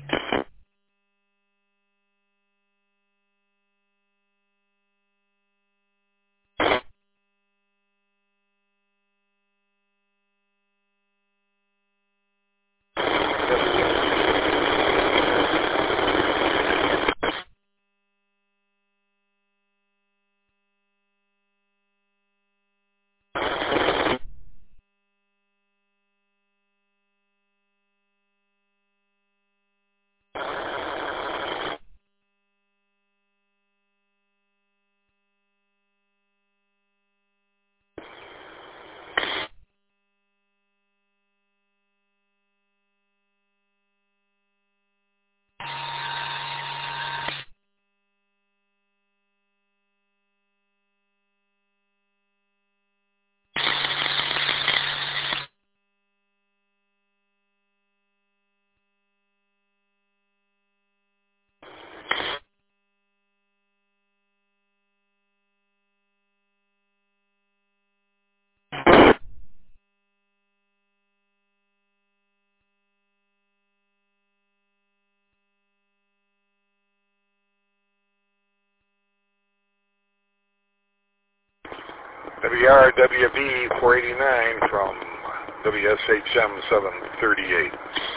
WRWB 489 from WSHM 738.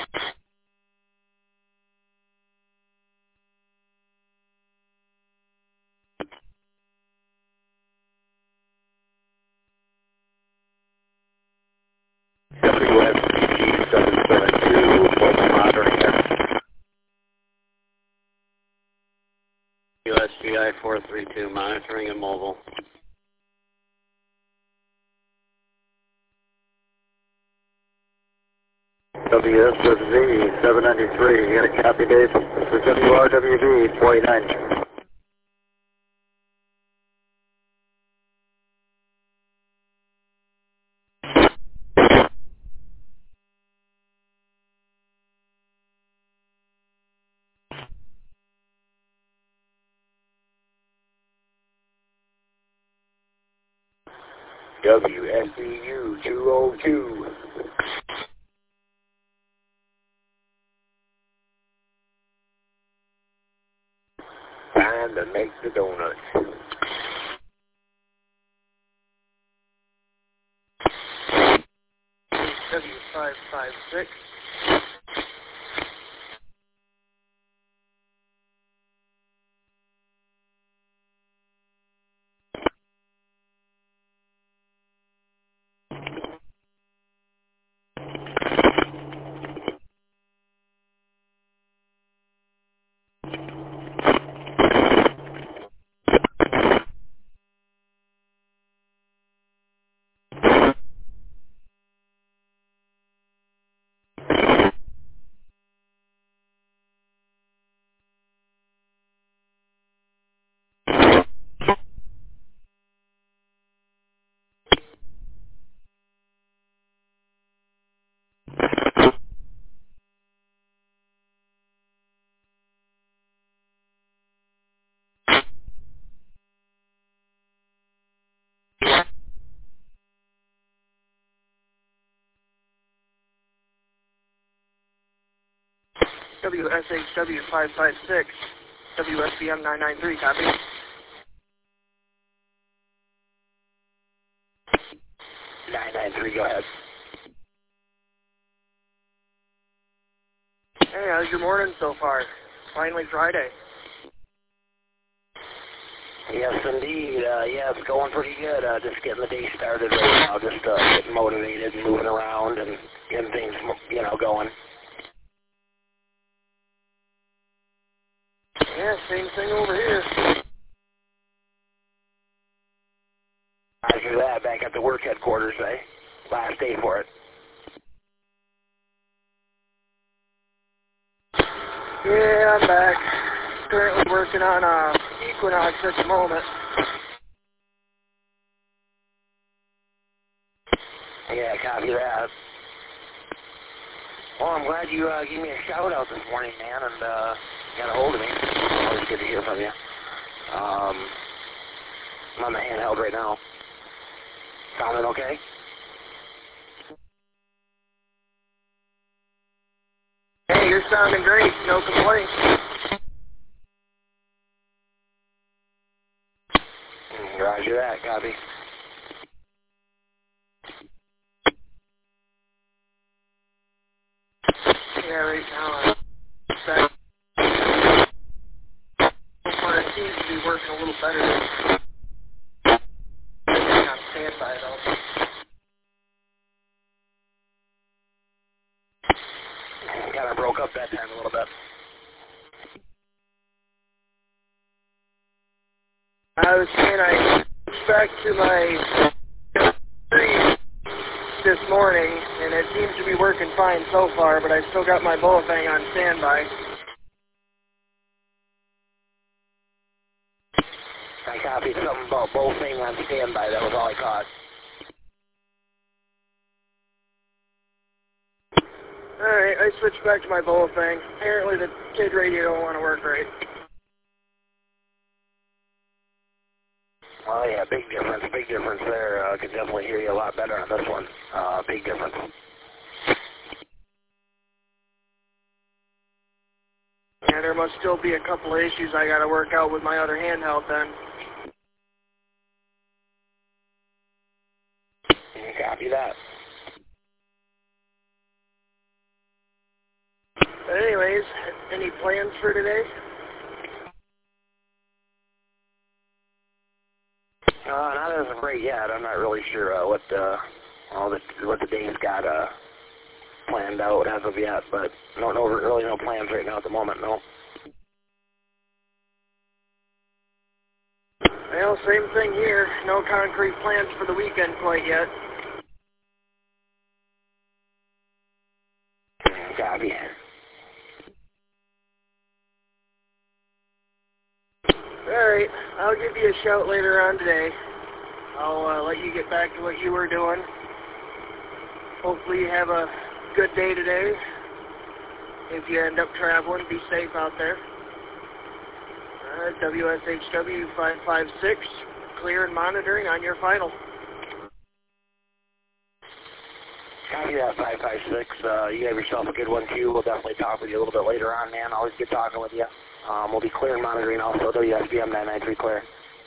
WSBG 772, mobile monitoring there. USGI 432, monitoring and mobile. WSBG 793, you got a copy, Dave? This is WRWB 489. WSBU 202. Time to make the donuts. W556. WSHW556, WSBM 993, copy. 993, go ahead. Hey, how's your morning so far? Finally Friday. Yes, indeed. Yeah, it's going pretty good. Just getting the day started right now. Just getting motivated and moving around and getting things, going. Yeah, same thing over here. After that, back at the work headquarters, last day for it. Yeah, I'm back. Currently working on Equinox at the moment. Yeah, copy that. Well, I'm glad you gave me a shout out this morning, man, and got a hold of me. Always good to hear from you. I'm on the handheld right now. Sounding okay? Hey, you're sounding great. No complaints. Roger that. Copy. Yeah, right now that it seems to be working a little better. I'm on standby though. Kind of broke up that time a little bit. I was saying I switched back to my 3 this morning, and it seems to be working fine so far, but I still got my Bullfang on standby. I copied something about Bullfang on standby. That was all I caught. Alright, I switched back to my Bullfang. Apparently the kid radio don't want to work right. Oh yeah, big difference there. I can definitely hear you a lot better on this one. Big difference. Yeah, there must still be a couple of issues I got to work out with my other handheld then. Copy that. But anyways, any plans for today? Not as of right yet. I'm not really sure what the day's got planned out as of yet, but really no plans right now at the moment. No. Well, same thing here. No concrete plans for the weekend quite yet. Copy. Alright, I'll give you a shout later on today. I'll let you get back to what you were doing. Hopefully you have a good day today. If you end up traveling, be safe out there. WSHW 556, clear and monitoring on your final. Copy that, 556. You have yourself a good one, too. We'll definitely talk with you a little bit later on, man. Always good talking with you. We'll be clear and monitoring also. WSBM 993 clear.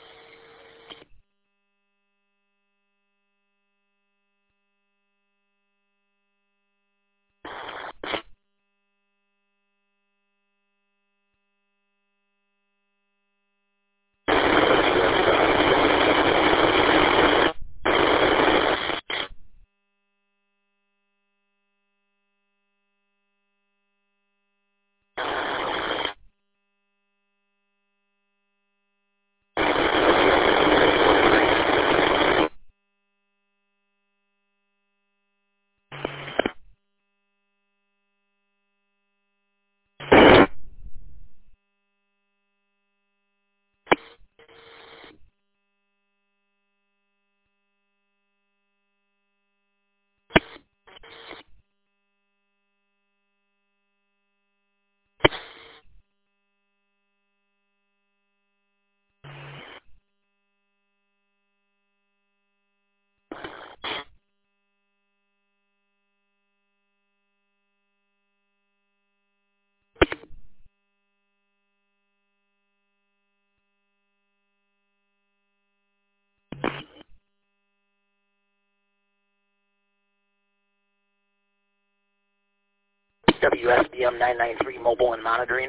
WSBM 993 mobile and monitoring.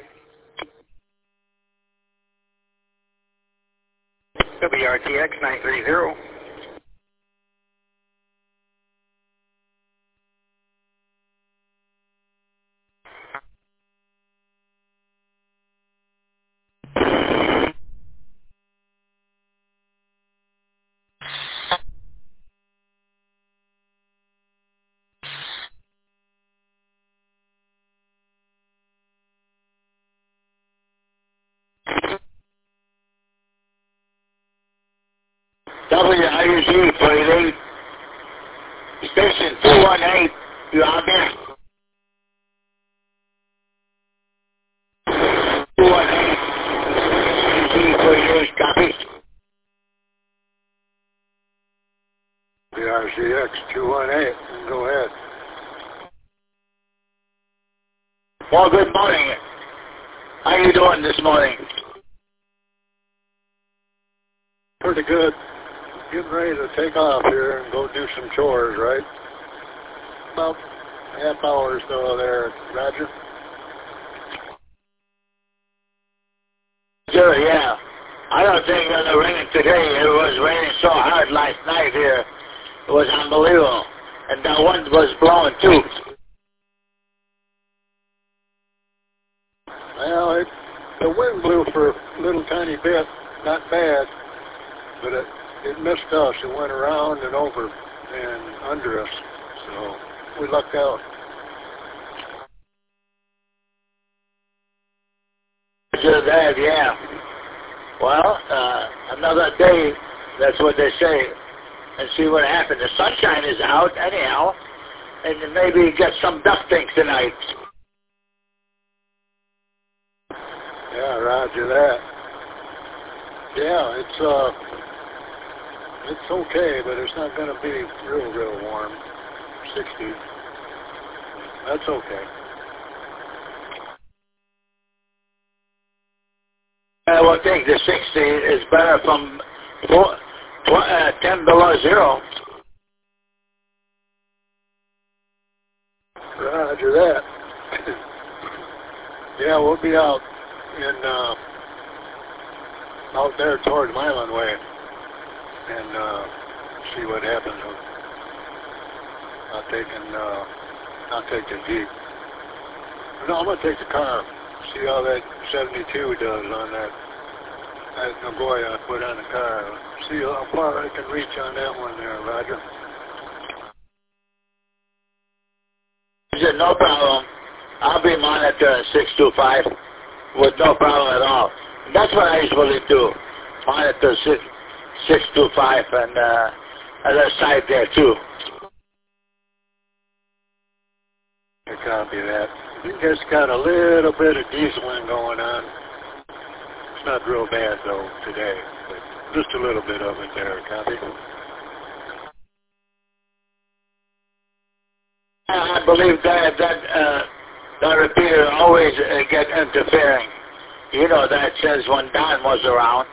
WRTX 930. WIUC 48, station 218, you out there? 218, 48, copy. BRCX 218, go ahead. Well, good morning. How you doing this morning? Pretty good. Getting ready to take off here and go do some chores, right? About a half hour or so there, Roger. Sure, yeah. I don't think it's going to rain today. It was raining so hard last night here. It was unbelievable. And the wind was blowing too. Well, the wind blew for a little tiny bit, not bad, but it missed us. It went around and over and under us, so we lucked out. Sure that, yeah. Well, another day, that's what they say, and see what happens. The sunshine is out anyhow, and maybe get some dusting tonight. Yeah, roger that. Yeah, it's okay, but it's not going to be real warm. 60. That's okay. I will think the 60 is better from 10 below zero. Roger that. Yeah, we'll be out there toward Milan Way and see what happens. I'll take the Jeep. No, I'm gonna take the car. See how that 72 does on that Nagoya I put on the car. See how far I can reach on that one there, Roger. No problem. I'll be monitoring 625 with no problem at all. That's what I usually do. Monitor 625 and other side there too. I copy that. You just got a little bit of dieseling going on. It's not real bad though today, but just a little bit of it there. Copy. I believe that repeater always get interfering. You know that since when Don was around.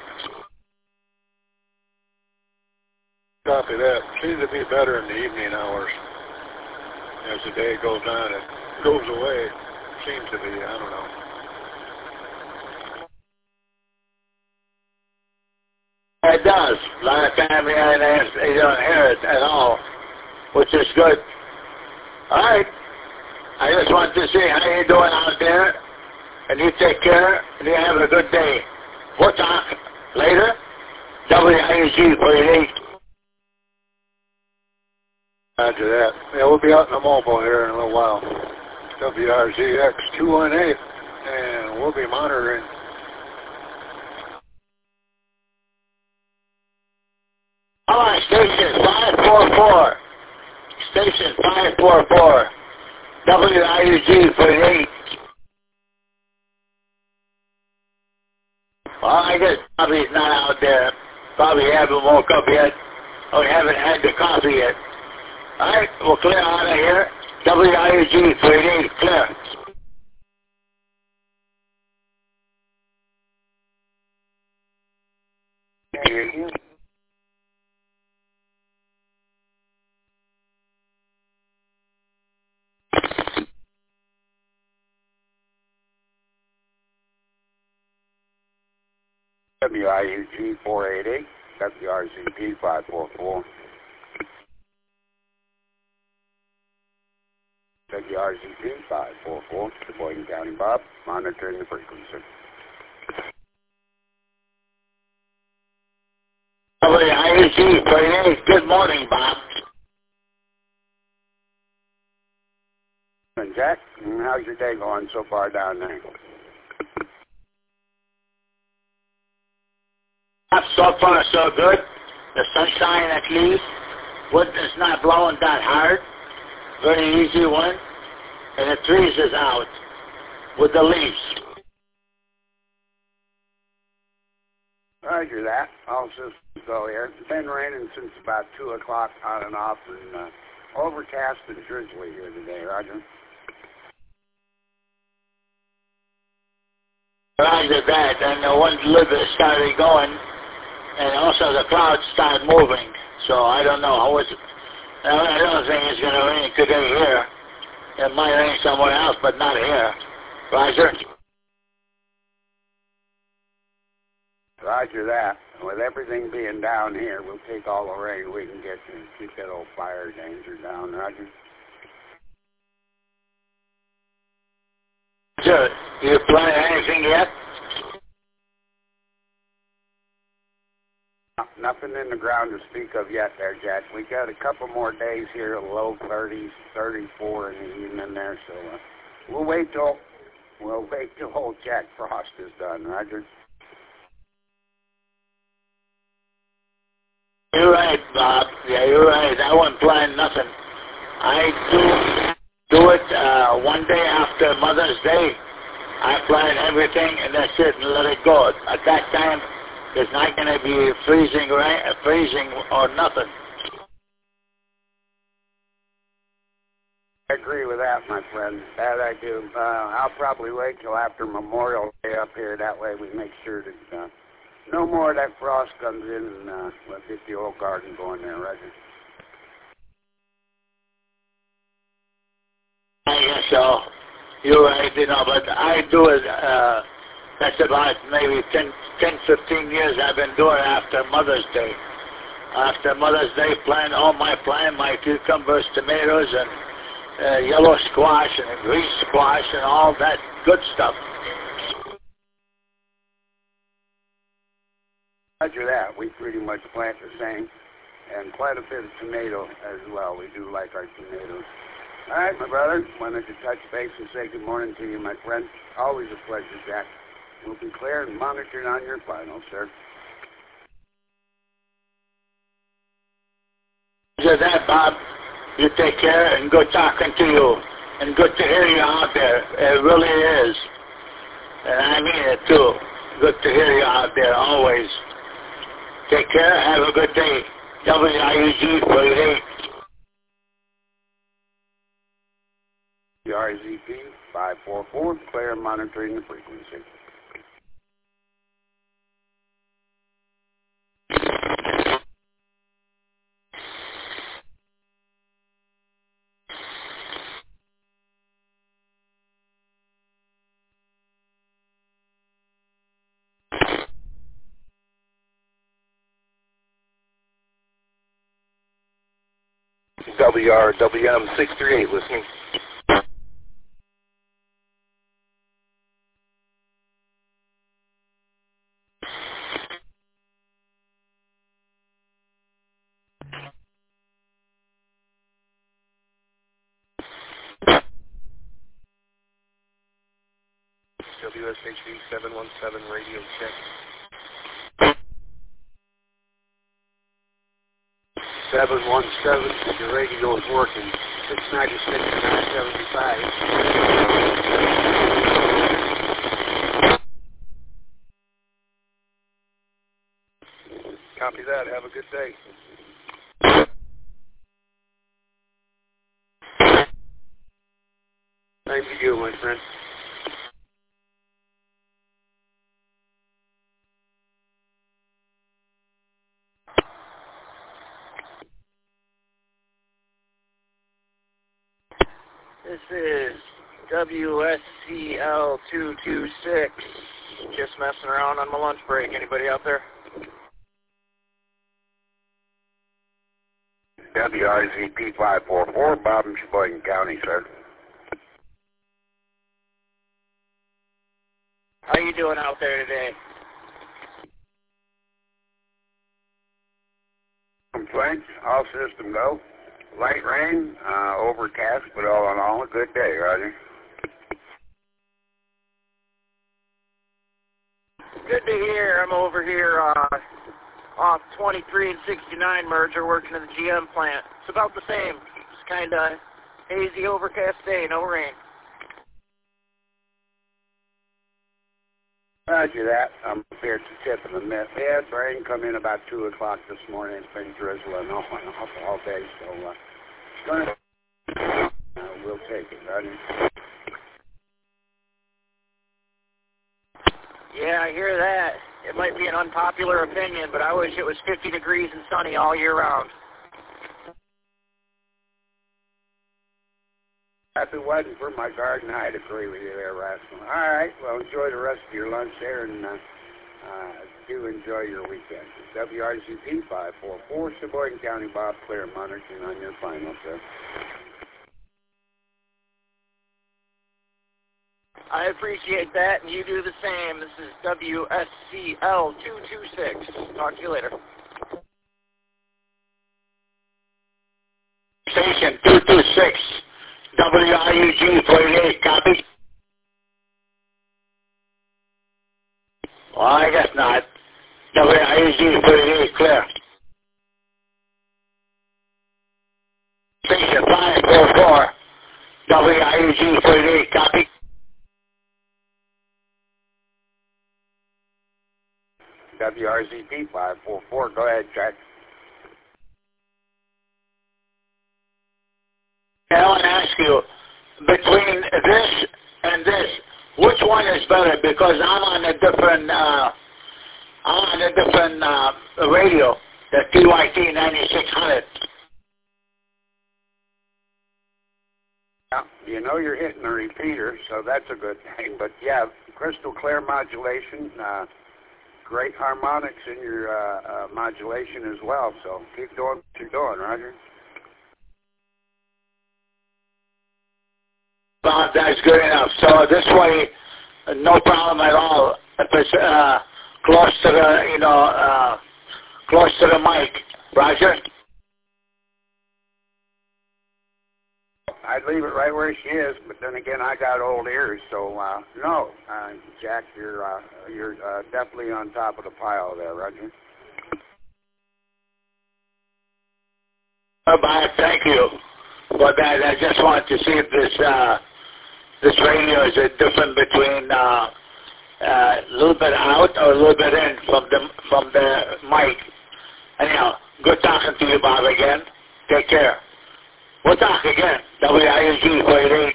Copy that. Seems to be better in the evening hours. As the day goes on, it goes away. Seems to be. I don't know. It does. A lot of times you don't hear it at all, which is good. All right. I just want to see how you're doing out there, and you take care, and you have a good day. We'll talk later. WIUG 48. Roger that. Yeah, we'll be out in the mobile here in a little while. WRZX 218, and we'll be monitoring. All right, station 544. Station 544. WIUG 48. Well, I guess Bobby's not out there. Probably haven't woke up yet, or haven't had the coffee yet. All right, we'll clear out of here. WIUG 48, clear. WIUG 488, WRZP 544. WRZP 544, Sheboygan County, Bob, monitoring the frequency. WIUG 48, good morning, Bob. And Jack, how's your day going so far down there? So far, so good. The sunshine at least. Wind is not blowing that hard. Very easy one. And the trees is out with the leaves. Roger that. All systems go here. It's been raining since about 2 o'clock on and off, and overcast and drizzly here today, Roger. Roger that, and the one little bit started going, and also the clouds started moving. So I don't know how it's. I don't think it's going to rain today here. It might rain somewhere else, but not here. Roger. Roger that. With everything being down here, we'll take all the rain we can get and keep that old fire danger down, Roger. Sir, you planning anything yet? Nothing in the ground to speak of yet there, Jack. We got a couple more days here, low 30s, 34 in the evening there, so we'll wait till old Jack Frost is done, Roger. You're right, Bob. Yeah, you're right. I wasn't planning nothing. I do it one day after Mother's Day. I plan everything and that's it and let it go. At that time, it's not going to be freezing or nothing. I agree with that, my friend. That I do. I'll probably wait till after Memorial Day up here. That way we make sure that no more of that frost comes in and we'll get the old garden going there, Roger. I guess so. You're right, but I do it, that's about maybe 10, 15 years I've been doing it after Mother's Day. After Mother's Day, plant my cucumbers, tomatoes, and yellow squash, and green squash, and all that good stuff. Roger that. We pretty much plant the same, and quite a bit of tomato as well. We do like our tomatoes. All right, my brother. Wanted to touch base and say good morning to you, my friend. Always a pleasure, Jack. We'll be clear and monitored on your finals, sir. After that, Bob, you take care and good talking to you. And good to hear you out there. It really is. And I mean it, too. Good to hear you out there, always. Take care. Have a good day. WIUG 48. RZP 544, clear and monitoring the frequency. WRWM 638 listening. WSHV 717 radio check. 717, your radio is working. 696 to 975. Copy that. Have a good day. Same to you, my friend. This is WSCL 226. Just messing around on my lunch break. Anybody out there? WRZP 544, Bob in Sheboygan County, sir. How you doing out there today? Complaints, all system go. Light rain, overcast, but all in all, a good day, Roger. Good to hear. I'm over here off 23 and 69 merger working in the GM plant. It's about the same. It's kind of hazy, overcast day, no rain. Roger that. I'm here at the tip of the mist. Yeah, it's rain come in about 2 o'clock this morning. It's been drizzling off and off all day, so it's going to... we'll take it, Roger. Yeah, I hear that. It might be an unpopular opinion, but I wish it was 50 degrees and sunny all year round. If it wasn't for my garden, I'd agree with you there, Rascal. All right, well, enjoy the rest of your lunch there, and do enjoy your weekend. WRZP 544, Sheboygan County, Bob Clear, monitoring on your final, sir. I appreciate that, and you do the same. This is WSCL 226. Talk to you later. Station 226, WIUG 48, copy? Well, I guess not. WIUG 48, clear. Station 544, WIUG 48, copy? WRZP 544, go ahead, Jack. I want to ask you, between this and this, which one is better? Because I'm on a different radio, the TYT 9600. Yeah, you know you're hitting the repeater, so that's a good thing. But yeah, crystal clear modulation, great harmonics in your modulation as well. So keep doing what you're doing, Roger. Well, that's good enough. So this way, no problem at all. If it's close to the, close to the mic, Roger. I'd leave it right where she is, but then again, I got old ears, so no, Jack, you're definitely on top of the pile there, Roger. Bob, thank you for that. I just wanted to see if this radio is different between a little bit out or a little bit in from the mic. Anyhow, good talking to you, Bob, again. Take care. We'll talk again. WIUG 48.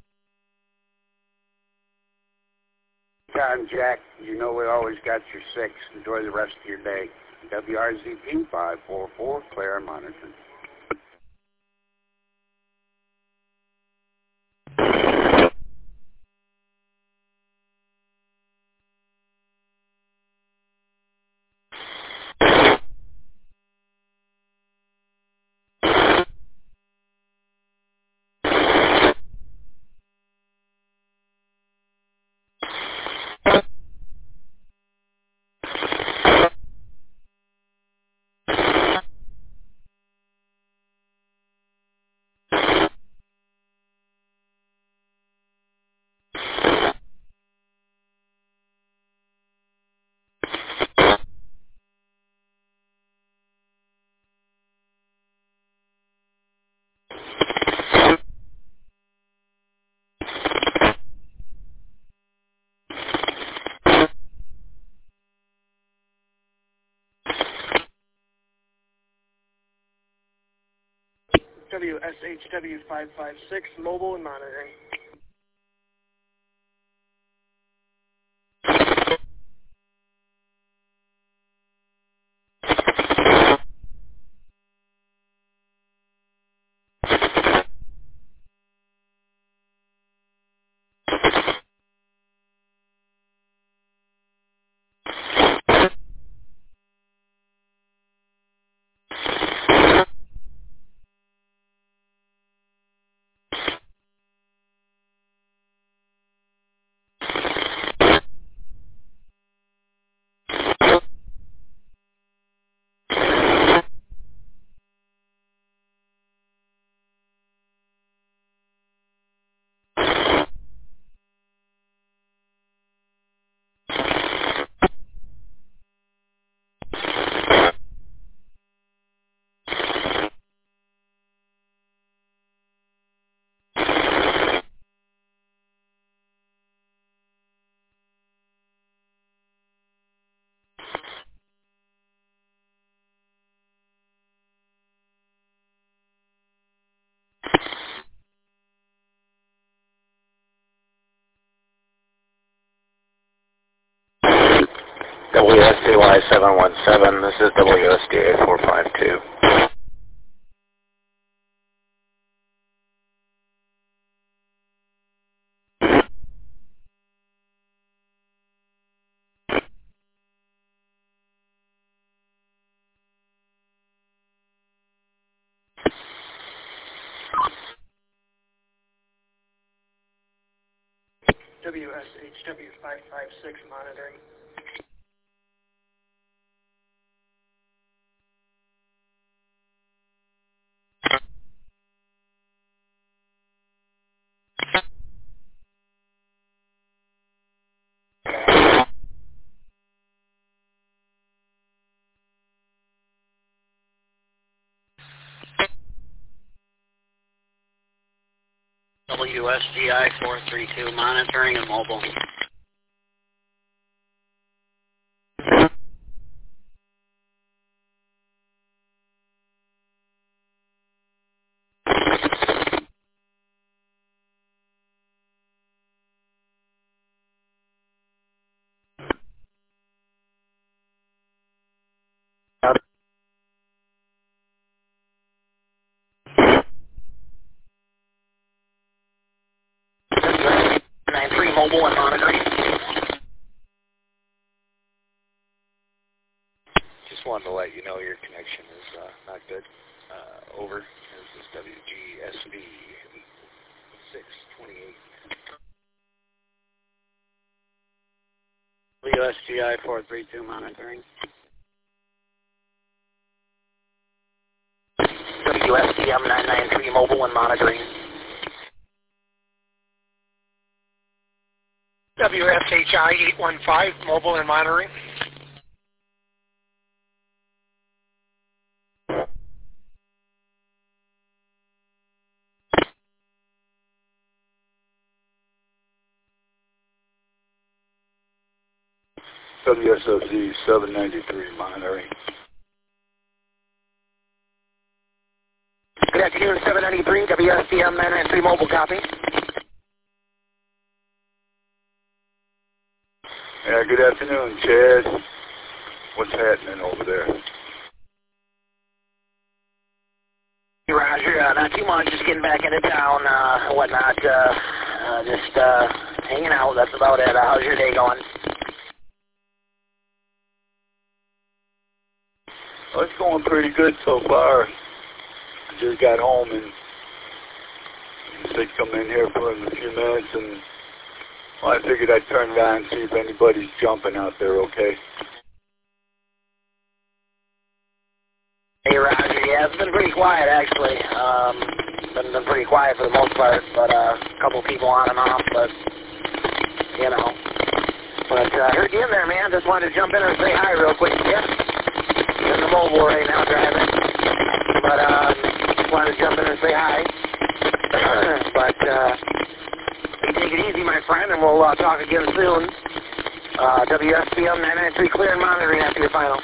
Time, Jack. You know we always got your 6. Enjoy the rest of your day. WRZP 544, clear and monitoring. WSHW 556, mobile and monitoring. WSGI 717, this is WSDA 452. WSHW 556 monitoring. WSGI 432 monitoring and mobile. Mobile and monitoring. Just wanted to let you know your connection is not good. Over. This is WGSB 628. WSGI 432 monitoring. WSDM 993 mobile and monitoring. WSHI 815 mobile and monitoring. WSOC 793 monitoring. Good afternoon, 793, WSDM 993 mobile, copy. Yeah, good afternoon, Chad. What's happening over there? Hey, Roger, not too much, just getting back into town and whatnot, just hanging out, that's about it. How's your day going? Well, it's going pretty good so far. I just got home and they come in here for a few minutes and well, I figured I'd turn around and see if anybody's jumping out there, okay? Hey, Roger, yeah, it's been pretty quiet, actually. Been pretty quiet for the most part, but a couple people on and off, but, you know. But I heard you in there, man. Just wanted to jump in and say hi real quick, yeah? In the mobile right now driving. But just wanted to jump in and say hi. But you take it easy, my friend, and we'll talk again soon. WSPM 993 clear and monitoring after your final.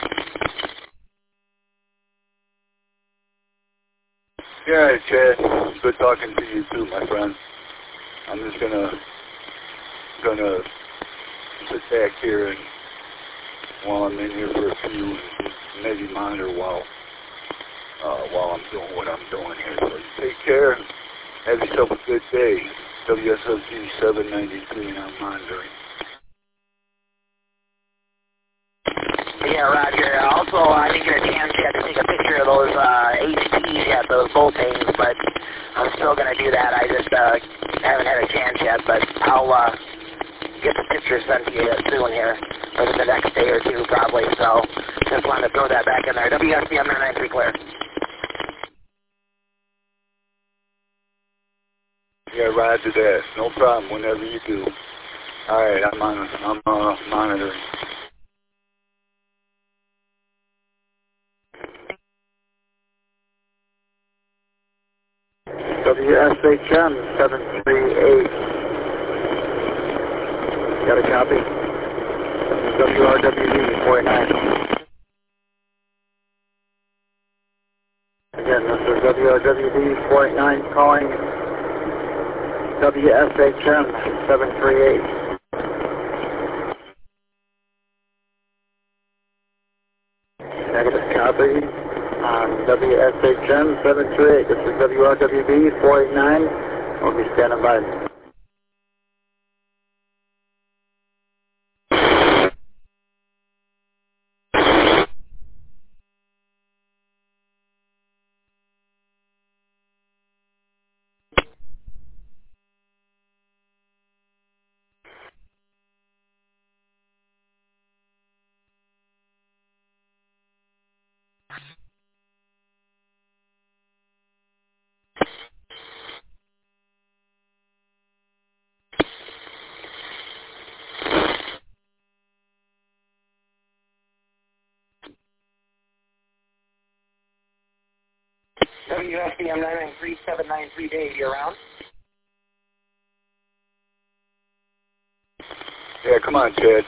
Yeah, Chad. Good talking to you too, my friend. I'm just gonna sit back here and while I'm in here for a few, maybe monitor while I'm doing what I'm doing here. So take care. Have yourself a good day. WSOC 793 and I'm monitoring. Yeah, Roger. Also, I didn't get a chance yet to take a picture of those HTs yet, those voltanes, but I'm still going to do that. I just haven't had a chance yet, but I'll get the picture sent to you soon here, within the next day or two probably, so just wanted to throw that back in there. WSPM 993 clear. Yeah, roger that. No problem. Whenever you do. All right, I'm monitoring. WSHM 738. Got a copy? WRWD 49. Again, this is WRWD 49 calling WSHM 738. WSHM 728. This is WRWB 489. We'll be standing by. WSBM 993-793 Dave, you around? Yeah, come on, Ted.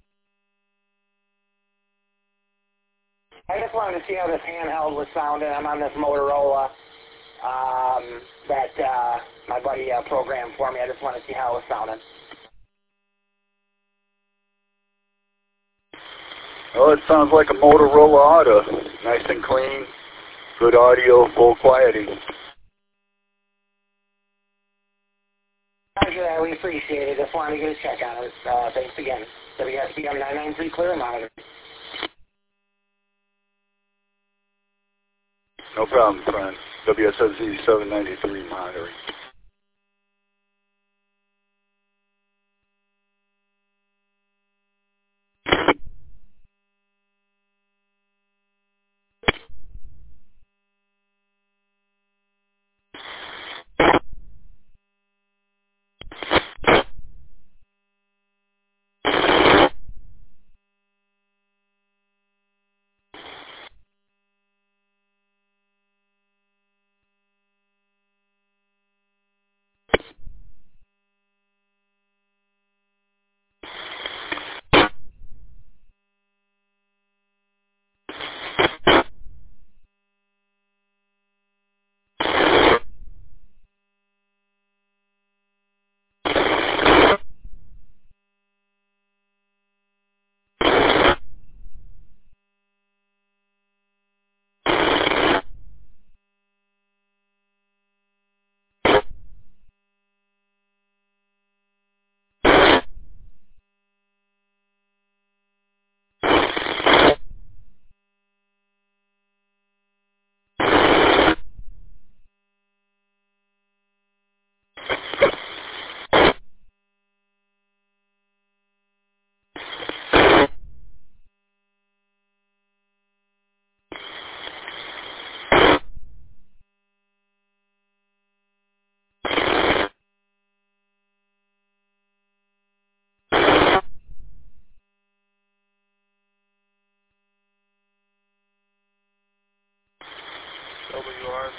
I just wanted to see how this handheld was sounding. I'm on this Motorola that my buddy programmed for me. I just wanted to see how it was sounding. Well, it sounds like a Motorola Auto. Nice and clean, good audio, full quieting. Roger that, we appreciate it. Just wanted to get a check on it. Thanks again. WSBM 993 clear monitor. No problem, friend. WSSZ 793 monitoring. WRB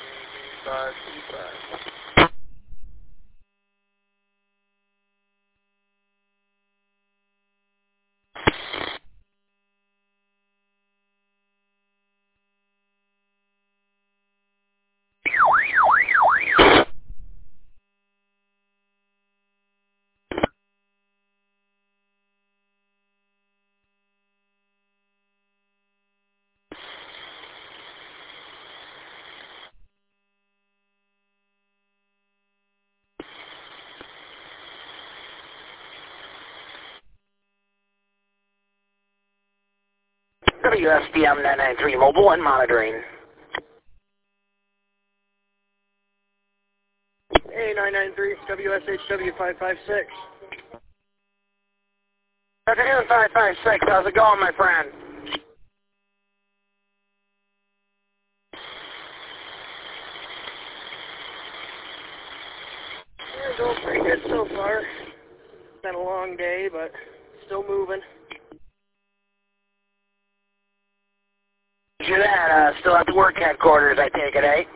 525. WSBM 993 mobile and monitoring. Hey, 993, WSHW 556. Afternoon 556, how's it going, my friend? Yeah, going pretty good so far. It's been a long day, but still moving. You're that, still at the work headquarters, I take it, eh?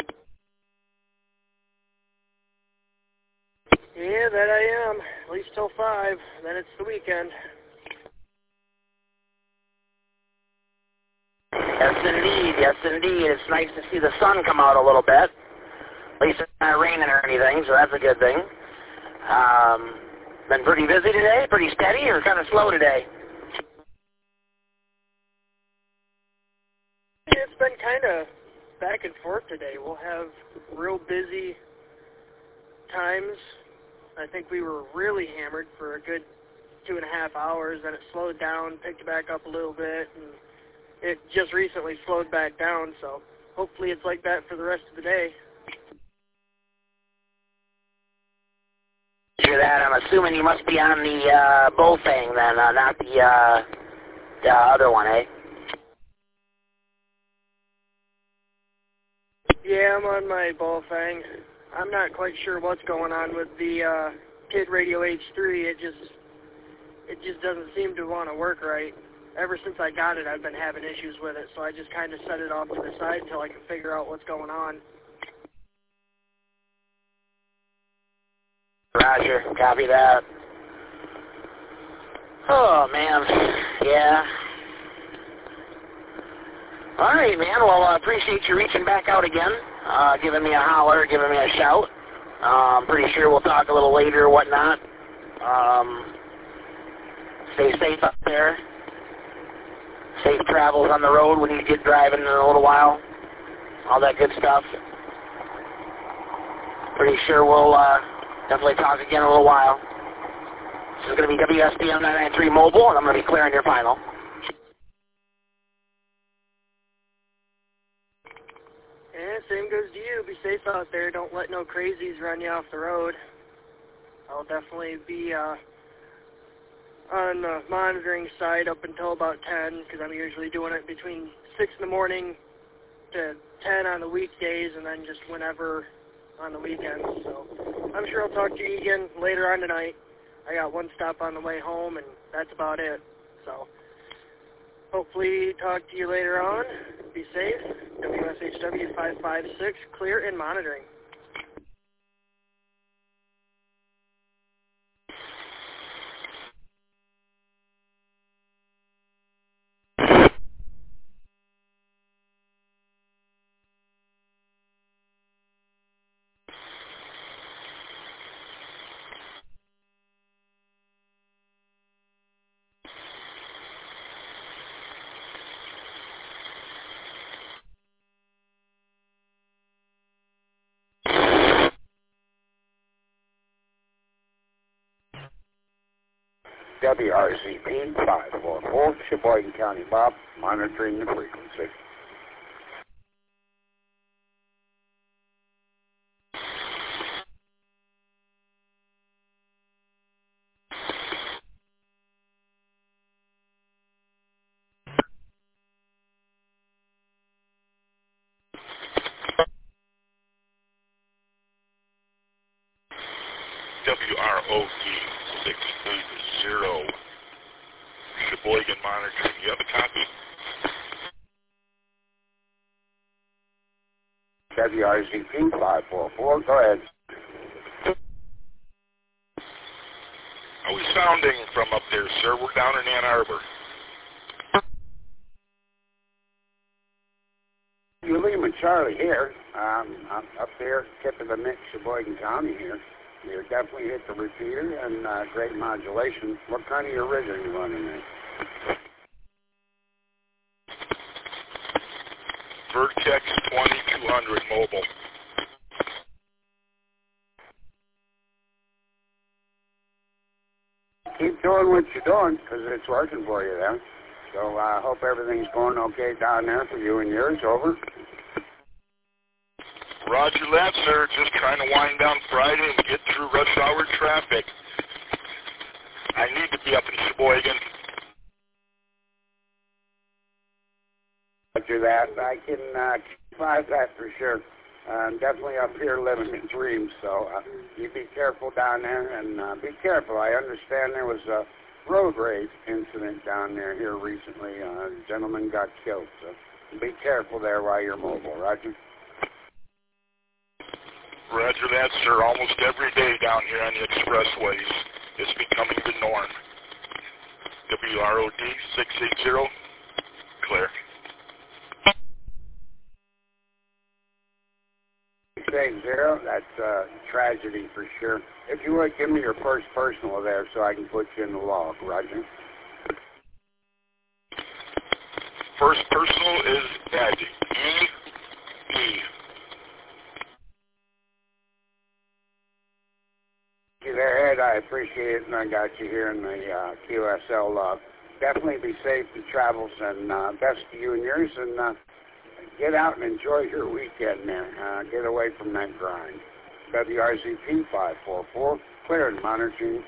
Yeah, that I am. At least till 5. Then it's the weekend. Yes, indeed. Yes, indeed. It's nice to see the sun come out a little bit. At least it's not raining or anything, so that's a good thing. Been pretty busy today? Pretty steady, or kind of slow today? It's been kind of back and forth today. We'll have real busy times. I think we were really hammered for a good 2.5 hours, then it slowed down, picked back up a little bit, and it just recently slowed back down, so hopefully it's like that for the rest of the day. After that, I'm assuming you must be on the Bullfang then, not the other one, eh? Yeah, I'm on my Bullfang. I'm not quite sure what's going on with the Kid Radio H3. It just doesn't seem to want to work right. Ever since I got it, I've been having issues with it, so I just kind of set it off to the side until I can figure out what's going on. Roger, copy that. Oh, man. Yeah. All right, man. Well, I appreciate you reaching back out again, giving me a holler, giving me a shout. I'm pretty sure we'll talk a little later or whatnot. Stay safe up there. Safe travels on the road when you get driving in a little while. All that good stuff. Pretty sure we'll definitely talk again in a little while. This is going to be WSBM 993 Mobile, and I'm going to be clearing your final. Yeah, same goes to you. Be safe out there. Don't let no crazies run you off the road. I'll definitely be on the monitoring side up until about 10, because I'm usually doing it between 6 in the morning to 10 on the weekdays, and then just whenever on the weekends. So I'm sure I'll talk to you again later on tonight. I got one stop on the way home, and that's about it. So hopefully talk to you later on. Be safe. WSHW 556, clear and monitoring. WRCP 544, Sheboygan County, Bob, monitoring the frequency. WROD 680, Sheboygan monitoring. You have a copy? WRCP 544, go ahead. Are we sounding from up there, sir? We're down in Ann Arbor. You Lima Charlie here. I'm up there, tip of the mix, Sheboygan County here. You definitely hit the repeater and great modulation. What kind of your rig are you running there? Vertex 2200 mobile. Keep doing what you're doing, because it's working for you there. So I hope everything's going okay down there for you and yours. Over. Roger that, sir. Just trying to wind down Friday and get through rush hour traffic. I need to be up in Sheboygan. Roger that. I can survive that for sure. I'm definitely up here living in dreams, so you be careful down there, and be careful. I understand there was a road rage incident down there here recently. A gentleman got killed, so be careful there while you're mobile. Roger. Roger that, sir. Almost every day down here on the expressways, it's becoming the norm. WROD 680, clear. 680, that's a tragedy for sure. If you would, give me your first personal there so I can put you in the log. Roger. First personal is Ed, E-D, I appreciate it, and I got you here in the QSL log. Definitely be safe in travels, and best to you and yours, and get out and enjoy your weekend there. Get away from that grind. WRZP 544, clear and monitoring.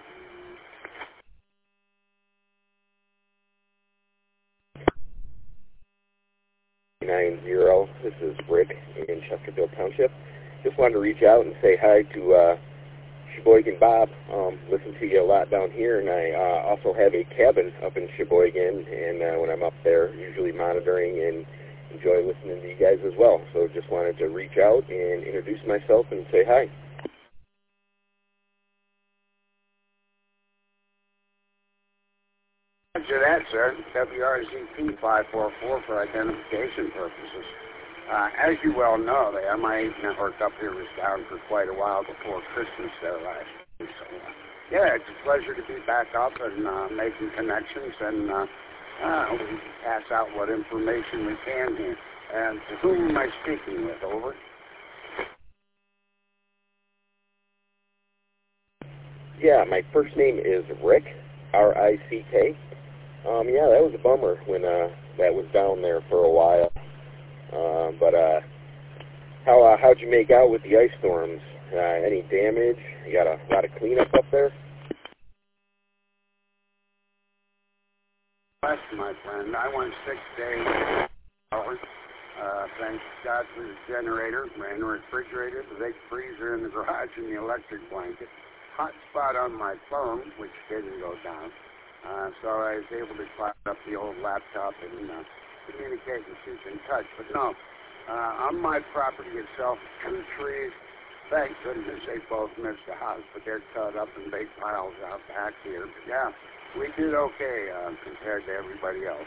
This is Rick in Chesterfield Township. Just wanted to reach out and say hi to Sheboygan Bob. Listen to you a lot down here, and I also have a cabin up in Sheboygan, and when I'm up there, usually monitoring and enjoy listening to you guys as well. So just wanted to reach out and introduce myself and say hi. Roger that, sir. WRZP 544 for identification purposes. As you well know, the MI8 network up here was down for quite a while before Christmas there last year. So, yeah, it's a pleasure to be back up and making connections, and we pass out what information we can here. And to whom am I speaking with? Over. Yeah, my first name is Rick, R-I-C-K. Yeah, that was a bummer when that was down there for a while. But how'd you make out with the ice storms? Any damage? You got a lot of cleanup up there? Yes, my friend. I went 6 days. Thanks God for the generator, ran the refrigerator, the big freezer in the garage, and the electric blanket. Hot spot on my phone, which didn't go down. So I was able to fire up the old laptop and communicate and keep in touch. But no, on my property itself, 2 trees, thank goodness they both missed the house, but they're cut up in big piles out back here. But yeah, we did okay compared to everybody else.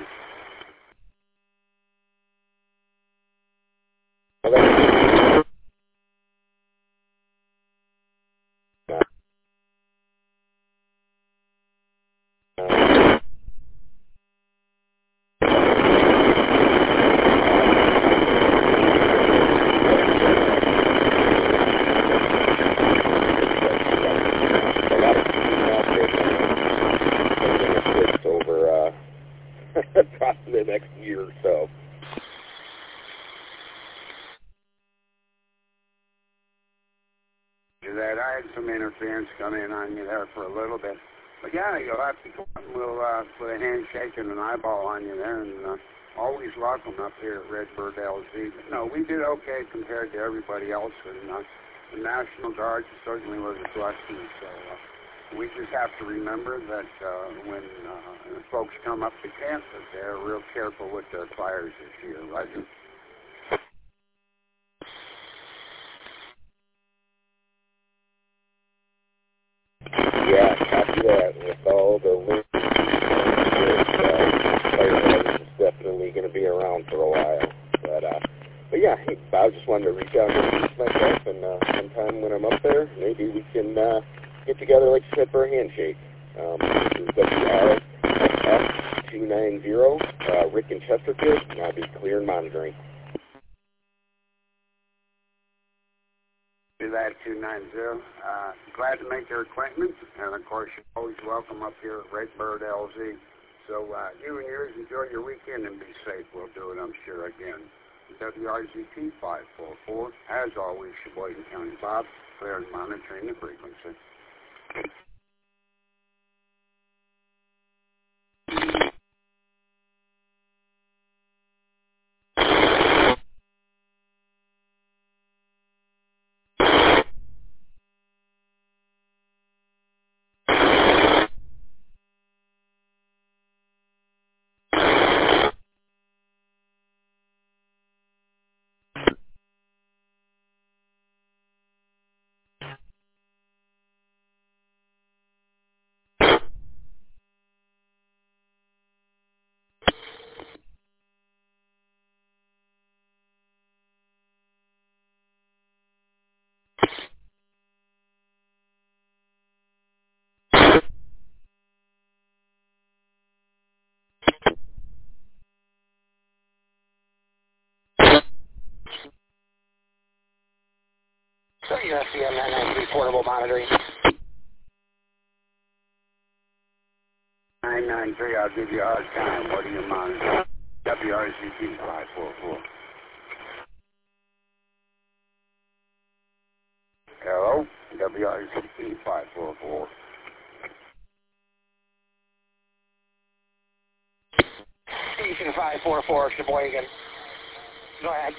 Probably the next year or so. That I had some interference come in on you there for a little bit. But yeah, you'll have to come. We'll put a handshake and an eyeball on you there, and always welcome up here at Redbird LZ. But no, we did okay compared to everybody else, and the National Guard certainly was a blessing. So we just have to remember that when folks come up to camp, that they're real careful with their fires this year, Roger. Yeah, copy that. With all the links, fire is definitely going to be around for a while. But yeah, hey, I just wanted to reach out and introduce myself, and sometime when I'm up there, maybe we can get together, like you said, for a handshake. This is WRF290, Rick in Chesterfield, and I'll be clear and monitoring. Do that 290. Glad to make your acquaintance, and of course you're always welcome up here at Redbird LZ. So you and yours enjoy your weekend and be safe. We'll do it, I'm sure, again. WRZP 544, as always, Sheboygan County Bob, clear and monitoring the frequency. So USCM 993 portable monitoring. 993, I'll give you a hard time. What do you monitor? WRZT 544. Hello? WRZT 544. Station 544, Sheboygan. Go ahead.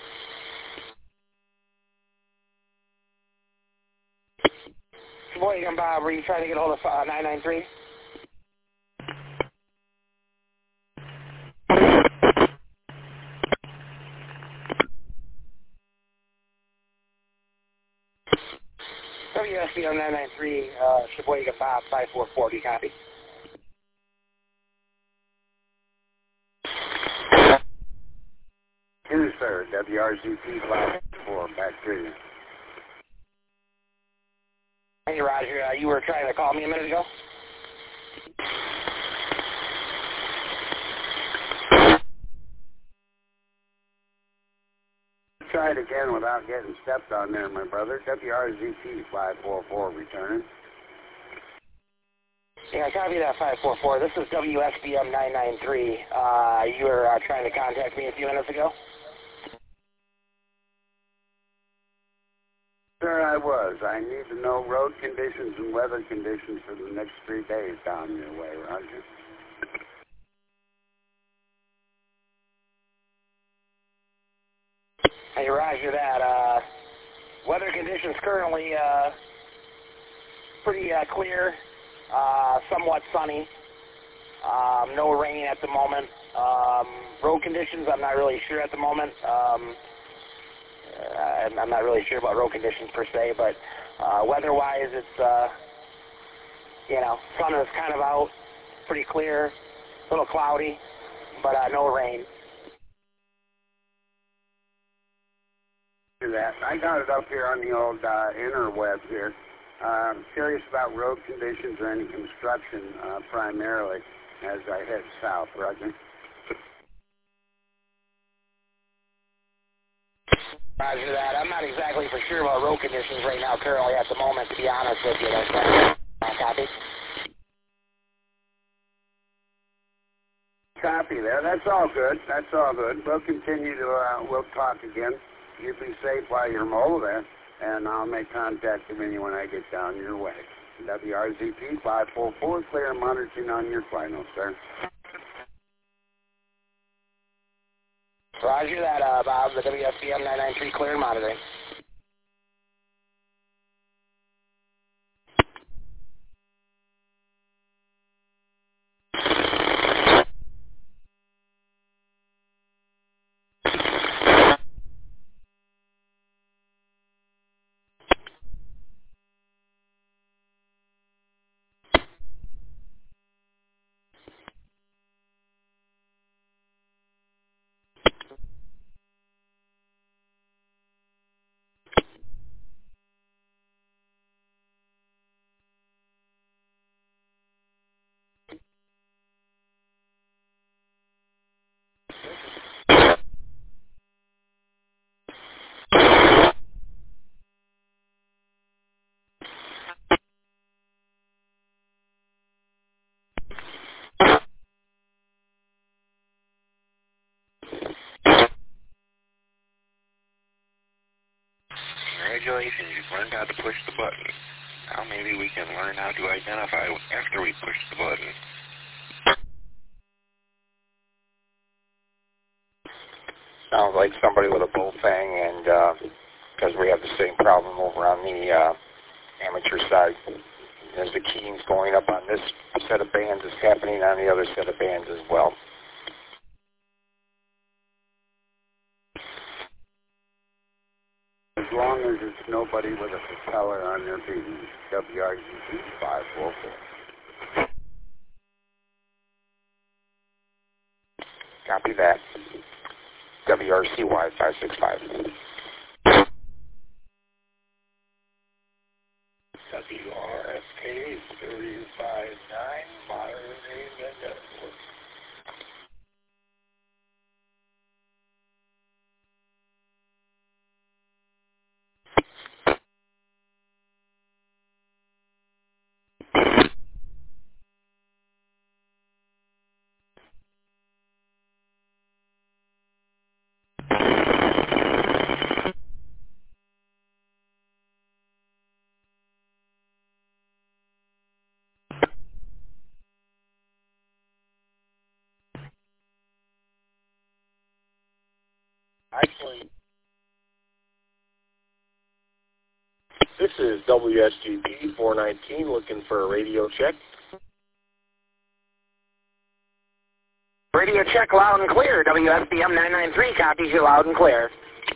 Sheboygan, Bob, were you trying to get a hold of 993? WSBM 993, Sheboygan, Bob, 544, do you copy? Yes, sir. WRZT 544, back to you. Hey, Roger, you were trying to call me a minute ago? Try it again without getting stepped on there, my brother. WRZT 544 returning. Yeah, copy that 544. This is WSBM 993. You were trying to contact me a few minutes ago? Sir, I was. I need to know road conditions and weather conditions for the next 3 days down your way, Roger. Hey, Roger that. Weather conditions currently pretty clear, somewhat sunny, no rain at the moment. Road conditions, I'm not really sure at the moment. I'm not really sure about road conditions per se, but weather-wise, it's, sun is kind of out, pretty clear, a little cloudy, but no rain. That. I got it up here on the old interweb here. I'm curious about road conditions or any construction primarily as I head south, Roger. Roger that. I'm not exactly for sure about road conditions right now currently at the moment, to be honest with you. That's copy. Copy there. That's all good. That's all good. We'll continue to, we'll talk again. You be safe while you're mobile there, and I'll make contact with you when I get down your way. WRZT 544, clear monitoring on your final, sir. Roger that, Bob. The WSBM 993 clear monitoring. Congratulations, you've learned how to push the button. Now maybe we can learn how to identify after we push the button. Sounds like somebody with a bullfang, and because we have the same problem over on the amateur side. As the keying's going up on this set of bands, is happening on the other set of bands as well. As long as it's nobody with a propeller on their beam, WRZT 544. Copy that. WRCY 565. WRFK 359, modern network. is WSGP 419 looking for a radio check. Radio check loud and clear. WSBM 993 copies you loud and clear.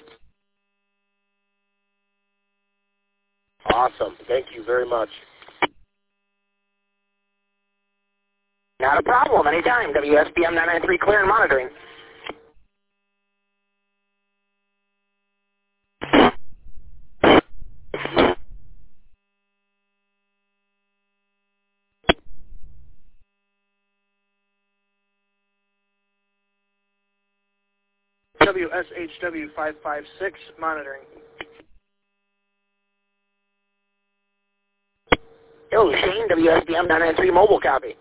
Awesome. Thank you very much. Not a problem. Anytime. WSBM 993 clear and monitoring. WSHW 556 monitoring. Yo, Shane, WSBM 993 mobile copy.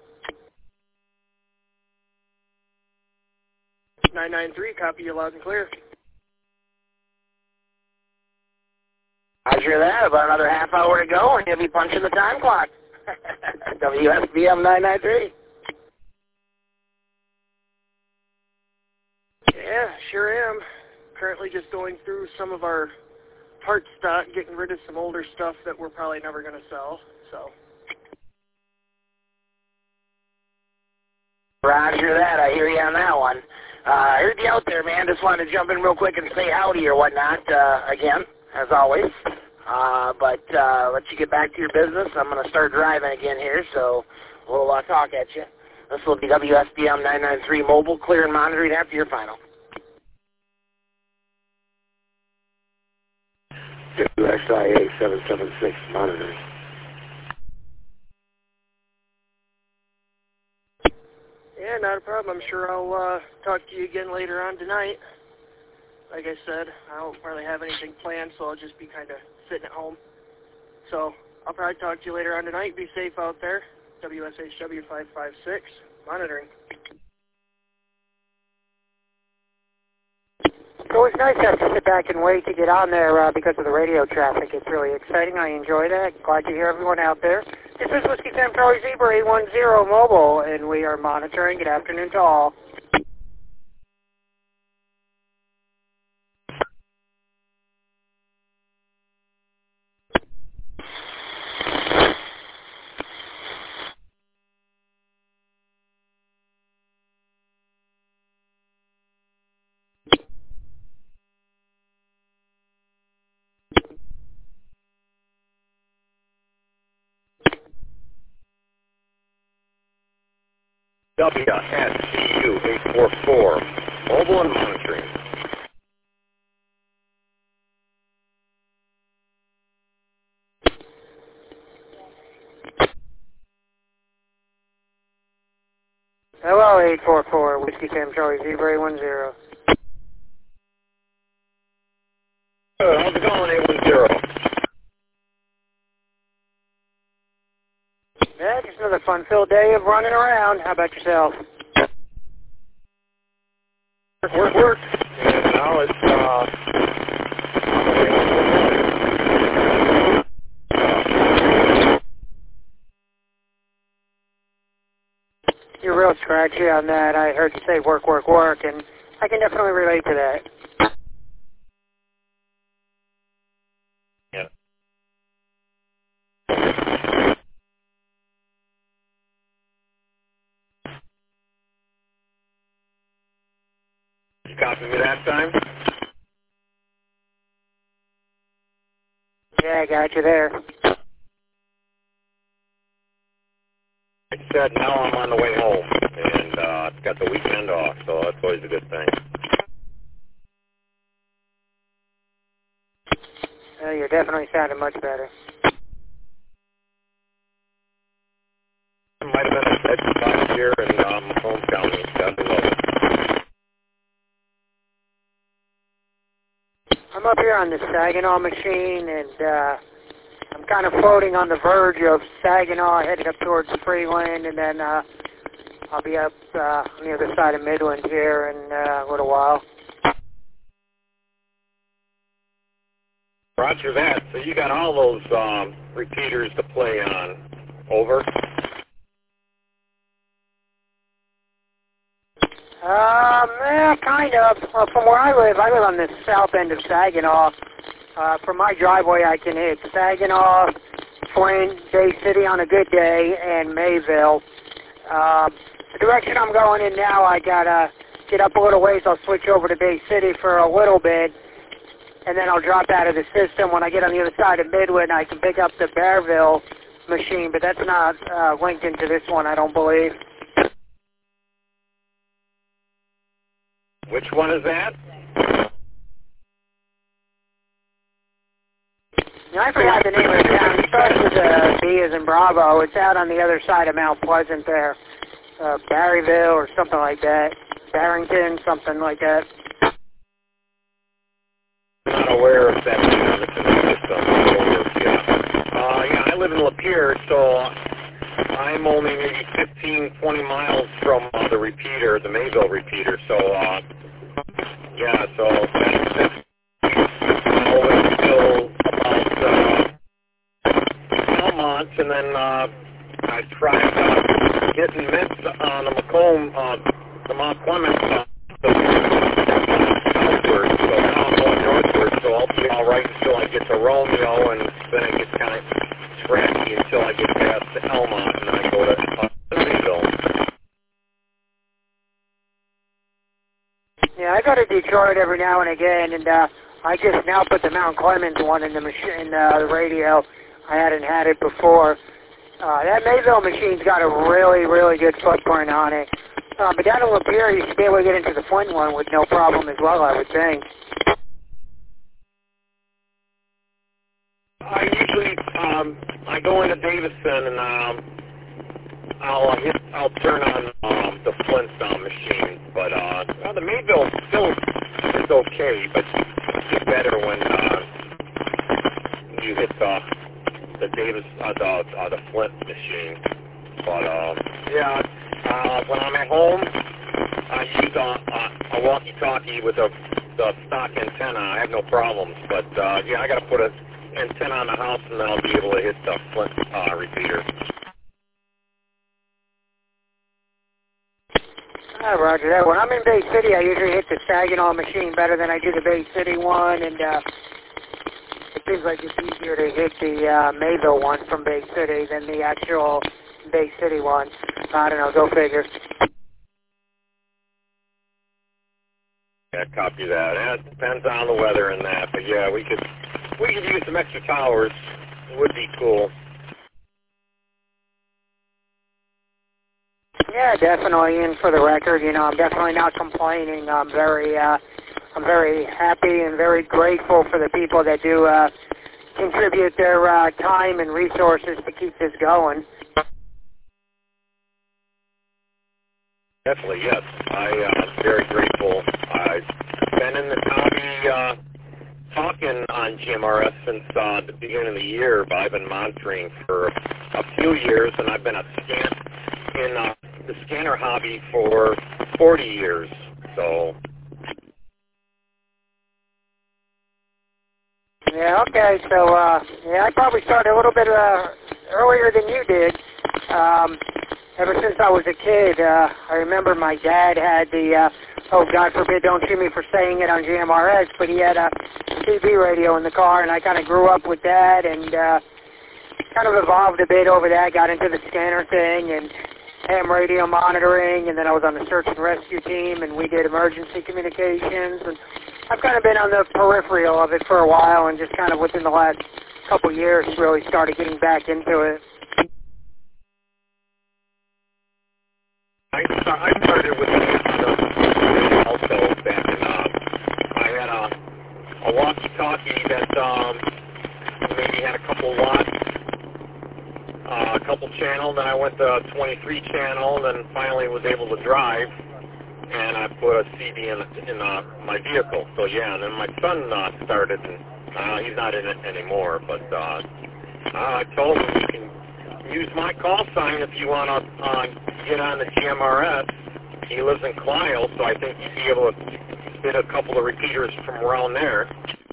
993 copy you loud and clear. Roger that. About another half hour to go and you'll be punching the time clock. WSBM 993. Yeah, sure am. Currently just going through some of our part stock, getting rid of some older stuff that we're probably never going to sell. So. Roger that. I hear you on that one. I heard you out there, man. Just wanted to jump in real quick and say howdy or whatnot, again, as always. But let you get back to your business. I'm going to start driving again here, so we'll talk at you. This will be WSBM 993 mobile, clear and monitoring after your final. WXIA 776 monitoring. Yeah, not a problem. I'm sure I'll talk to you again later on tonight. Like I said, I don't really have anything planned, so I'll just be kind of sitting at home. So I'll probably talk to you later on tonight. Be safe out there. WSHW 556, monitoring. So it's nice to have to sit back and wait to get on there because of the radio traffic. It's really exciting. I enjoy that. Glad to hear everyone out there. This is Whiskey Sam Charlie Zebra 810 mobile, and we are monitoring. Good afternoon to all. WSCU 844, mobile and monitoring. Hello, 844, Whiskey Sam Charlie Zebra 810. How's it going, 810? Yeah, just another fun-filled day of running around. How about yourself? Work. And now it's, You're real scratchy on that. I heard you say work, and I can definitely relate to that. Yeah. You copy me that time? Yeah, I got you there. Like I said, now I'm on the way home, and I've got the weekend off, so that's always a good thing. You're definitely sounding much better. It might have been a dead spot here in Macomb County. God love it. I'm up here on the Saginaw machine, and I'm kind of floating on the verge of Saginaw, headed up towards Freeland, and then I'll be up on the other side of Midland here in a little while. Roger that. So you got all those repeaters to play on. Over. Yeah, kind of. From where I live on the south end of Saginaw. from my driveway, I can hit Saginaw, Flint, Bay City on a good day, and Mayville. The direction I'm going in now, I gotta get up a little ways. I'll switch over to Bay City for a little bit, and then I'll drop out of the system. When I get on the other side of Midland, I can pick up the Bearville machine, but that's not linked into this one, I don't believe. Which one is that? I forgot the name of the town. It starts with a B as in Bravo. It's out on the other side of Mount Pleasant there. Barryville or something like that. Barrington, something like that. I'm not aware of that system. Yeah, I live in Lapeer, so I'm only maybe 15, 20 miles from the repeater, the Mayville repeater. So, yeah, so that's always still about Belmont, and then I tried hit and miss on the Macomb, the Mount Clemens southward, so now I'm going northward, so I'll be all right until I get to Romeo, and then it gets kind of scratchy until I get past Elmont, and then I go to Mayville. Yeah, I go to Detroit every now and again, and I just now put the Mount Clemens one in the machine, the radio. I hadn't had it before. That Mayville machine's got a really, really good footprint on it. But down in Lapeer, you should be able to get into the Flint one with no problem as well, I would think. I usually, I go into Davison and I'll turn on the Flint machine, but the Mayville still is okay, but it's better when you hit the Davis, the Flint machine. But yeah, when I'm at home, I use a walkie-talkie with the stock antenna. I have no problems, but yeah, I got to put an antenna on the house, and then I'll be able to hit the Flint repeater. Roger that. When I'm in Bay City, I usually hit the Saginaw machine better than I do the Bay City one, and it seems like it's easier to hit the Mayville one from Bay City than the actual Bay City one. I don't know, go figure. Yeah, copy that. Yeah, it depends on the weather and that, but yeah, we could use some extra towers. It would be cool. Yeah, definitely. And for the record, you know, I'm definitely not complaining. I'm very happy and very grateful for the people that do contribute their time and resources to keep this going. Definitely, yes. I'm very grateful. I've been in the hobby talking on GMRS since the beginning of the year, but I've been monitoring for a few years, and I've been in the scanner hobby for 40 years. So. Yeah, okay. So, yeah, I probably started a little bit earlier than you did. Ever since I was a kid, I remember my dad had the, oh, God forbid, don't shoot me for saying it on GMRS, but he had a CB radio in the car, and I kind of grew up with that and kind of evolved a bit over that, got into the scanner thing and ham radio monitoring, and then I was on the search and rescue team, and we did emergency communications, and I've kind of been on the peripheral of it for a while, and just kind of within the last couple years really started getting back into it. I started with also back in, I had a walkie-talkie that maybe had a couple watts, a couple channel, then I went to 23 channel, then finally was able to drive, and I put a CD in my vehicle. So yeah, and then my son started, and he's not in it anymore, but I told him you can use my call sign if you want to get on the GMRS. He lives in Clio, so I think you'd be able to hit a couple of repeaters from around there.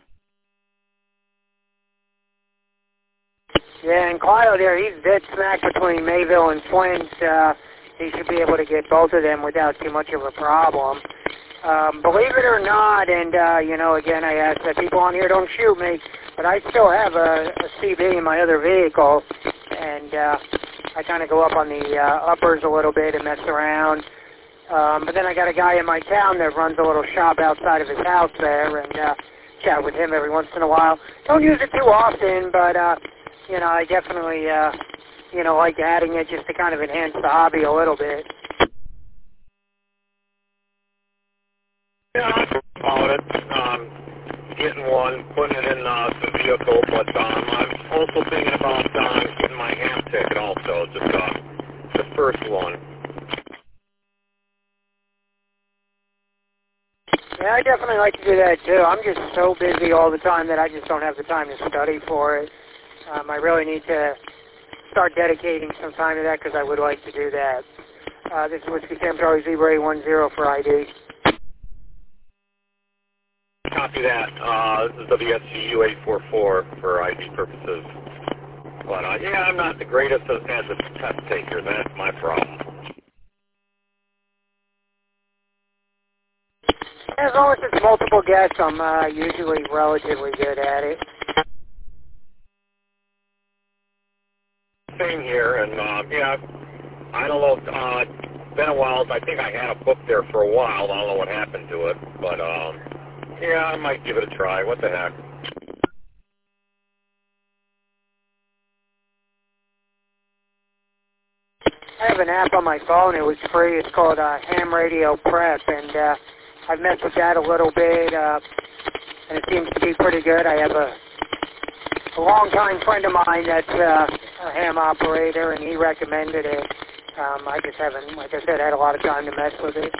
Yeah, and Clio there, he's dead smack between Mayville and Flint. He should be able to get both of them without too much of a problem. Believe it or not, and, again, I ask that people on here don't shoot me, but I still have a CB in my other vehicle, and I kind of go up on the uppers a little bit and mess around. But then I got a guy in my town that runs a little shop outside of his house there, and chat with him every once in a while. Don't use it too often, but, I definitely, like adding it just to kind of enhance the hobby a little bit. Yeah, about it. Getting one, putting it in the vehicle, but I'm also thinking about getting my ham ticket also, just the first one. Yeah, I definitely like to do that too. I'm just so busy all the time that I just don't have the time to study for it. I really need to start dedicating some time to that because I would like to do that. This is Whiskey Sam Charlie Zebra 810 for ID. Copy that. This is WSCU 844 for ID purposes. But, yeah, I'm not the greatest as a test taker. That's my problem. As long as it's multiple guests, I'm usually relatively good at it. Same here, and, yeah, I don't know. It's been a while. I think I had a book there for a while. I don't know what happened to it, but, yeah, I might give it a try. What the heck? I have an app on my phone. It was free. It's called Ham Radio Prep, and I've messed with that a little bit, and it seems to be pretty good. I have a longtime friend of mine that's a ham operator, and he recommended it. I just haven't, like I said, had a lot of time to mess with it.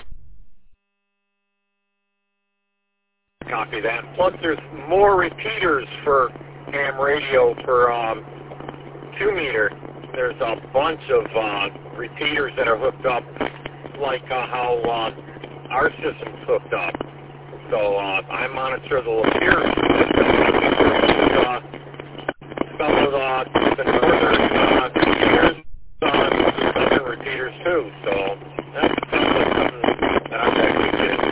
Copy that. Plus, there's more repeaters for ham radio for 2-meter. There's a bunch of repeaters that are hooked up, like how our system's hooked up. So I monitor the Lapeer system. Some of the northern repeaters, southern repeaters too. So that's something that I've actually get into.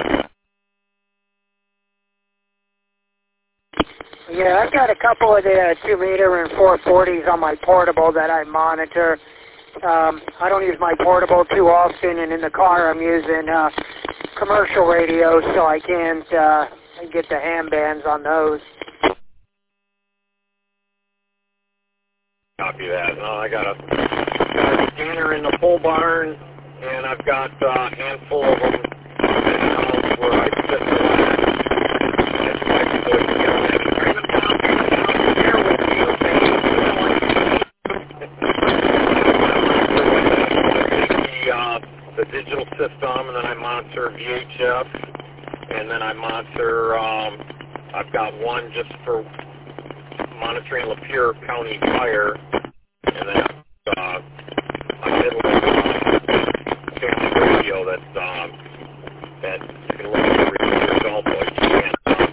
Yeah, I've got a couple of the 2-meter and 440s on my portable that I monitor. I don't use my portable too often, and in the car I'm using commercial radio, so I can't get the ham bands on those. Copy that. I got a scanner in the pole barn, and I've got a handful of them in the house where I sit for that. The digital system, and then I monitor VHF, and then I monitor, I've got one just for monitoring Lapeer County Fire, and then a Midland family radio that you can look at the repeaters also. You can't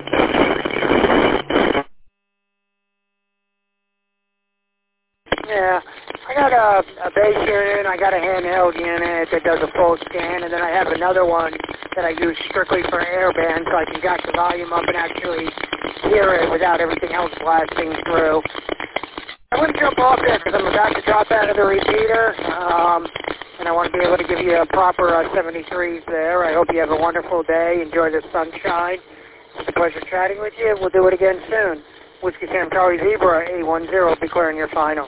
Yeah, I got a base unit, I got a handheld unit that does a full scan, and then I have another one that I use strictly for airband, so I can jack the volume up and actually hear it without everything else blasting through. I wouldn't jump off there because I'm about to drop out of the repeater, and I want to be able to give you a proper 73s there. I hope you have a wonderful day. Enjoy the sunshine. It's a pleasure chatting with you. We'll do it again soon. Whiskey Sam Charlie Zebra 810, be clearing your final.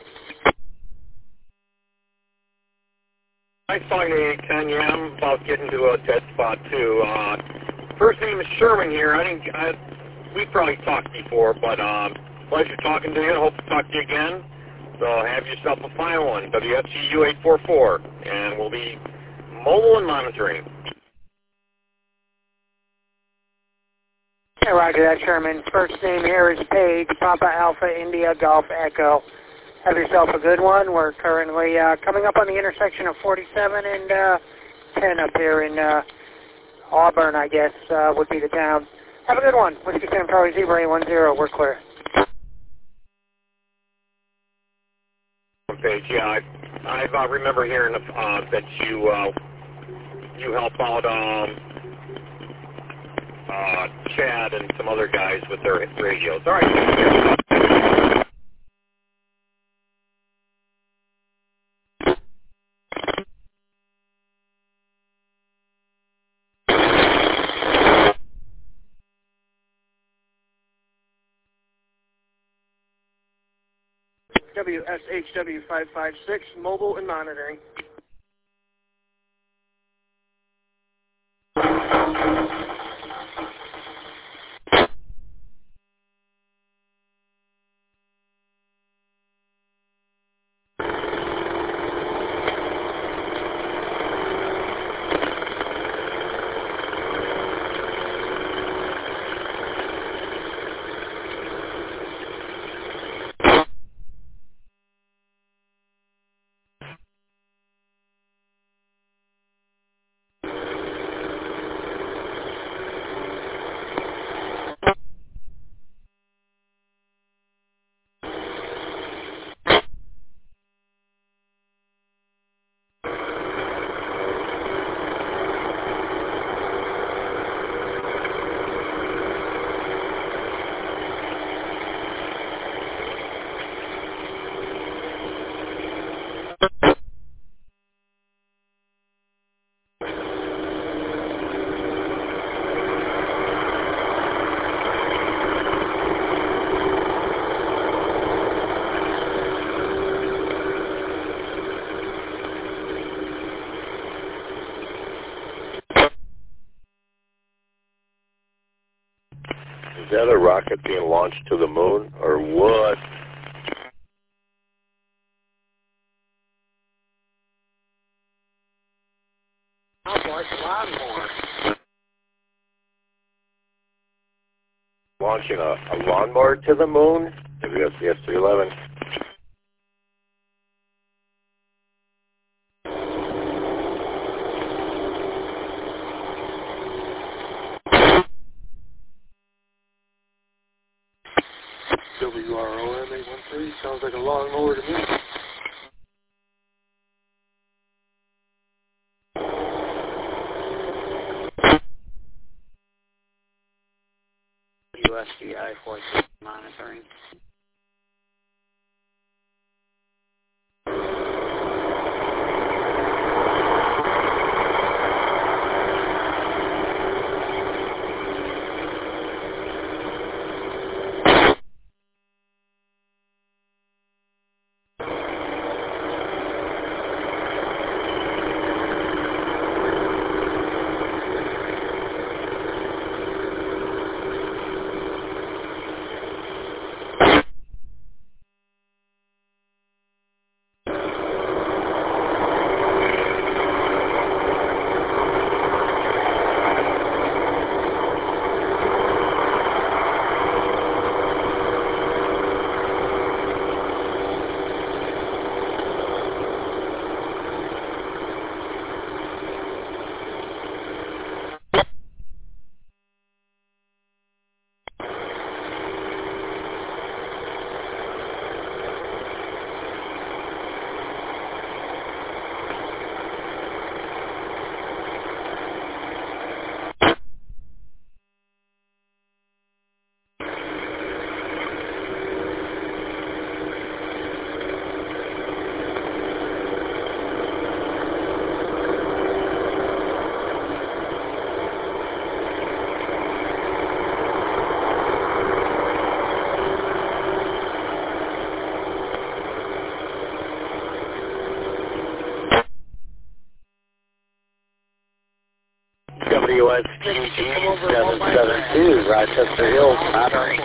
I find the 810, yeah, I'm about getting to a dead spot too. First name is Sherman here. We probably talked before, but pleasure talking to you. Hope to talk to you again. So have yourself a fine one. WFGU 844, and we'll be mobile and monitoring. Yeah, roger that, Sherman. First name here is Paige, Papa Alpha India Golf Echo. Have yourself a good one. We're currently coming up on the intersection of 47 and 10 up here in Auburn, I guess, would be the town. Have a good one. Whiskey Sam Charlie Zebra 810. We're clear. Page, yeah, I remember hearing that you help out Chad and some other guys with their radios. All right. WSHW 556, mobile and monitoring. Is that a rocket being launched to the moon, or what? Sounds like a lawnmower. Launching a lawnmower to the moon? WSCS 311. WROM 813, sounds like a lawnmower to me. USDI 46 monitoring. WSTG 772, Rochester Hills, monitoring.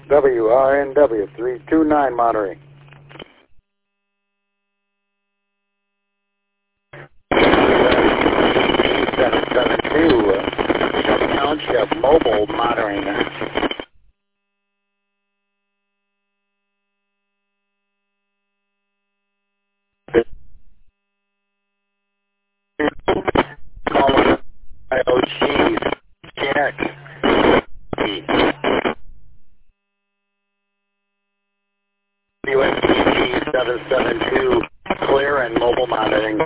WRNW 329 monitoring. Township mobile monitoring. IOG check. USDG 772 clear and mobile monitoring.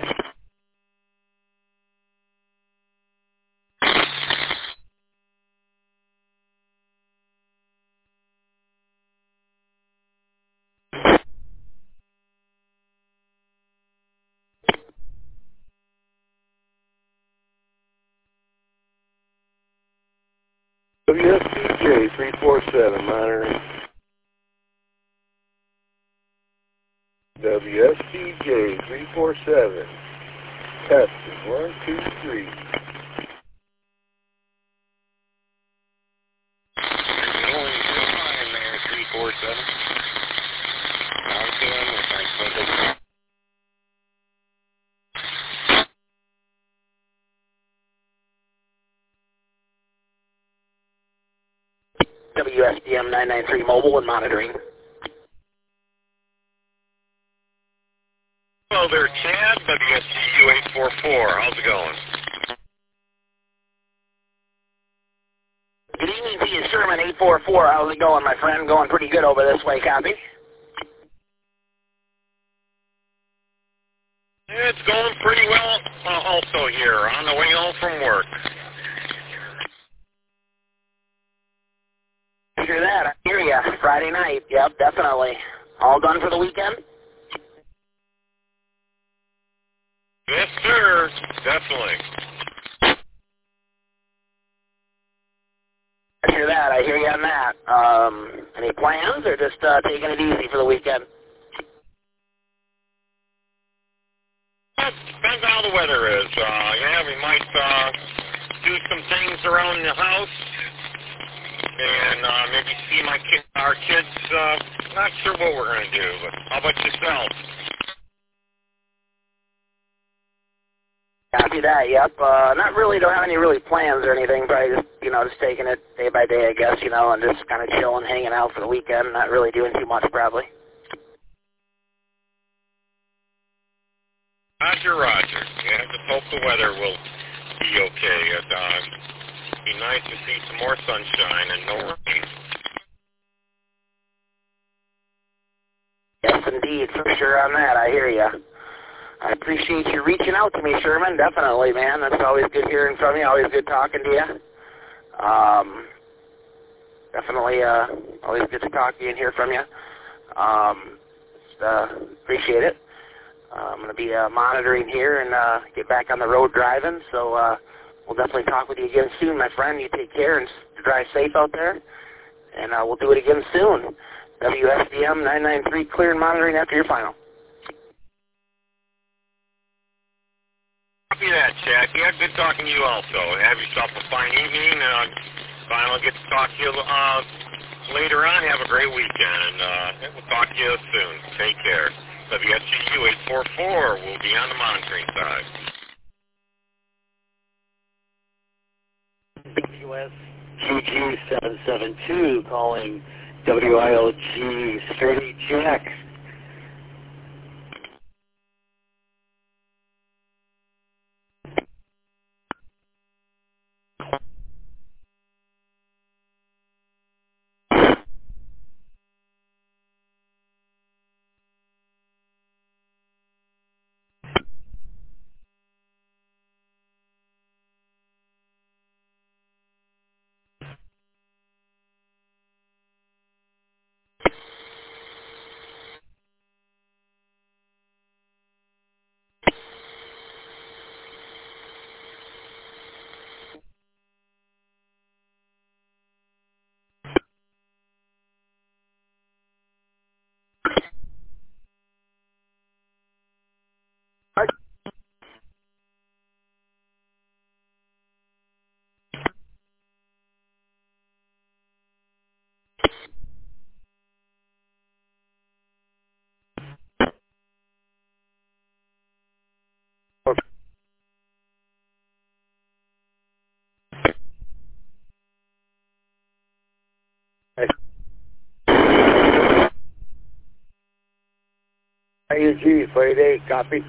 WSDJ 347 monitoring. WSDJ 347. Testing 1, 2, 3. Going real high in there, 347. Okay, I'm listening. WSDM 993 mobile and monitoring. Hello there, Chad. WSCU 844. How's it going? Good evening to you, Sherman 844. How's it going, my friend? Going pretty good over this way, copy? It's going pretty well also here, on the way home from work. Hear that? I hear ya. Friday night. Yep, definitely. All done for the weekend? Yes, sir. Definitely. I hear that. I hear you on that. Any plans or just taking it easy for the weekend? Depends how the weather is. Yeah, we might do some things around the house and maybe see our kids. Not sure what we're going to do, but how about yourself? Copy that, yep. Not really, don't have any really plans or anything, probably just, just taking it day by day, I guess, and just kind of chilling, hanging out for the weekend, not really doing too much, probably. Roger, Roger. Yeah, just hope the weather will be okay. It'd be nice to see some more sunshine and no rain. Yes, indeed, for sure on that, I hear you. I appreciate you reaching out to me, Sherman. Definitely, man. That's always good hearing from you. Always good talking to you. Definitely always good to talk to you and hear from you. Appreciate it. I'm going to be monitoring here and get back on the road driving. So we'll definitely talk with you again soon, my friend. You take care and drive safe out there. And we'll do it again soon. WSDM 993 clear and monitoring after your final. Copy that, Chad. Yeah, good talking to you also. Have yourself a fine evening. Finally get to talk to you later on. Have a great weekend. And we'll talk to you soon. Take care. WSGU 844 will be on the monitoring side. WSGG 772 calling WILG Sturdy Jack. A&G, flight 8, copy.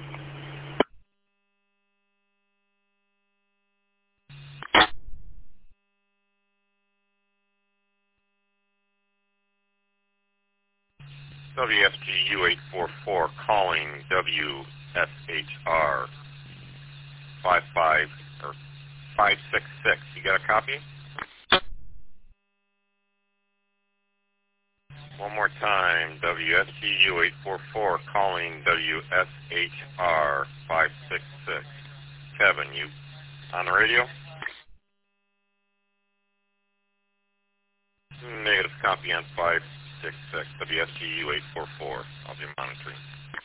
WFGU 844 calling WSHR 566. You got a copy? One more time, WSGU 844 calling WSHR 566. Kevin, you on the radio? Negative copy on 566, WSGU 844. I'll be monitoring.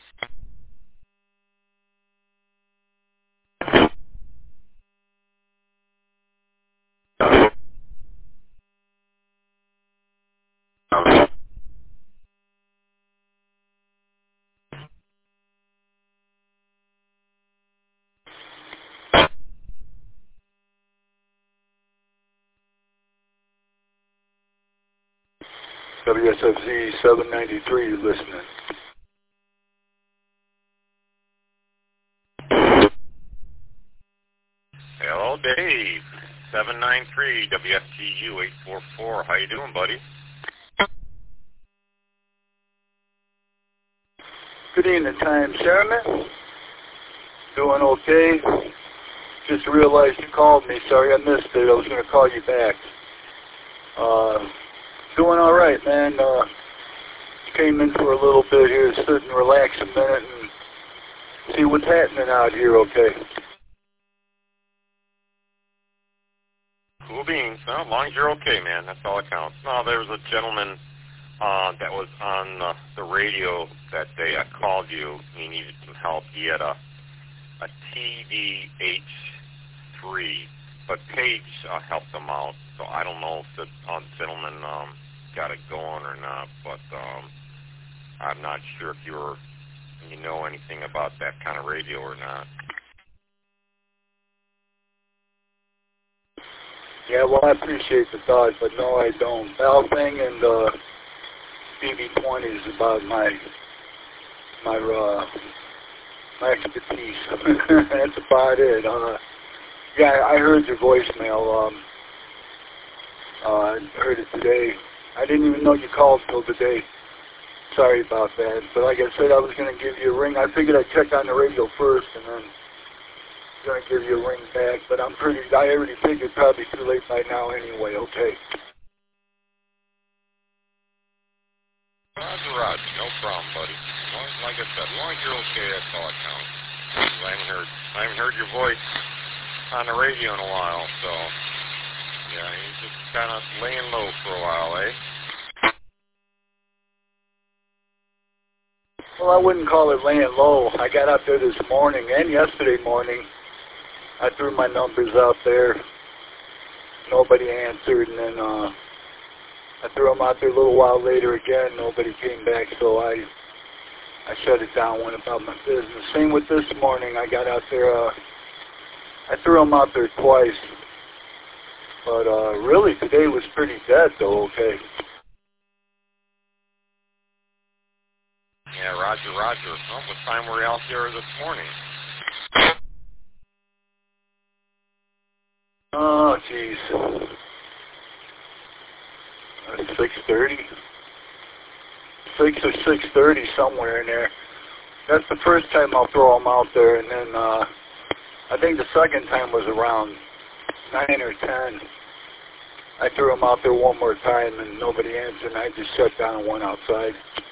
WSFZ 793 listening. Hello, Dave. 793 WFGU 844. How you doing, buddy? Good evening, time, Sherman. Doing okay. Just realized you called me. Sorry I missed it. I was going to call you back. Doing all right, man. Came in for a little bit here, sit and relax a minute and see what's happening out here, okay? Cool beans. Well, as long as you're okay, man, that's all that counts. No, there was a gentleman that was on the radio that day. I called you. He needed some help. He had a TDH3, but Paige helped him out. So I don't know if the gentleman got it going or not, but I'm not sure if you know anything about that kind of radio or not. Yeah, well, I appreciate the thought, but no, I don't. Valving and BB20 is about my expertise. That's about it. Yeah, I heard your voicemail. I heard it today. I didn't even know you called till today. Sorry about that. But like I said, I was going to give you a ring. I figured I'd check on the radio first and then going to give you a ring back. But I already figured probably too late by now anyway, okay? Roger, no problem, buddy. Like I said, as long as you're okay, that's all that counts. I haven't heard your voice on the radio in a while, so yeah, you're just kind of laying low for a while, eh? Well, I wouldn't call it laying low. I got out there this morning and yesterday morning. I threw my numbers out there. Nobody answered, and then I threw them out there a little while later again. Nobody came back, so I shut it down, went about my business. Same with this morning. I got out there. I threw them out there twice. But really, today was pretty dead, though, okay? Yeah, roger. Well, what time were you out there this morning? Oh, jeez. 6:30? 6 or 6:30, somewhere in there. That's the first time I'll throw them out there, and then I think the second time was around 9 or 10. I threw them out there one more time, and nobody answered, and I just shut down and went outside.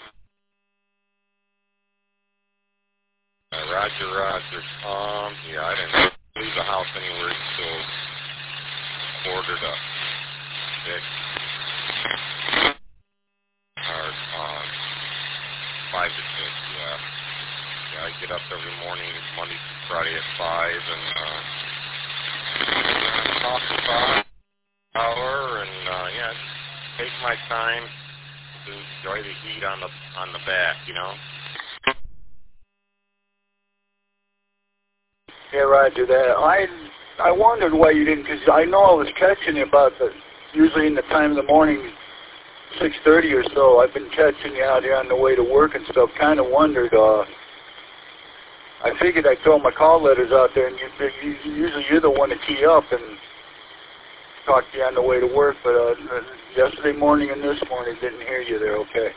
Roger. Yeah, I didn't leave the house anywhere until 4 to 6. Or 5 to 6, yeah. Yeah, I get up every morning, Monday through Friday at 5, and talk about hour, and yeah, just take my time to enjoy the heat on the back, you know. Yeah, roger that. I wondered why you didn't, because I know I was catching you about usually in the time of the morning, 6:30 or so. I've been catching you out here on the way to work and stuff. Kind of wondered I figured I'd throw my call letters out there, and usually you're the one to key up and talk to you on the way to work, but yesterday morning and this morning didn't hear you there, okay?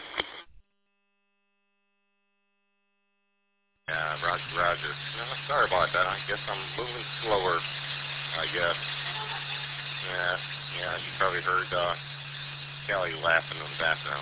Yeah, Roger. No, sorry about that. I guess I'm moving slower, I guess. Yeah, you probably heard Kelly laughing in the background.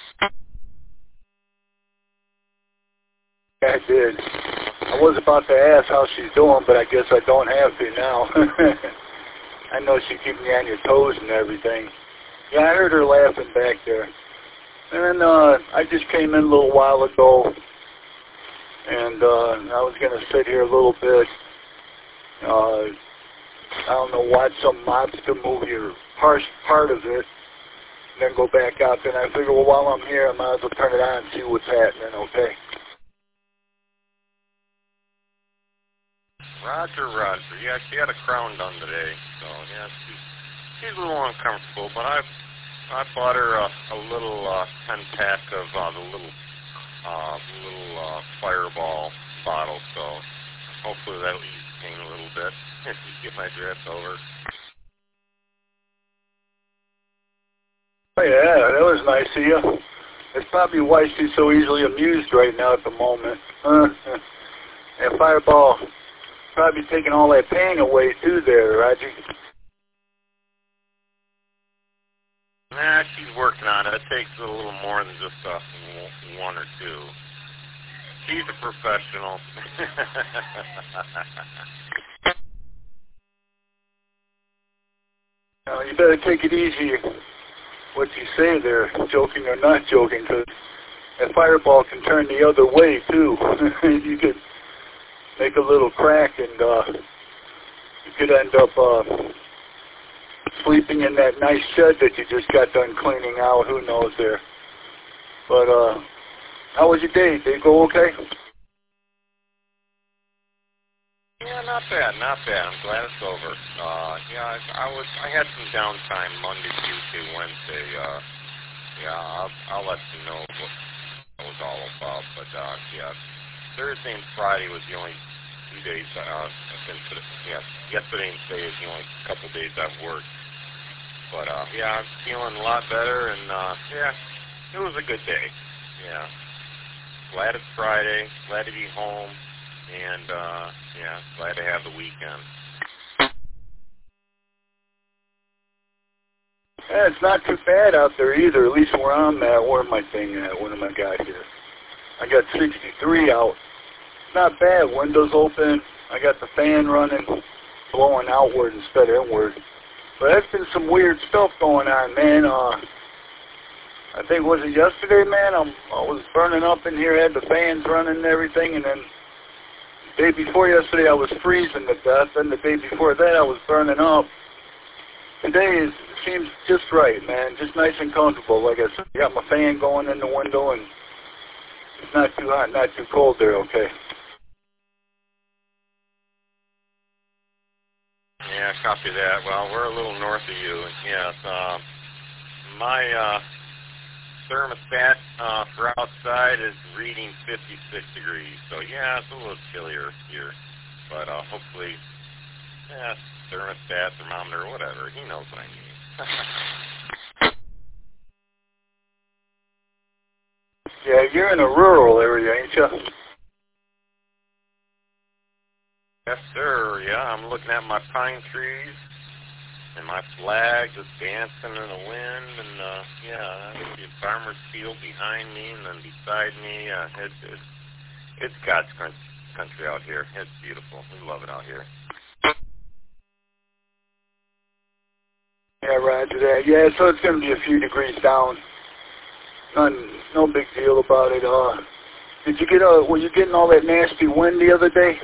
Yeah, I did. I was about to ask how she's doing, but I guess I don't have to now. I know she keeps me on your toes and everything. Yeah, I heard her laughing back there. And I just came in a little while ago, and I was going to sit here a little bit. I don't know, watch some mobster movie or part of it, and then go back out there. And I figure, well, while I'm here, I might as well turn it on and see what's happening, okay? Roger. Yeah, she had a crown done today, so yeah, she's a little uncomfortable. But I bought her a little 10-pack of the little Fireball bottle, so hopefully that'll ease the pain a little bit. Get my drift over. Oh yeah, that was nice of you. That's probably why she's so easily amused right now at the moment. And Fireball probably taking all that pain away too there, Roger. Nah, she's working on it. It takes a little more than just one or two. She's a professional. You better take it easy what you say there, joking or not joking, because that Fireball can turn the other way too. You could make a little crack and you could end up sleeping in that nice shed that you just got done cleaning out. Who knows there. But how was your day? Did it go okay? Yeah, not bad. I'm glad it's over. Yeah, I had some downtime Monday, Tuesday, Wednesday. Yeah, I'll let you know what it was all about. But yeah, Thursday and Friday was the only 2 days I've been to yesterday and today is the only couple days I've worked. But yeah, I'm feeling a lot better, and yeah, it was a good day. Yeah, glad it's Friday, glad to be home, and yeah, glad to have the weekend. Yeah, it's not too bad out there either, at least where I'm at. Where am I thing at? What am I got here? I got 63 out. Not bad. Windows open. I got the fan running, blowing outward instead of inward. But there's been some weird stuff going on, man. I think, was it yesterday, man? I was burning up in here, had the fans running and everything, and then the day before yesterday I was freezing to death, and the day before that I was burning up. Today seems just right, man. Just nice and comfortable. Like I said, I got my fan going in the window, and it's not too hot, not too cold there, okay? Yeah, copy that. Well, we're a little north of you. Yes, my thermostat for outside is reading 56 degrees. So yeah, it's a little chillier here. But hopefully, yeah, thermostat, thermometer, whatever. He knows what I mean. Yeah, you're in a rural area, ain't you? Yes, sir. Yeah, I'm looking at my pine trees and my flag just dancing in the wind, and yeah, the farmer's field behind me, and then beside me. It's God's country out here. It's beautiful. We love it out here. Yeah, roger that. Yeah, so it's going to be a few degrees down. No big deal about it. Did you get were you getting all that nasty wind the other day?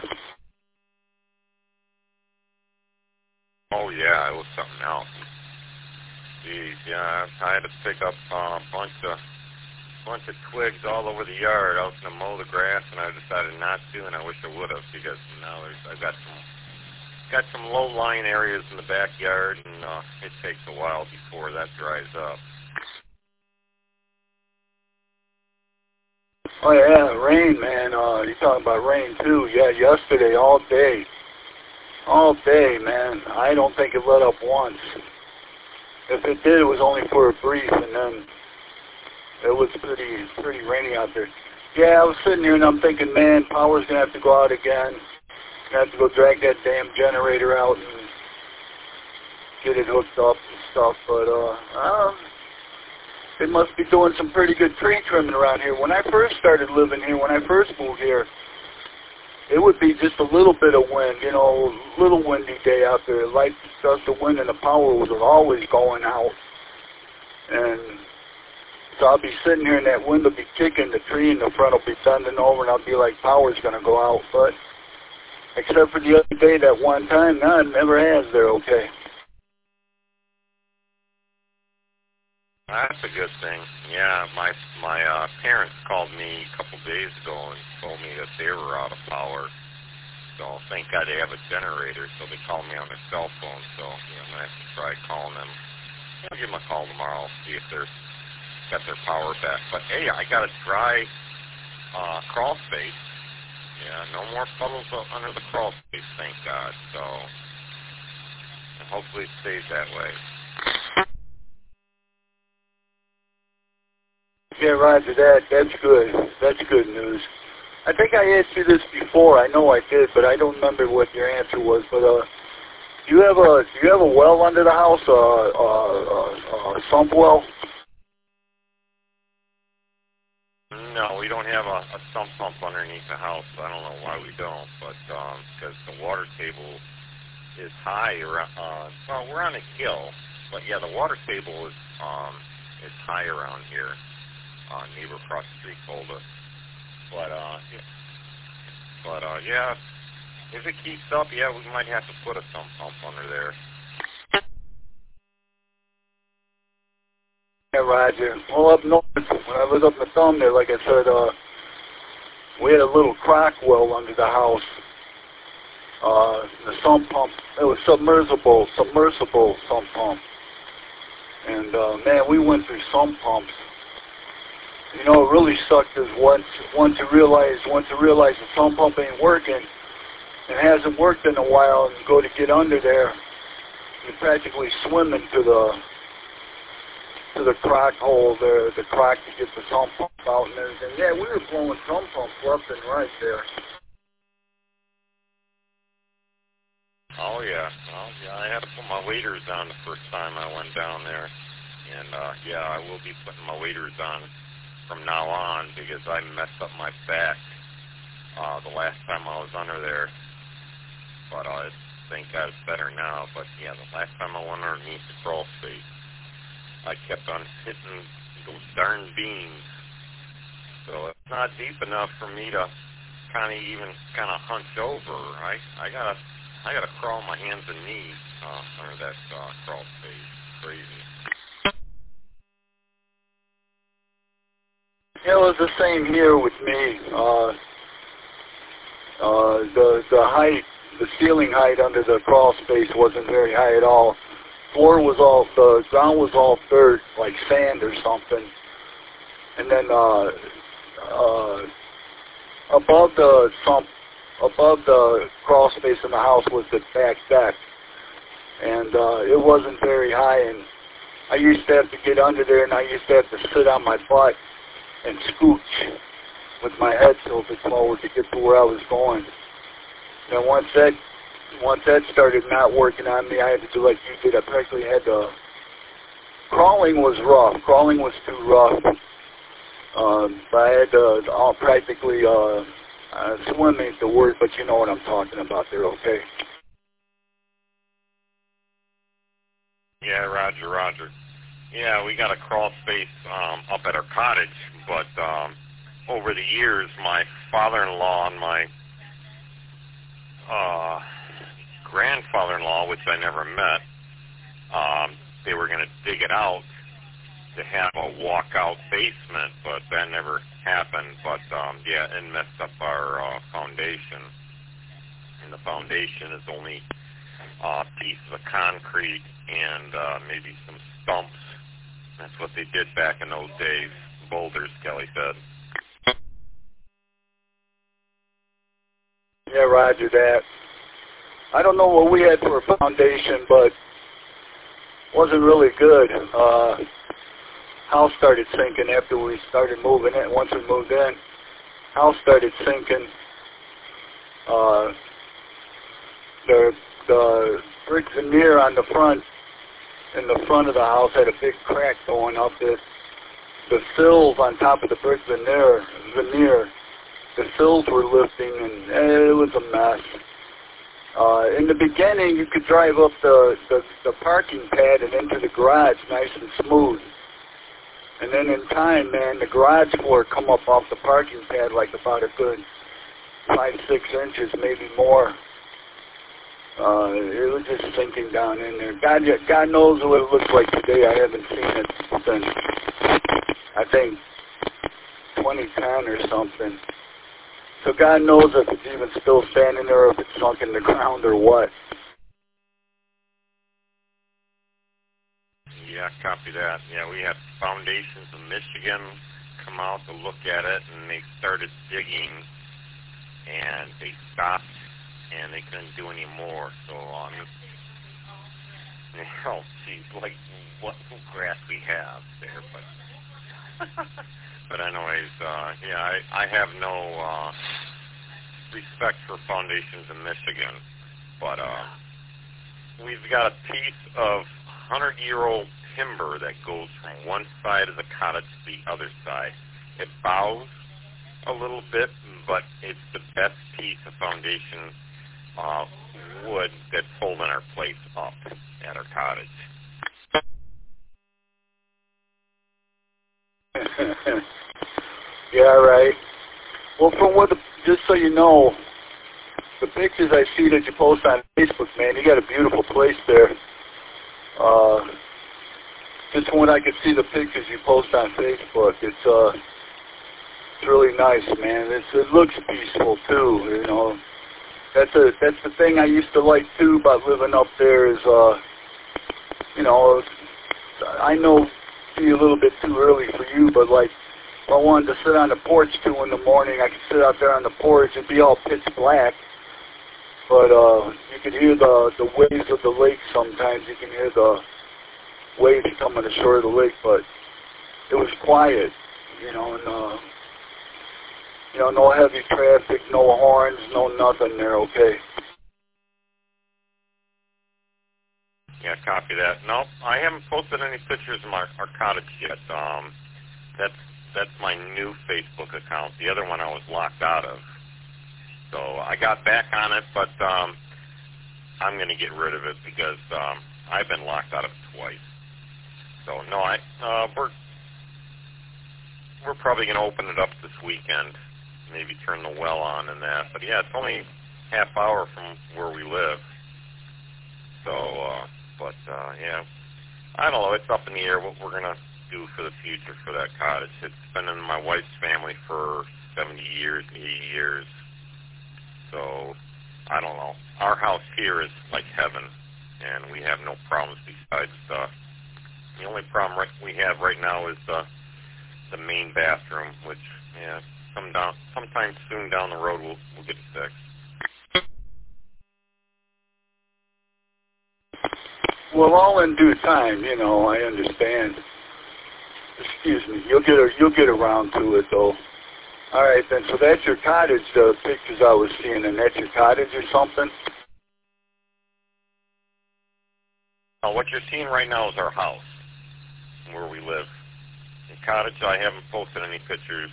Oh yeah, it was something else. Geez, yeah, I had to pick up a bunch of twigs all over the yard. I was going to mow the grass, and I decided not to, and I wish I would have, because now I've got some low-lying areas in the backyard, and it takes a while before that dries up. Oh, yeah, rain, man. You're talking about rain, too. Yeah, yesterday, all day. All day, man. I don't think it let up once. If it did, it was only for a brief, and then it was pretty rainy out there. Yeah, I was sitting here, and I'm thinking, man, power's going to have to go out again. Going to have to go drag that damn generator out and get it hooked up and stuff. But, they must be doing some pretty good tree trimming around here. When I first started living here, when I first moved here, it would be just a little bit of wind, you know, a little windy day out there, light gust of wind, and the power was always going out. And so I'll be sitting here, and that wind will be kicking, the tree in the front will be bending over, and I'll be like, power's going to go out. But except for the other day, that one time, no, it never has. They're okay. That's a good thing. Yeah, my parents called me a couple days ago and told me that they were out of power. So thank God they have a generator. So they called me on their cell phone. So I'm gonna have to try calling them. I'll give them a call tomorrow, see if they're got their power back. But hey, I got a dry crawl space. Yeah, no more puddles under the crawl space, thank God. So and hopefully it stays that way. Yeah, Roger, that's good. That's good news. I think I asked you this before. I know I did, but I don't remember what your answer was. But do you have a well under the house, a sump well? No, we don't have a sump pump underneath the house. I don't know why we don't, but because the water table is high around. Well, we're on a hill, but yeah, the water table is high around here. Neighbor across the street told us. But yeah, if it keeps up, yeah, we might have to put a sump pump under there. Yeah, Roger. Well, up north, when I was up in the thumb there, like I said, we had a little crock well under the house. The sump pump, it was submersible sump pump. And man, we went through sump pumps. You know, it really sucked is once you realize the sump pump ain't working, and hasn't worked in a while, and you go to get under there, you practically swim into the crock hole there, the crock to get the sump pump out and everything. Yeah, we were blowing sump pumps left and right there. Oh yeah, well, yeah, I had to put my waders on the first time I went down there, and yeah, I will be putting my waders on from now on because I messed up my back the last time I was under there. But I think God it's better now. But yeah, the last time I went underneath the crawl space, I kept on hitting those darn beams. So it's not deep enough for me to kind of hunch over. I gotta crawl my hands and knees under that crawl space. Crazy. Yeah, it was the same here with me. The height, the ceiling height under the crawl space wasn't very high at all. The ground was all dirt, like sand or something. And then above the crawl space in the house was the back deck, and it wasn't very high. And I used to have to get under there, and I used to have to sit on my butt and scooch with my head tilted forward to get to where I was going. And once that started not working on me, I had to do like you did. I practically had to. Crawling was rough. Crawling was too rough. But I had to practically swim ain't the word, but you know what I'm talking about there, okay? Yeah, Roger. Yeah, we got a crawl space up at our cottage, but over the years, my father-in-law and my grandfather-in-law, which I never met, they were going to dig it out to have a walkout basement, but that never happened. But yeah, it messed up our foundation, and the foundation is only pieces of concrete and maybe some stumps. That's what they did back in those days. Boulders, Kelly said. Yeah, roger that. I don't know what we had for a foundation, but wasn't really good. House started sinking after we started moving in. Once we moved in, house started sinking. The brick veneer on the front, in the front of the house, had a big crack going up it. The sills on top of the brick veneer, the sills were lifting, and it was a mess. In the beginning, you could drive up the parking pad and into the garage nice and smooth. And then in time, man, the garage floor come up off the parking pad like about a good 5-6 inches, maybe more. It was just sinking down in there. God knows what it looks like today. I haven't seen it since, I think, 2010 or something. So God knows if it's even still standing there, or if it's sunk in the ground or what. Yeah, copy that. Yeah, we had Foundations of Michigan come out to look at it, and they started digging, and they stopped, and they couldn't do any more. So, geez, like what grass we have there, but anyways, yeah, I have no respect for Foundations in Michigan, but we've got a piece of 100-year-old timber that goes from one side of the cottage to the other side. It bows a little bit, but it's the best piece of foundation wood that's holding our place up at our cottage. Yeah, right. Well, from what, just so you know, the pictures I see that you post on Facebook, man, you got a beautiful place there. Just when I could see the pictures you post on Facebook, it's really nice, man. It looks peaceful too, you know. That's the thing I used to like too about living up there is, you know, I know it'd be a little bit too early for you, but like if I wanted to sit on the porch 2 in the morning, I could sit out there on the porch. It'd be all pitch black, but you could hear the waves of the lake sometimes. You can hear the waves coming ashore of the lake, but it was quiet, you know, and you know, no heavy traffic, no horns, no nothing there, okay? Yeah, copy that. No, I haven't posted any pictures of our cottage yet. That's my new Facebook account. The other one I was locked out of. So I got back on it, but I'm going to get rid of it because I've been locked out of it twice. So no, we're probably going to open it up this weekend, maybe turn the well on and that. But yeah, it's only half hour from where we live. So, yeah, I don't know. It's up in the air what we're going to do for the future for that cottage. It's been in my wife's family for 70 years, 80 years. So, I don't know. Our house here is like heaven, and we have no problems besides the only problem we have right now is the main bathroom, which, yeah, sometime soon down the road we'll get it fixed. Well, all in due time, you know, I understand. Excuse me. You'll get around to it, though. All right, then. So that's your cottage, the pictures I was seeing, and that's your cottage or something? What you're seeing right now is our house, where we live. The cottage, I haven't posted any pictures.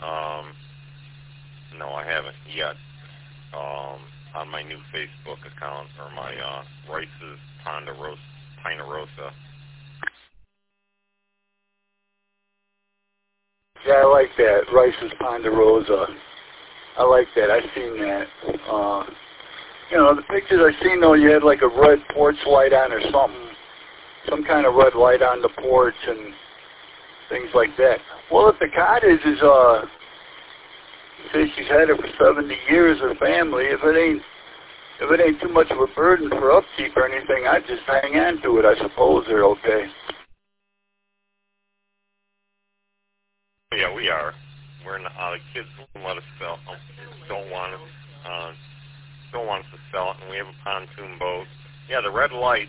No, I haven't yet. On my new Facebook account, or my Rice's Ponderosa. Yeah, I like that. Rice's Ponderosa. I like that. I've seen that. You know, the pictures I've seen, though, you had like a red porch light on or something. Some kind of red light on the porch and things like that. Well, if the cottage is, say she's had it for 70 years, her family, if it ain't too much of a burden for upkeep or anything, I'd just hang on to it, I suppose, they're okay. Yeah, we are. We're not, the kids won't let us sell. Don't want us. sell it, and we have a pontoon boat. Yeah, the red light.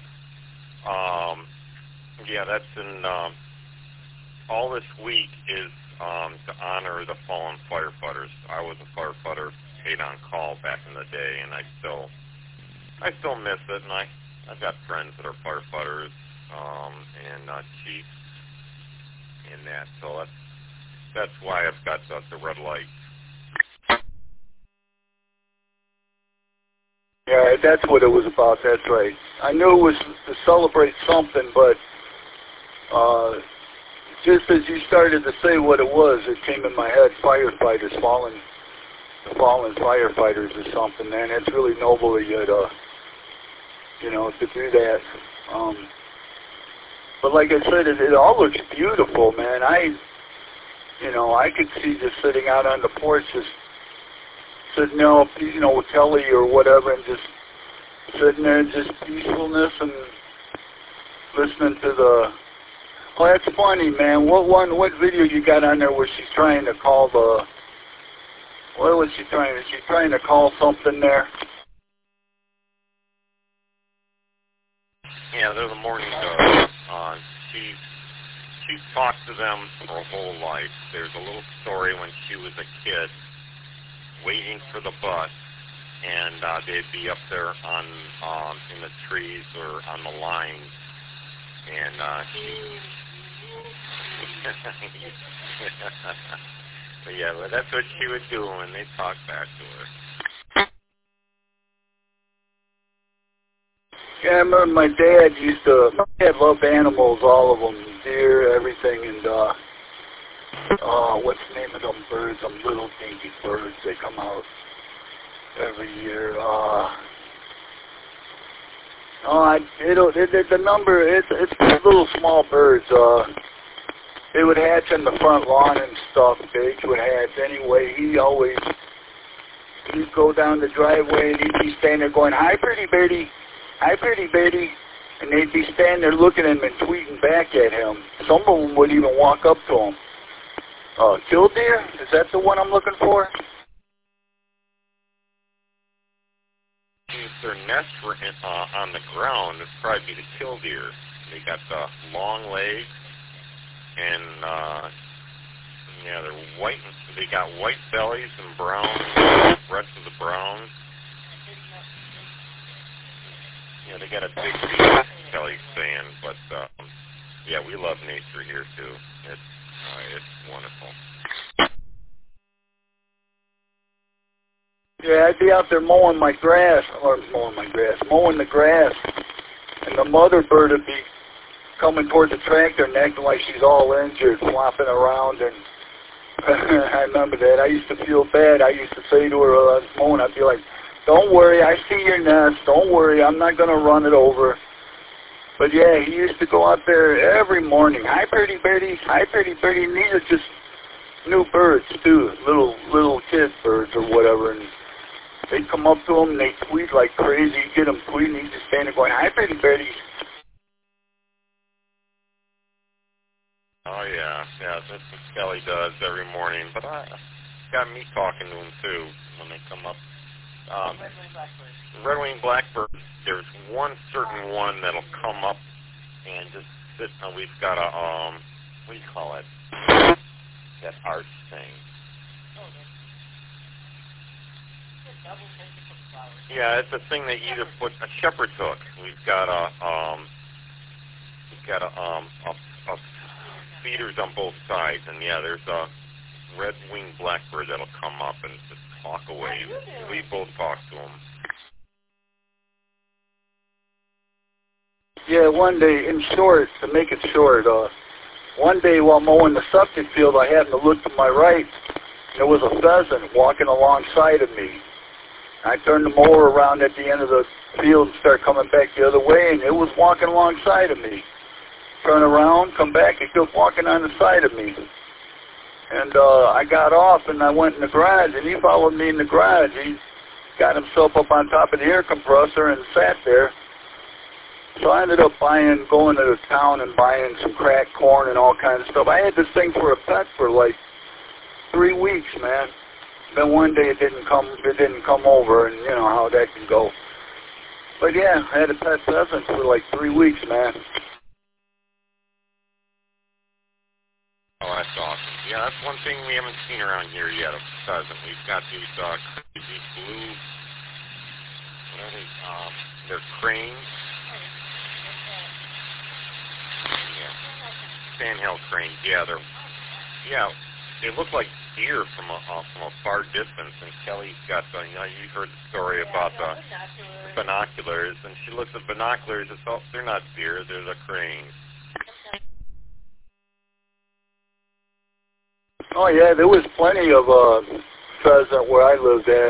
Yeah, that's in. All this week is to honor the fallen firefighters. I was a firefighter, paid on call back in the day, and I still miss it. And I've got friends that are firefighters and chiefs in that. So that's why I've got the red light. Yeah, that's what it was about. That's right. I knew it was to celebrate something, but just as you started to say what it was, it came in my head, firefighters, fallen firefighters or something, man. It's really noble of you to, to do that. But like I said, it all looks beautiful, man. I could see just sitting out on the porch, just sitting there, with Kelly or whatever, and just sitting there, just peacefulness and listening to the. Oh, that's funny, man. What video you got on there where she's trying to call the? What was she trying? Is she trying to call something there? Yeah, they're the morning dogs. She's talked to them for her whole life. There's a little story when she was a kid, waiting for the bus, and they'd be up there in the trees or on the lines, and but yeah, well, that's what she would do when they talked back to her. Yeah, I remember my dad loved animals, all of them, deer, everything, and what's the name of them birds, them little dinky birds, they come out every year. The number, it's little small birds. They would hatch on the front lawn and stuff. Biggs would hatch anyway. He'd go down the driveway and he'd be standing there going, "Hi, pretty birdie. Hi, pretty birdie." And they'd be standing there looking at him and tweeting back at him. Some of them would even walk up to him. Killdeer? Is that the one I'm looking for? If their nests were on the ground, it'd probably be the killdeer. They got the long legs, and they're white. They got white bellies and brown, rest of the brown. Yeah, they got a big beak, Kelly's saying, but yeah, we love nature here too. It's wonderful. Yeah, I'd be out there mowing the grass, and the mother bird would be coming toward the tractor and acting like she's all injured, flopping around, and I remember that. I used to feel bad. I used to say to her while I was mowing, I'd be like, "Don't worry, I see your nest. Don't worry, I'm not going to run it over." But yeah, he used to go out there every morning. "Hi, pretty birdie. Hi, pretty birdie." And these are just new birds, too, little kid birds or whatever. And they'd come up to him and they'd tweet like crazy. He'd get them tweeting. He'd just stand there going, "Hi, pretty birdie." Oh, yeah, that's what Kelly does every morning. But I got me talking to him, too, when they come up. Red-winged blackbird, there's one certain one that'll come up and just sit, we've got a, what do you call it? That arch thing. Yeah, it's a thing that you either put a shepherd's hook. We've got a feeders on both sides, and yeah, there's a red-winged blackbird that'll come up and just talk away. And we both talk to him. Yeah, one day, in short, to make it short, one day while mowing the septic field, I happened to look to my right, and there was a pheasant walking alongside of me. I turned the mower around at the end of the field and started coming back the other way, and it was walking alongside of me. Turn around, come back, it kept walking on the side of me. And I got off, and I went in the garage, and he followed me in the garage. He got himself up on top of the air compressor and sat there. So I ended up going to the town and buying some cracked corn and all kinds of stuff. I had this thing for a pet for like 3 weeks, man. Then one day it didn't come over, and you know how that can go. But yeah, I had a pet pheasant for like 3 weeks, man. Oh, that's awesome. Yeah, that's one thing we haven't seen around here yet, a pheasant. We've got these crazy blue, what are they? They're cranes. Yeah. Sandhill cranes, yeah, they look like deer from a far distance. And Kelly's got, you heard the story about the binoculars, and she looks at binoculars and says, they're not deer, they're the cranes. Oh yeah, there was plenty of pheasant where I lived at.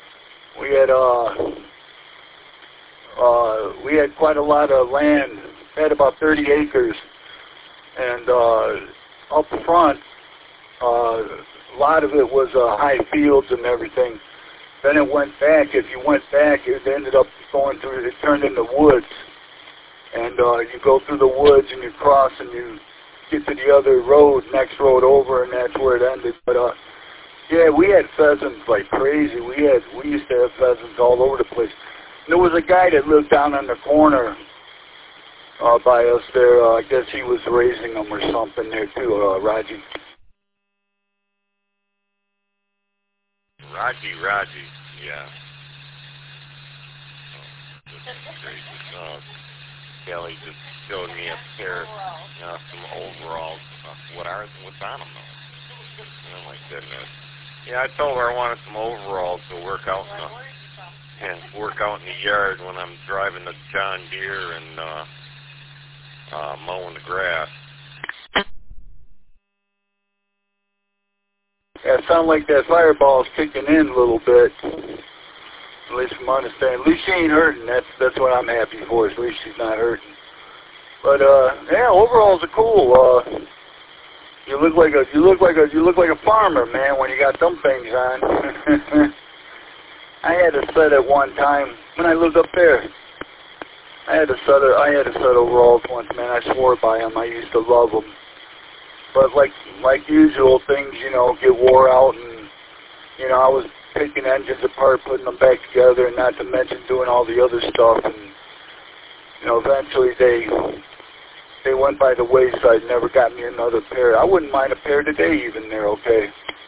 We had quite a lot of land. Had about 30 acres, and up front, a lot of it was high fields and everything. Then it went back. If you went back, it ended up going through. It turned into woods, and you go through the woods and you cross and you get to the other road, next road over, and that's where it ended. But yeah, we had pheasants like crazy. We used to have pheasants all over the place. And there was a guy that lived down on the corner by us there. I guess he was raising them or something there too, Raji. Raji, yeah. Oh, great. Kelly just showed me a pair, some overalls. What's on them though? Oh my goodness. Yeah, I told her I wanted some overalls to work out in the yard when I'm driving the John Deere and mowing the grass. Yeah, it sounds like that fireball's kicking in a little bit. At least from my understanding. At least she ain't hurting. That's what I'm happy for. At least she's not hurting. But yeah, overalls are cool. You look like a farmer, man, when you got them things on. I had a set at one time when I lived up there. I had a set of overalls once, man. I swore by them. I used to love them. But like usual, things, get wore out, and I was taking engines apart, putting them back together, and not to mention doing all the other stuff. And eventually they went by the wayside. Never got me another pair. I wouldn't mind a pair today, even. They're okay.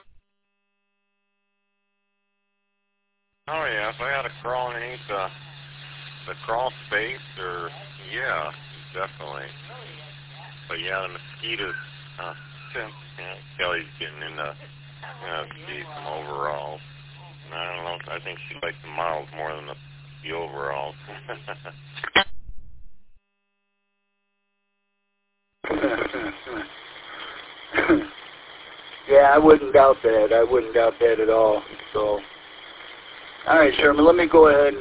Oh yeah, if I had to crawl underneath the crawl space, or yeah, definitely. But yeah, the mosquitoes. Kelly's getting into some overalls. I don't know. I think she likes the models more than the overalls. Yeah, I wouldn't doubt that. I wouldn't doubt that at all. So, all right, Sherman, let me go ahead and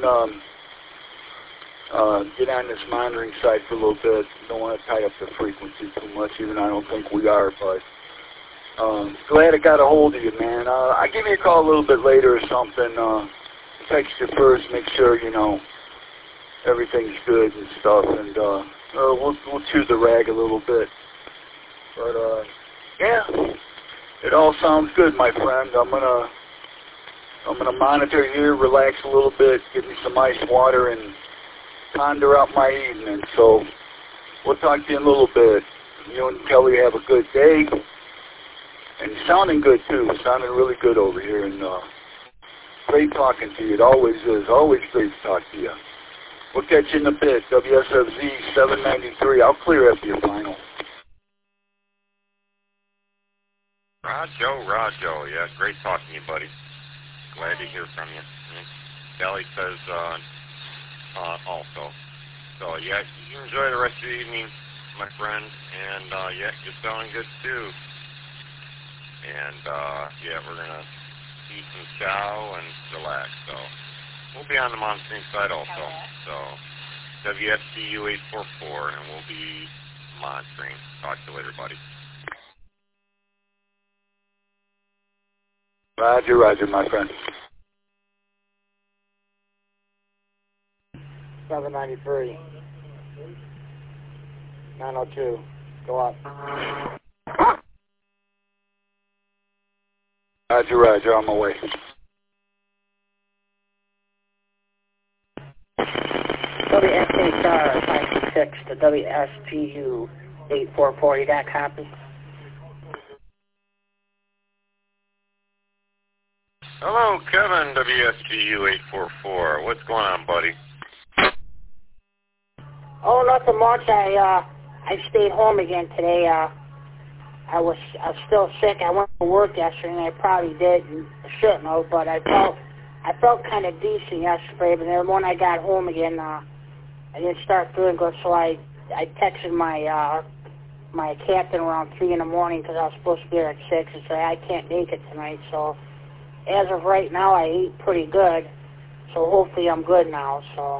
get on this monitoring side for a little bit. Don't want to tie up the frequency too much, even I don't think we are, but glad I got a hold of you, man. I'll give you a call a little bit later or something. Text you first, make sure, everything's good and stuff, and we'll chew the rag a little bit. But, yeah, it all sounds good, my friend. I'm gonna monitor here, relax a little bit, give me some ice water, and ponder out my evening. So we'll talk to you in a little bit. You and Kelly have a good day. And you're sounding good, too. Sounding really good over here. And great talking to you. It always is. Always great to talk to you. We'll catch you in a bit. WSFZ 793. I'll clear after your final. Rajo. Yeah, great talking to you, buddy. Glad to hear from you. Kelly says also. So, yeah, you enjoy the rest of the evening, my friend. And, yeah, you're sounding good, too. And, yeah, we're going to eat some chow and relax. So, we'll be on the monitoring side also. So, WSCU 844, and we'll be monitoring. Talk to you later, buddy. Roger, my friend. 793. 902. Go up. Roger, on my way. WSHR 526 to WSGU 844. You got a copy? Hello, Kevin, WSGU 844. What's going on, buddy? Oh, nothing much. I stayed home again today. I was still sick. I went to work yesterday, and I probably did and shouldn't have, but I felt kind of decent yesterday. But then when I got home again, I didn't start feeling good. So I texted my captain around 3 in the morning because I was supposed to be there at 6 and said I can't make it tonight. So as of right now, I ate pretty good. So hopefully I'm good now. So.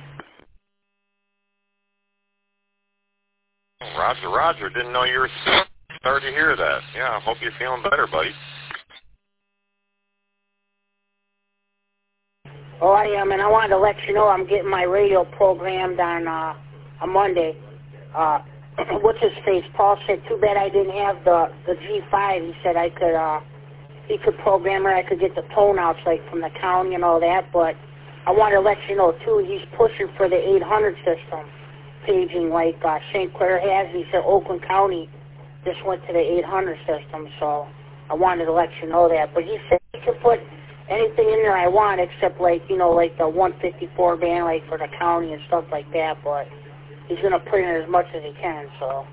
Roger. Didn't know you were sick. Sorry to hear that. Yeah, hope you're feeling better, buddy. Oh, I am, and I wanted to let you know I'm getting my radio programmed on Monday. What's his face? Paul said, too bad I didn't have the G5. He said he could program it. I could get the tone outs like from the county and all that. But I wanted to let you know too. He's pushing for the 800 system, paging like St. Clair has. He said Oakland County just went to the 800 system. So I wanted to let you know that. But he said he could put anything in there I want except like the 154 band like for the county and stuff like that. But he's gonna put in as much as he can. So.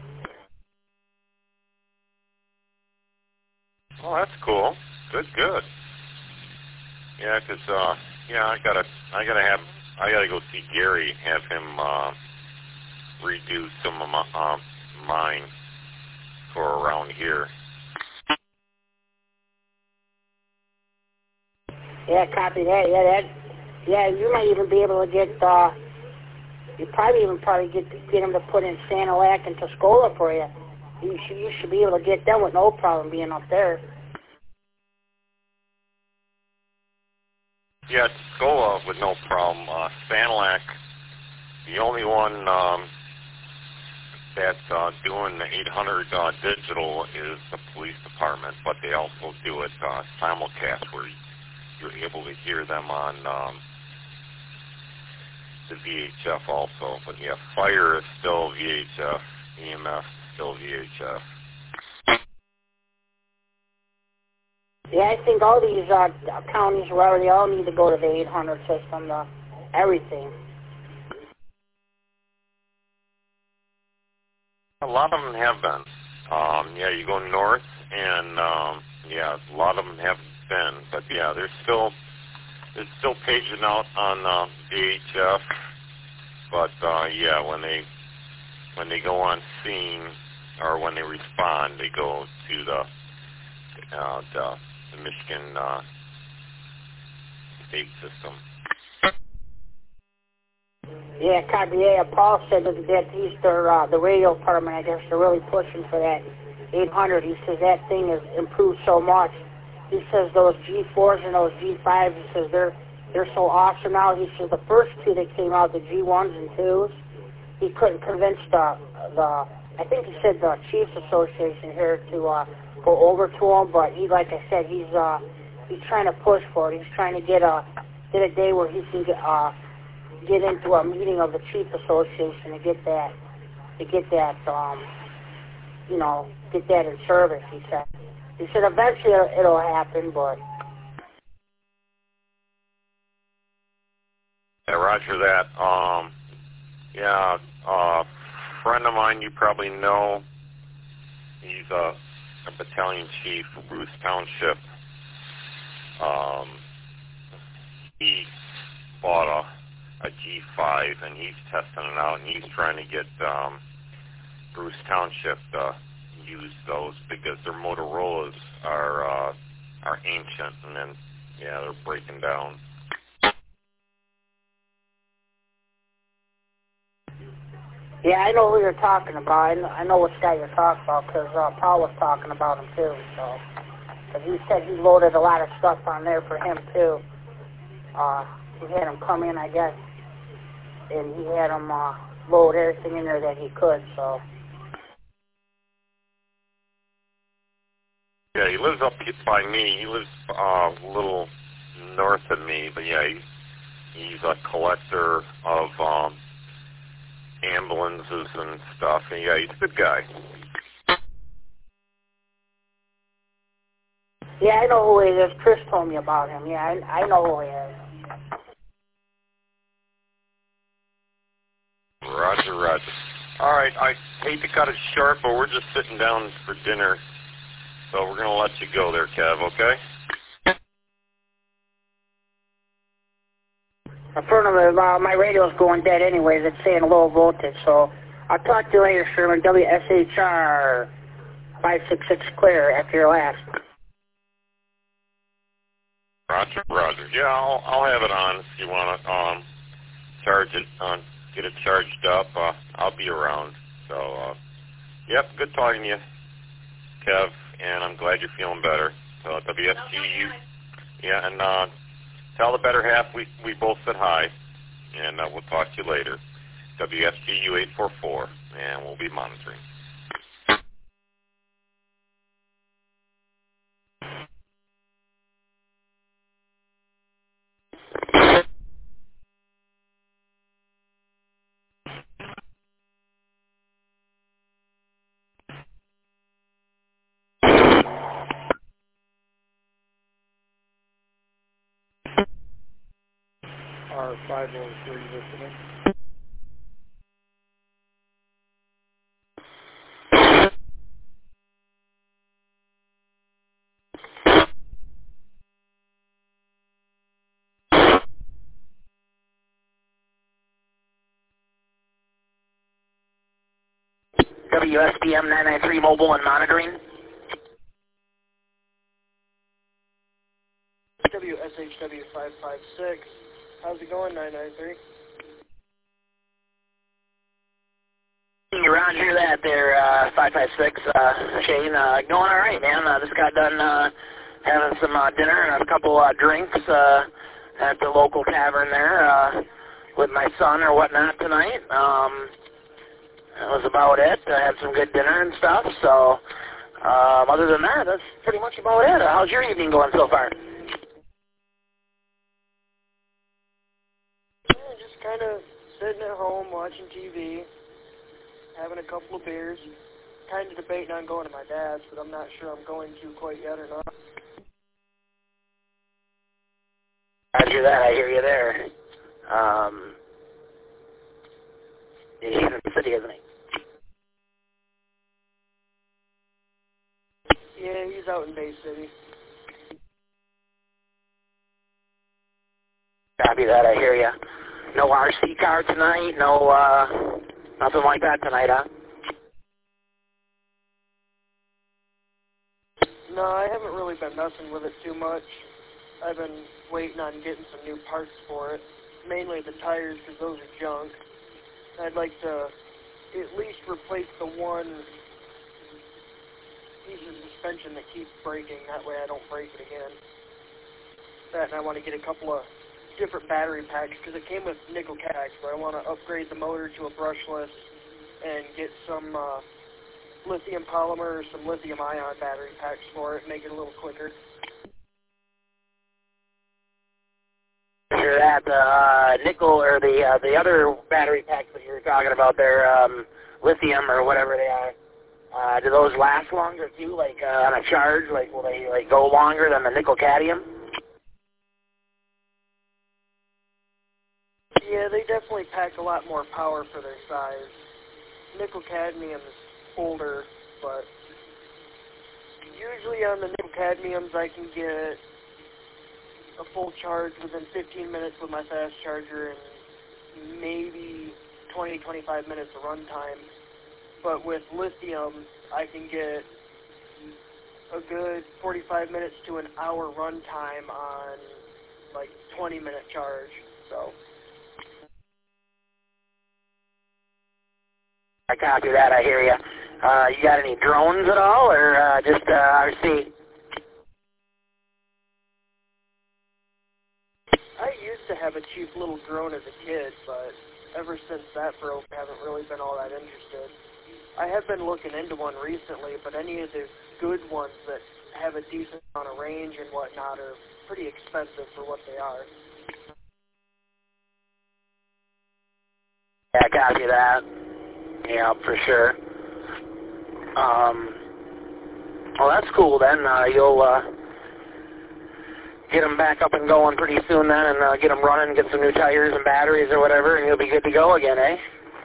Oh, that's cool. Good. Yeah, 'cause I gotta go see Gary, have him redo some of mine for around here. Yeah, copy that. Yeah, you might even be able to get. You probably get him to put in Sanilac and Tuscola for you. You should be able to get them with no problem being up there. Yeah, Tuscola with no problem. Sanilac, the only one that's doing the 800 digital is the police department, but they also do it simulcast where you're able to hear them on the VHF also. But yeah, fire is still VHF, EMF still VHF. Yeah, I think all these counties, wherever, they all need to go to the 800 system, everything. A lot of them have been. Yeah, you go north, and a lot of them have been. But yeah, they're still paging out on VHF. But yeah, when they go on scene or when they respond, they go to the Michigan state system. Yeah, copy. Yeah, Paul said that the radio department, I guess, they're really pushing for that 800. He says that thing has improved so much. He says those G4s and those G5s, he says they're so awesome now. He says the first two that came out, the G1s and 2s, he couldn't convince I think he said the Chiefs Association here to go over to him, but he, like I said, he's trying to push for it. He's trying to get a day where he can get into a meeting of the Chiefs Association to get that get that in service. He said eventually it'll happen, but. Yeah, roger that. A friend of mine you probably know, he's a battalion chief, Bruce Township. He bought a G5 and he's testing it out, and he's trying to get Bruce Township to use those because their Motorola's are ancient, and then they're breaking down. Yeah, I know who you're talking about. I know which guy you're talking about because Paul was talking about him too. So, cause he said he loaded a lot of stuff on there for him too. He had him come in, I guess, and he had him load everything in there that he could. So. Yeah, he lives up by me. He lives a little north of me, but yeah, He's a collector of ambulances and stuff. And yeah, he's a good guy. Yeah, I know who he is. Chris told me about him. Yeah, I know who he is. Roger, roger. All right, I hate to cut it short, but we're just sitting down for dinner, so we're going to let you go there, Kev, okay? In front of the, my radio's going dead anyways. It's saying low voltage, so I'll talk to you later, Sherman. WSHR 566 clear after your last. Roger, roger. Yeah, I'll have it on if you want to charge it on. Get it charged up. I'll be around. So, yep, good talking to you, Kev, and I'm glad you're feeling better. So, WSTU, yeah, and tell the better half we both said hi, and we'll talk to you later. WSTU 844, and we'll be monitoring. R503 listening. WSBM 993 mobile and monitoring. WSHW 556. How's it going, 993? Roger that there, 556, Shane. Going all right, man. Just got done having some dinner and a couple drinks at the local tavern there with my son or whatnot tonight. That was about it. I had some good dinner and stuff, so other than that, that's pretty much about it. How's your evening going so far? Just kind of sitting at home, watching TV, having a couple of beers, kind of debating on going to my dad's, but I'm not sure I'm going to quite yet or not. Roger that, I hear you there. He's in the city, isn't he? Yeah, he's out in Bay City. Copy that, I hear you. No RC car tonight, no, nothing like that tonight, huh? No, I haven't really been messing with it too much. I've been waiting on getting some new parts for it, mainly the tires, because those are junk. I'd like to at least replace the one piece of suspension that keeps breaking. That way I don't break it again. That, and I want to get a couple of different battery packs, because it came with nickel packs, but I want to upgrade the motor to a brushless and get some lithium polymer or some lithium ion battery packs for it, make it a little quicker. Sure that nickel or the other battery packs that you were talking about there, lithium or whatever they are, do those last longer too? Like on a charge, like will they like go longer than the nickel cadmium? Yeah, they definitely pack a lot more power for their size. Nickel cadmium is older, but usually on the nickel cadmiums I can get a full charge within 15 minutes with my fast charger and maybe 20-25 minutes of runtime. But with lithium, I can get a good 45 minutes to an hour runtime on like 20-minute charge. So I copy that, I hear you. You got any drones at all, or just RC? I used to have a cheap little drone as a kid, but ever since that broke, I haven't really been all that interested. I have been looking into one recently, but any of the good ones that have a decent amount of range and whatnot are pretty expensive for what they are. Yeah, copy that. Yeah, for sure. Well, that's cool then. You'll get them back up and going pretty soon then, and get them running, get some new tires and batteries or whatever, and you'll be good to go again, eh?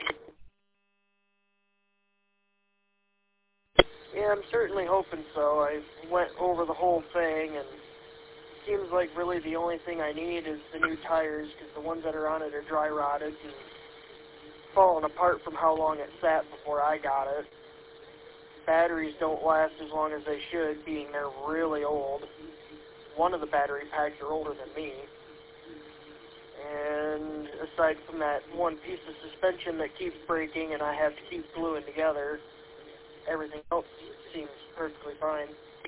Yeah, I'm certainly hoping so. I went over the whole thing, and it seems like really the only thing I need is the new tires, because the ones that are on it are dry rotted and falling apart from how long it sat before I got it. Batteries don't last as long as they should, being they're really old. One of the battery packs are older than me. And aside from that one piece of suspension that keeps breaking and I have to keep gluing together, everything else seems perfectly fine.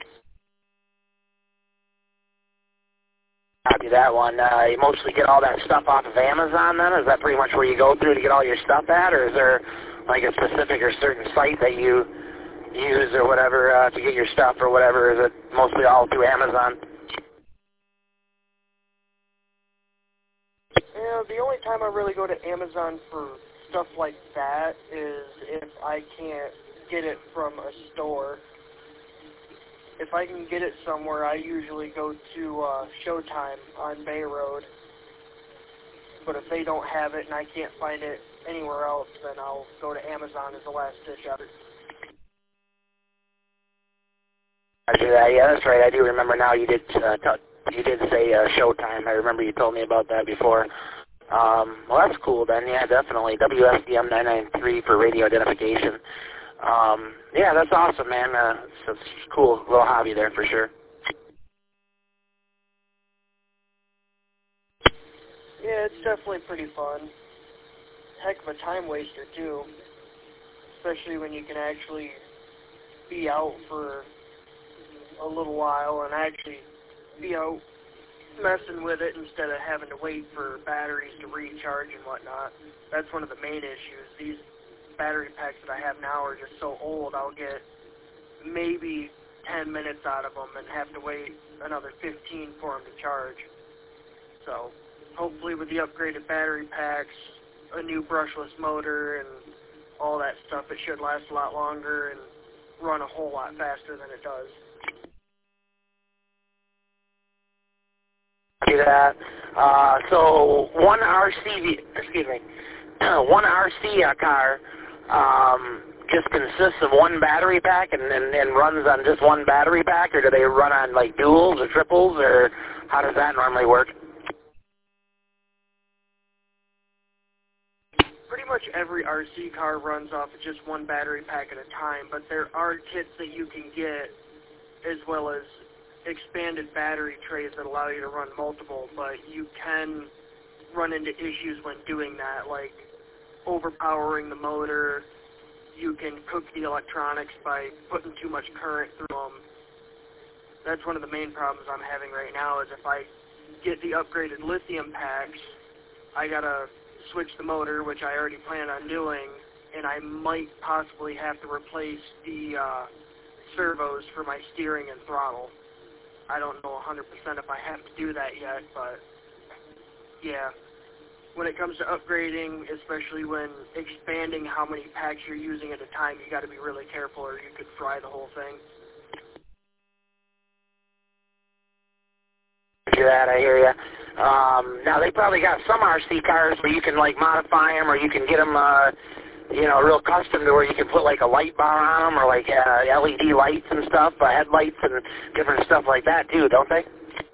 Copy that one. You mostly get all that stuff off of Amazon then? Is that pretty much where you go through to get all your stuff at? Or is there like a specific or certain site that you use or whatever to get your stuff or whatever? Is it mostly all through Amazon? Yeah, the only time I really go to Amazon for stuff like that is if I can't get it from a store. If I can get it somewhere, I usually go to Showtime on Bay Road. But if they don't have it and I can't find it anywhere else, then I'll go to Amazon as a last-ditch effort. I do that. Yeah, that's right. I do remember now. You did say Showtime. I remember you told me about that before. Well, that's cool then. Yeah, definitely. WSDM 993 for radio identification. Yeah, that's awesome, man. It's a cool little hobby there for sure. Yeah, it's definitely pretty fun. Heck of a time waster, too. Especially when you can actually be out for a little while and actually be out messing with it instead of having to wait for batteries to recharge and whatnot. That's one of the main issues. These battery packs that I have now are just so old, I'll get maybe 10 minutes out of them and have to wait another 15 for them to charge. So hopefully with the upgraded battery packs, a new brushless motor, and all that stuff, it should last a lot longer and run a whole lot faster than it does. Do that. So one RC car just consists of one battery pack and runs on just one battery pack, or do they run on like duals or triples, or how does that normally work? Pretty much every RC car runs off of just one battery pack at a time, but there are kits that you can get as well as expanded battery trays that allow you to run multiple, but you can run into issues when doing that, like overpowering the motor. You can cook the electronics by putting too much current through them. That's one of the main problems I'm having right now, is if I get the upgraded lithium packs, I gotta switch the motor, which I already plan on doing, and I might possibly have to replace the servos for my steering and throttle. I don't know 100% if I have to do that yet, but yeah. When it comes to upgrading, especially when expanding how many packs you're using at a time, you got to be really careful or you could fry the whole thing. I hear you. Now they probably got some RC cars where you can like modify them, or you can get them, real custom to where you can put like a light bar on them, or like LED lights and stuff, headlights and different stuff like that too, don't they?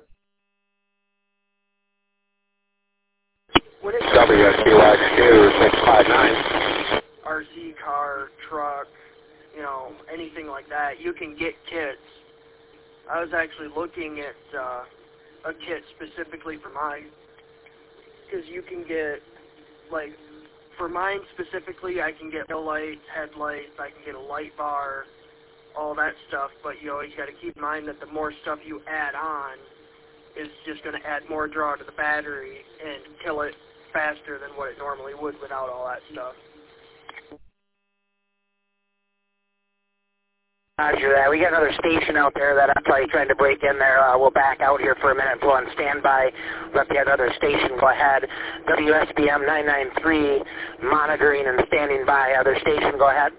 WSDY 659. RC car, truck, anything like that, you can get kits. I was actually looking at a kit specifically for mine, because you can get, like, for mine specifically, I can get tail lights, headlights, I can get a light bar, all that stuff, but you always got to keep in mind that the more stuff you add on is just going to add more draw to the battery and kill it faster than what it normally would without all that stuff. Roger that. We got another station out there that I'm probably trying to break in there. We'll back out here for a minute, pull on standby, let the other station go ahead. WSBM 993 monitoring and standing by. Other station, go ahead.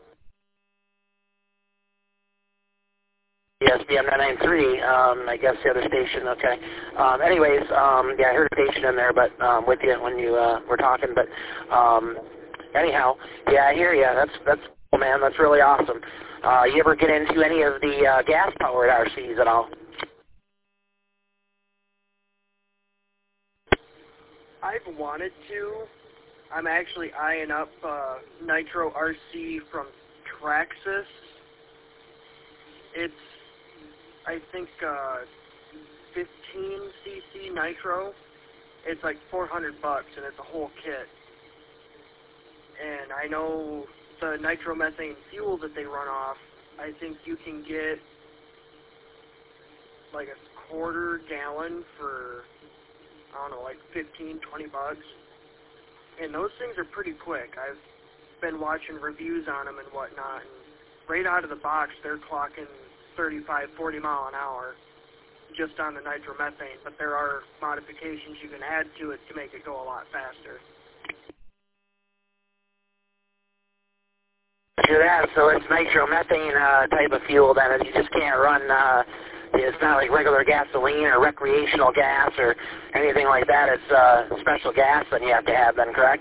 WSBM 993, I guess the other station, okay. Anyways, yeah, I heard a station in there, but with you when you were talking, but anyhow, yeah, I hear you. That's cool, man. That's really awesome. You ever get into any of the gas-powered RCs at all? I've wanted to. I'm actually eyeing up Nitro RC from Traxxas. It's, I think, 15cc Nitro. It's like $400, and it's a whole kit. And I know the nitromethane fuel that they run off, I think you can get like a quarter gallon for, I don't know, like $15, $20. And those things are pretty quick. I've been watching reviews on them and whatnot, and right out of the box, they're clocking 35, 40 mile an hour just on the nitromethane, but there are modifications you can add to it to make it go a lot faster. Sure that, so it's nitromethane type of fuel then, you just can't run, it's not like regular gasoline or recreational gas or anything like that, it's special gas that you have to have then, correct?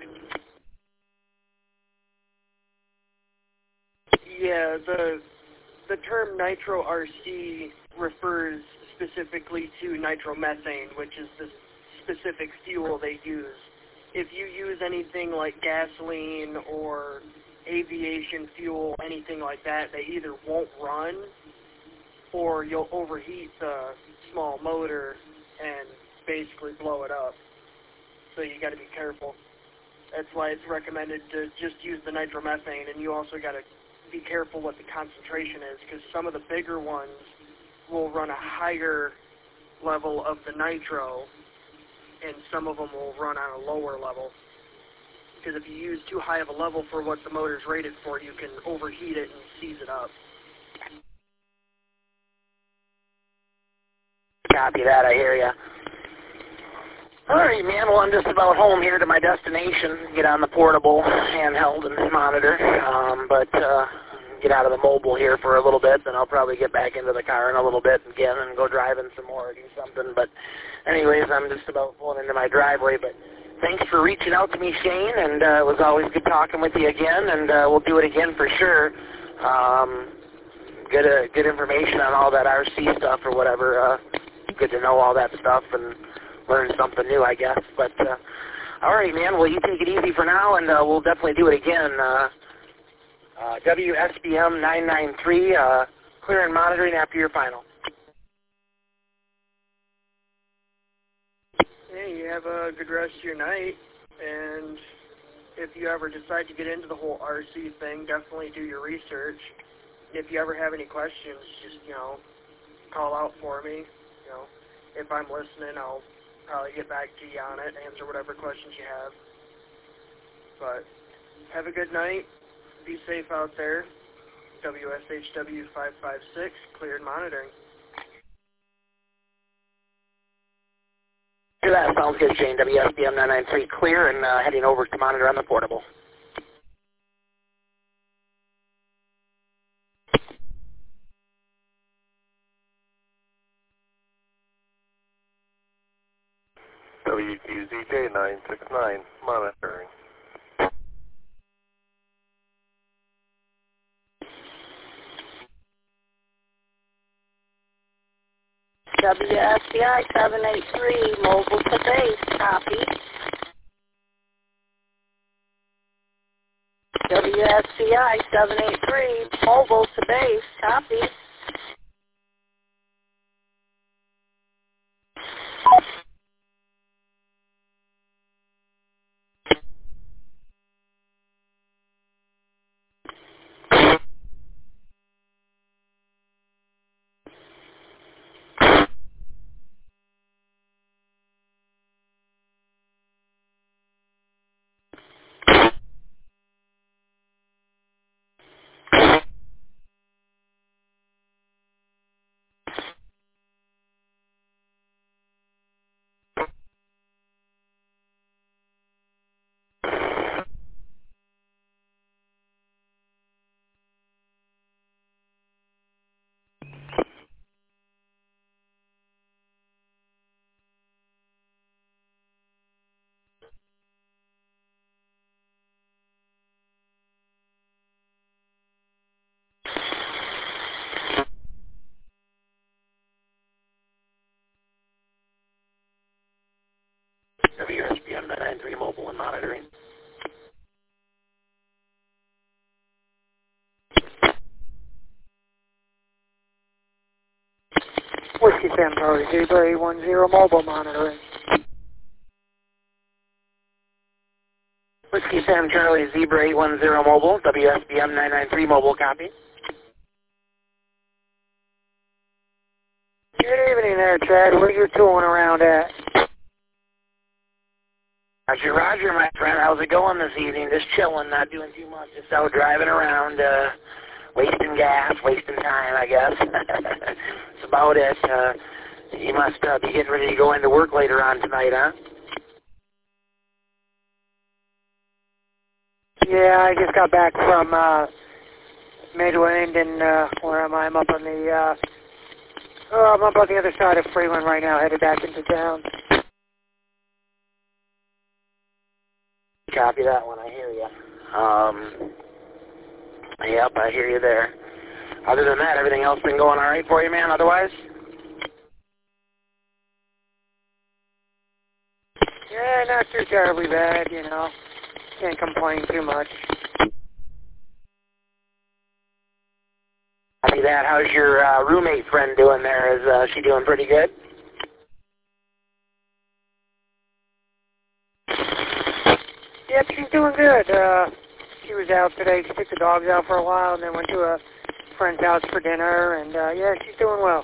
Yeah, the term Nitro RC refers specifically to nitromethane, which is the specific fuel they use. If you use anything like gasoline or aviation fuel, anything like that, they either won't run or you'll overheat the small motor and basically blow it up. So you got to be careful. That's why it's recommended to just use the nitromethane, and you also got to be careful what the concentration is, because some of the bigger ones will run a higher level of the nitro, and some of them will run on a lower level. Because if you use too high of a level for what the motor's rated for, you can overheat it and seize it up. Copy that, I hear ya. Alright, man, well, I'm just about home here to my destination. Get on the portable handheld and monitor, but get out of the mobile here for a little bit, then I'll probably get back into the car in a little bit again and go driving some more or do something. But anyways, I'm just about pulling into my driveway, but thanks for reaching out to me, Shane, and it was always good talking with you again, and we'll do it again for sure. Good information on all that RC stuff or whatever. Good to know all that stuff and learn something new, I guess. But all right, man, well, you take it easy for now, and we'll definitely do it again. WSBM 993, clear and monitoring after your final. Hey, you have a good rest of your night, and if you ever decide to get into the whole RC thing, definitely do your research. If you ever have any questions, just, call out for me. If I'm listening, I'll probably get back to you on it, answer whatever questions you have. But have a good night. Be safe out there. WSHW 556, cleared monitoring. That sounds good, Shane. WSBM 993 clear and heading over to monitor on the portable. WQZJ 969 monitoring. WSBI 783, mobile to base, copy. WSBI 783, mobile to base, copy. 993 mobile and monitoring. Whiskey Sam Charlie Zebra 810 mobile monitoring. Whiskey Sam Charlie Zebra 810 mobile, WSBM 993 mobile copy. Good evening there, Chad. Where you tooling around at? Roger, my friend. How's it going this evening? Just chilling, not doing too much. Just out driving around, wasting gas, wasting time, I guess. That's about it. You must be getting ready to go into work later on tonight, huh? Yeah, I just got back from Midland, and where am I? I'm up on the I'm up on the other side of Freeland right now, headed back into town. Copy that one. I hear you. Yep, I hear you there. Other than that, everything else been going all right for you, man? Otherwise? Yeah, not too terribly bad, you know. Can't complain too much. Copy that. How's your roommate friend doing there? Is she doing pretty good? Yep, she's doing good. She was out today. She took the dogs out for a while and then went to a friend's house for dinner, and yeah, she's doing well.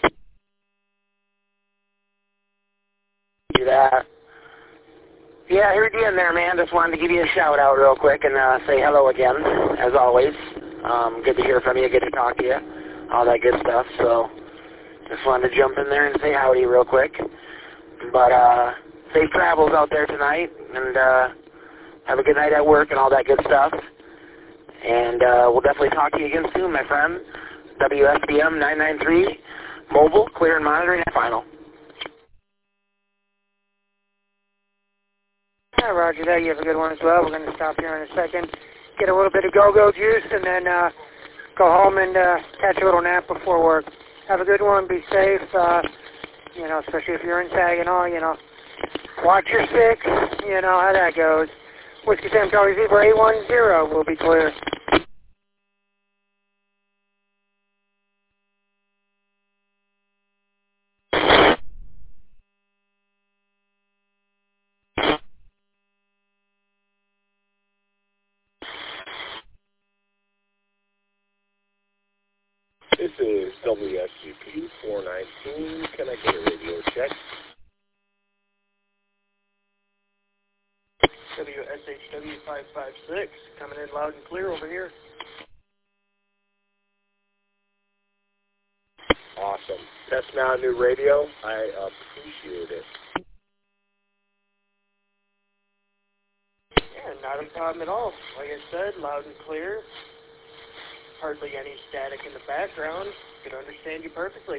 Do that. Yeah, I heard you in there, man. Just wanted to give you a shout out real quick and say hello again, as always. Good to hear from you, good to talk to you, all that good stuff. So just wanted to jump in there and say howdy real quick. But safe travels out there tonight, and have a good night at work and all that good stuff. And we'll definitely talk to you again soon, my friend. WSBM 993, mobile, clear and monitoring at final. Yeah, roger that. You have a good one as well. We're going to stop here in a second, get a little bit of go-go juice, and then go home and catch a little nap before work. Have a good one. Be safe, you know, especially if you're in Saginaw, you know. Watch your six, you know how that goes. Whiskey Sam Charlie Zebra 810 will be clear. This is WSGP 419. Can I get a radio check? WSHW 556, coming in loud and clear over here. Awesome. Test now, new radio. I appreciate it. Yeah, not a problem at all. Like I said, loud and clear. Hardly any static in the background. Can understand you perfectly.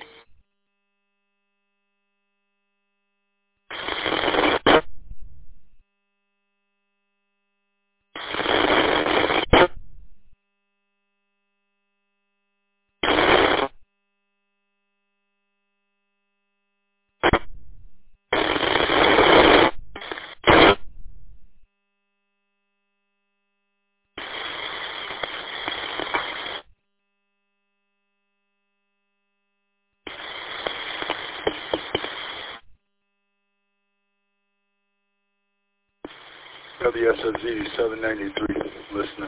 WSOZ 793, listening.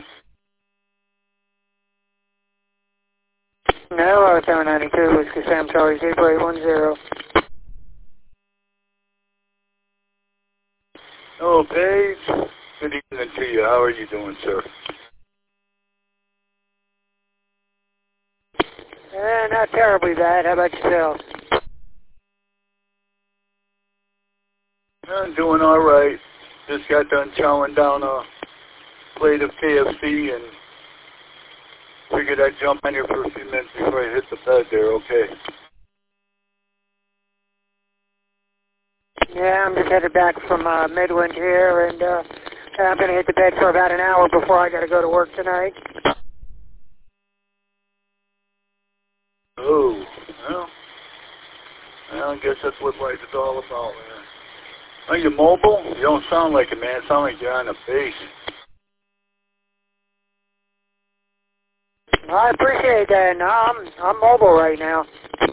No, 792, Whiskey Sam Charlie Zebra 810. Oh, Paige. Good evening to you. How are you doing, sir? Not terribly bad. How about yourself? I'm doing all right. Just got done chowing down a plate of KFC and figured I'd jump in here for a few minutes before I hit the bed there, okay? Yeah, I'm just headed back from Midland here, and I'm going to hit the bed for about an hour before I got to go to work tonight. Oh, well, I guess that's what life is all about, man. Are you mobile? You don't sound like it, man. It sounds like you're on a base. I appreciate that. No, I'm mobile right now.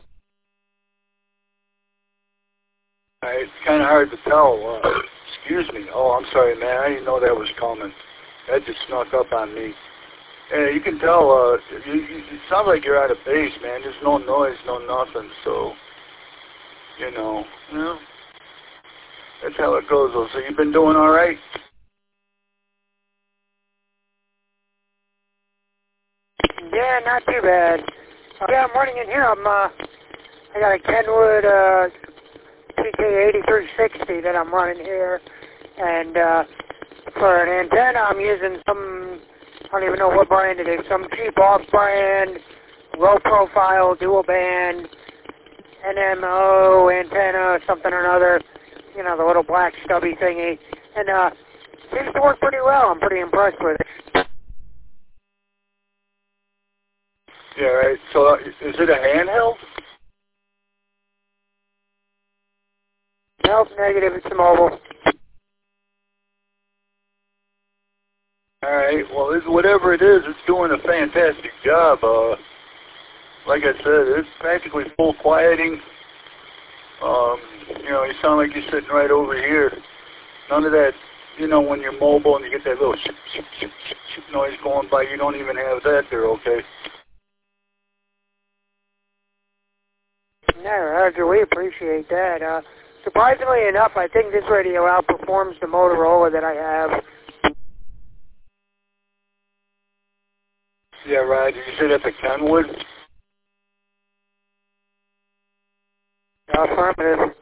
It's kind of hard to tell. Excuse me. Oh, I'm sorry, man. I didn't know that was coming. That just snuck up on me. Yeah, you can tell. You sound like you're out of base, man. There's no noise, no nothing. So, you know, that's how it goes. Though. So you've been doing all right? Yeah, not too bad. Yeah, I'm running in here. I got a Kenwood TK8360 that I'm running here, and for an antenna, I'm using some, I don't even know what brand it is, some cheap off-brand, low-profile, dual-band, NMO antenna, something or another, you know, the little black stubby thingy, and seems to work pretty well. I'm pretty impressed with it. Yeah, right. So is it a handheld? Nope, negative. It's a mobile. All right. Well, whatever it is, it's doing a fantastic job. Like I said, it's practically full quieting. You know, you sound like you're sitting right over here. None of that, you know, when you're mobile and you get that little ship, ship, ship, ship, ship noise going by, you don't even have that there, okay? No, Roger, we appreciate that. Surprisingly enough, I think this radio outperforms the Motorola that I have. Yeah, Roger. You said that's a Kenwood? Affirmative.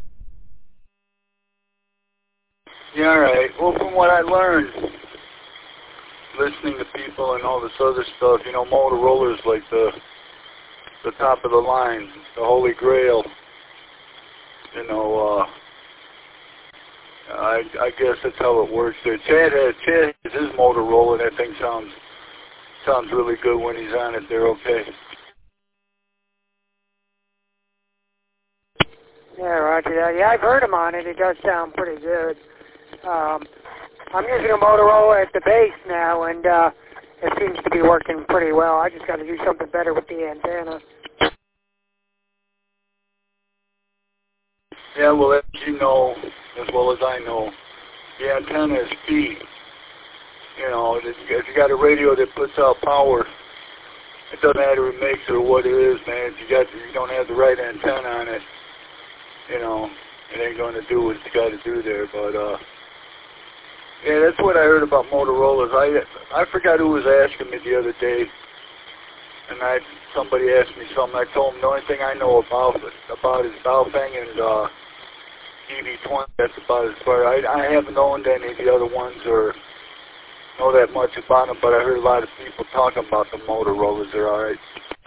Yeah, all right. Well, from what I learned, listening to people and all this other stuff, you know, Motorola's like the top of the line, the holy grail. You know, I guess that's how it works there. Chad has his Motorola. That thing sounds really good when he's on it there, okay? Yeah, Roger that. Yeah, I've heard him on it. It does sound pretty good. I'm using a Motorola at the base now, and it seems to be working pretty well. I just got to do something better with the antenna. Yeah, well, as you know, as well as I know, the antenna is key. You know, if you got a radio that puts out power, it doesn't matter who makes it or what it is, man. If you don't have the right antenna on it, you know, it ain't going to do what it's got to do there. But yeah, that's what I heard about Motorola's. I forgot who was asking me the other day, and somebody asked me something. I told them the only thing I know about is Baofeng and EV20. That's about as far. I haven't owned any of the other ones or know that much about them, but I heard a lot of people talking about the Motorola's. They're all right.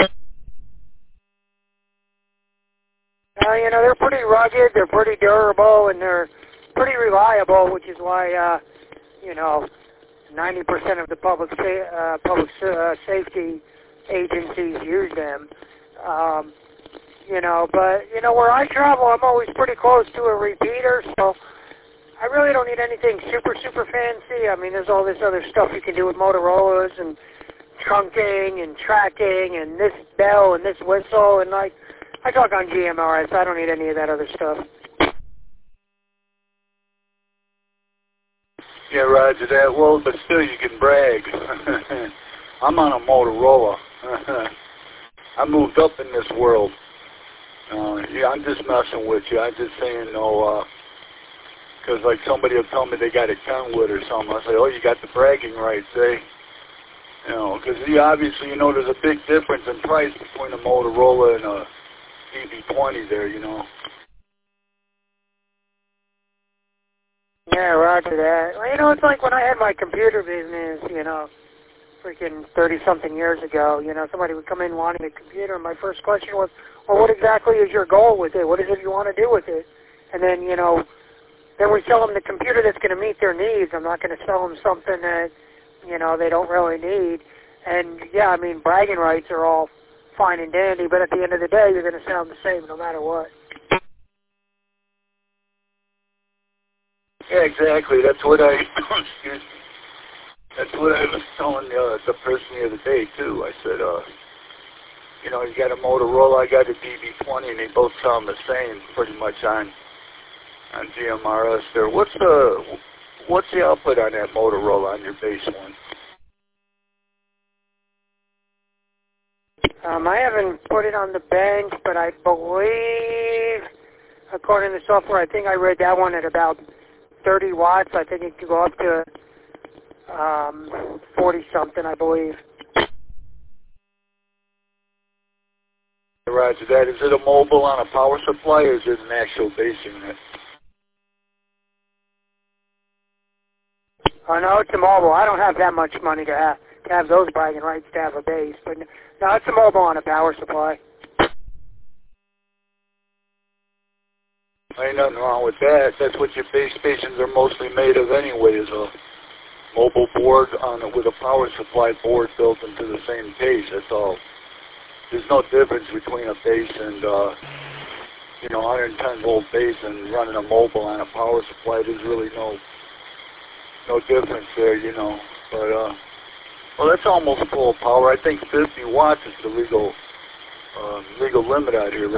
You know, they're pretty rugged, they're pretty durable, and they're pretty reliable, which is why, you know, 90% of the public safety agencies use them. You know, but, you know, where I travel, I'm always pretty close to a repeater, so I really don't need anything super, super fancy. I mean, there's all this other stuff you can do with Motorola's and trunking and tracking and this bell and this whistle, and like, I talk on GMRS. I don't need any of that other stuff. Yeah, Roger that. Well, but still you can brag. I'm on a Motorola. I moved up in this world. Yeah, I'm just messing with you. I'm just saying, because like somebody will tell me they got a Kenwood or something. I'll say, oh, you got the bragging rights, eh? You know, because obviously, you know, there's a big difference in price between a Motorola and a EV20 there, you know. Yeah, roger that. Well, you know, it's like when I had my computer business, you know, freaking 30-something years ago, you know, somebody would come in wanting a computer, and my first question was, well, what exactly is your goal with it? What is it you want to do with it? And then, you know, then we sell them the computer that's going to meet their needs. I'm not going to sell them something that, you know, they don't really need. And, yeah, I mean, bragging rights are all fine and dandy, but at the end of the day, you're going to sound the same no matter what. Yeah, exactly. That's what I, excuse me. That's what I was telling the person the other day, too. I said, you know, you got a Motorola, I got a DB20, and they both sound the same pretty much on GMRS there. What's the output on that Motorola on your base one? I haven't put it on the bench, but I believe, according to the software, I think I read that one at about 30 watts. I think it could go up to 40-something, I believe. Roger that. Is it a mobile on a power supply, or is it an actual base unit? Oh, no, it's a mobile. I don't have that much money to have those bragging rights to have a base. But no, it's a mobile on a power supply. Ain't nothing wrong with that. That's what your base stations are mostly made of anyway, is a mobile board with a power supply board built into the same case. That's all. There's no difference between a base and, you know, 110 volt base and running a mobile on a power supply. There's really no difference there, you know. But, well, that's almost full power. I think 50 watts is the legal limit out here, right?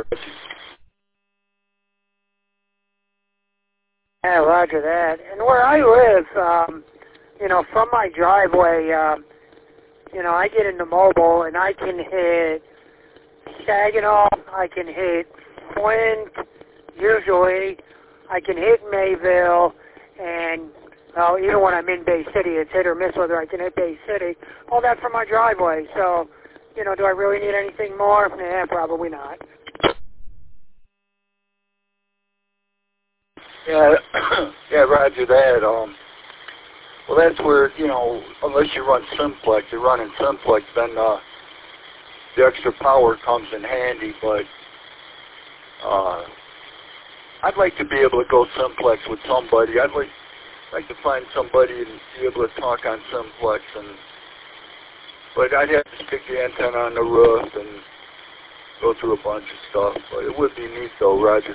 Yeah, roger that. And where I live, you know, from my driveway, you know, I get into mobile and I can hit Saginaw, I can hit Flint, usually, I can hit Mayville, and even when I'm in Bay City, it's hit or miss whether I can hit Bay City. All that from my driveway. So, you know, do I really need anything more? Nah, probably not. Yeah, yeah, roger that. Well, that's where, you know, unless you run Simplex, you're running Simplex, then the extra power comes in handy. But I'd like to be able to go Simplex with somebody. I'd like to find somebody and be able to talk on Simplex, but I'd have to stick the antenna on the roof and go through a bunch of stuff. But it would be neat, though, Roger.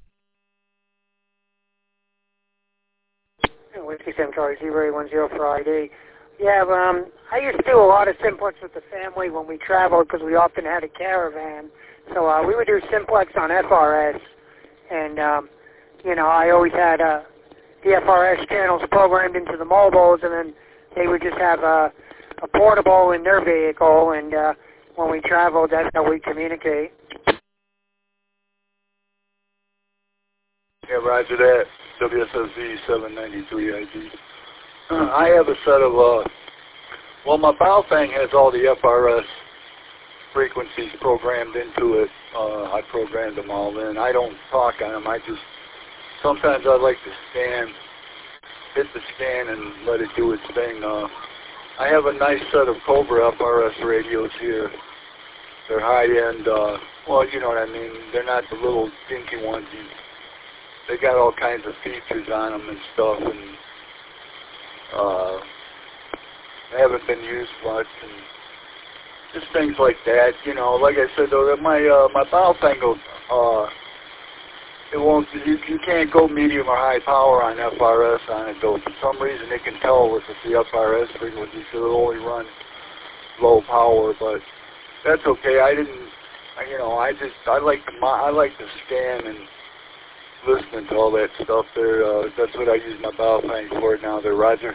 Whiskey 7 Charlie 0810 for ID. Yeah, I used to do a lot of Simplex with the family when we traveled because we often had a caravan. So we would do Simplex on FRS, and you know, I always had the FRS channels programmed into the mobiles, and then they would just have a portable in their vehicle, and when we traveled, that's how we communicate. Yeah, roger that. WSSZ 793 ID. I have a set of, well, my Baofeng has all the FRS frequencies programmed into it. I programmed them all in. I don't talk on them. Sometimes I like to hit the scan and let it do its thing. I have a nice set of Cobra FRS radios here. They're high-end, well, you know what I mean. They're not the little dinky ones. They got all kinds of features on them and stuff, and they haven't been used much, and just things like that. You know, like I said, though, my Baofeng, it won't. You can't go medium or high power on FRS on it, though. For some reason, it can tell with the FRS frequency, so it'll only run low power. But that's okay. You know, I like to scan and listening to all that stuff there. That's what I use my Baofeng for now there, Roger.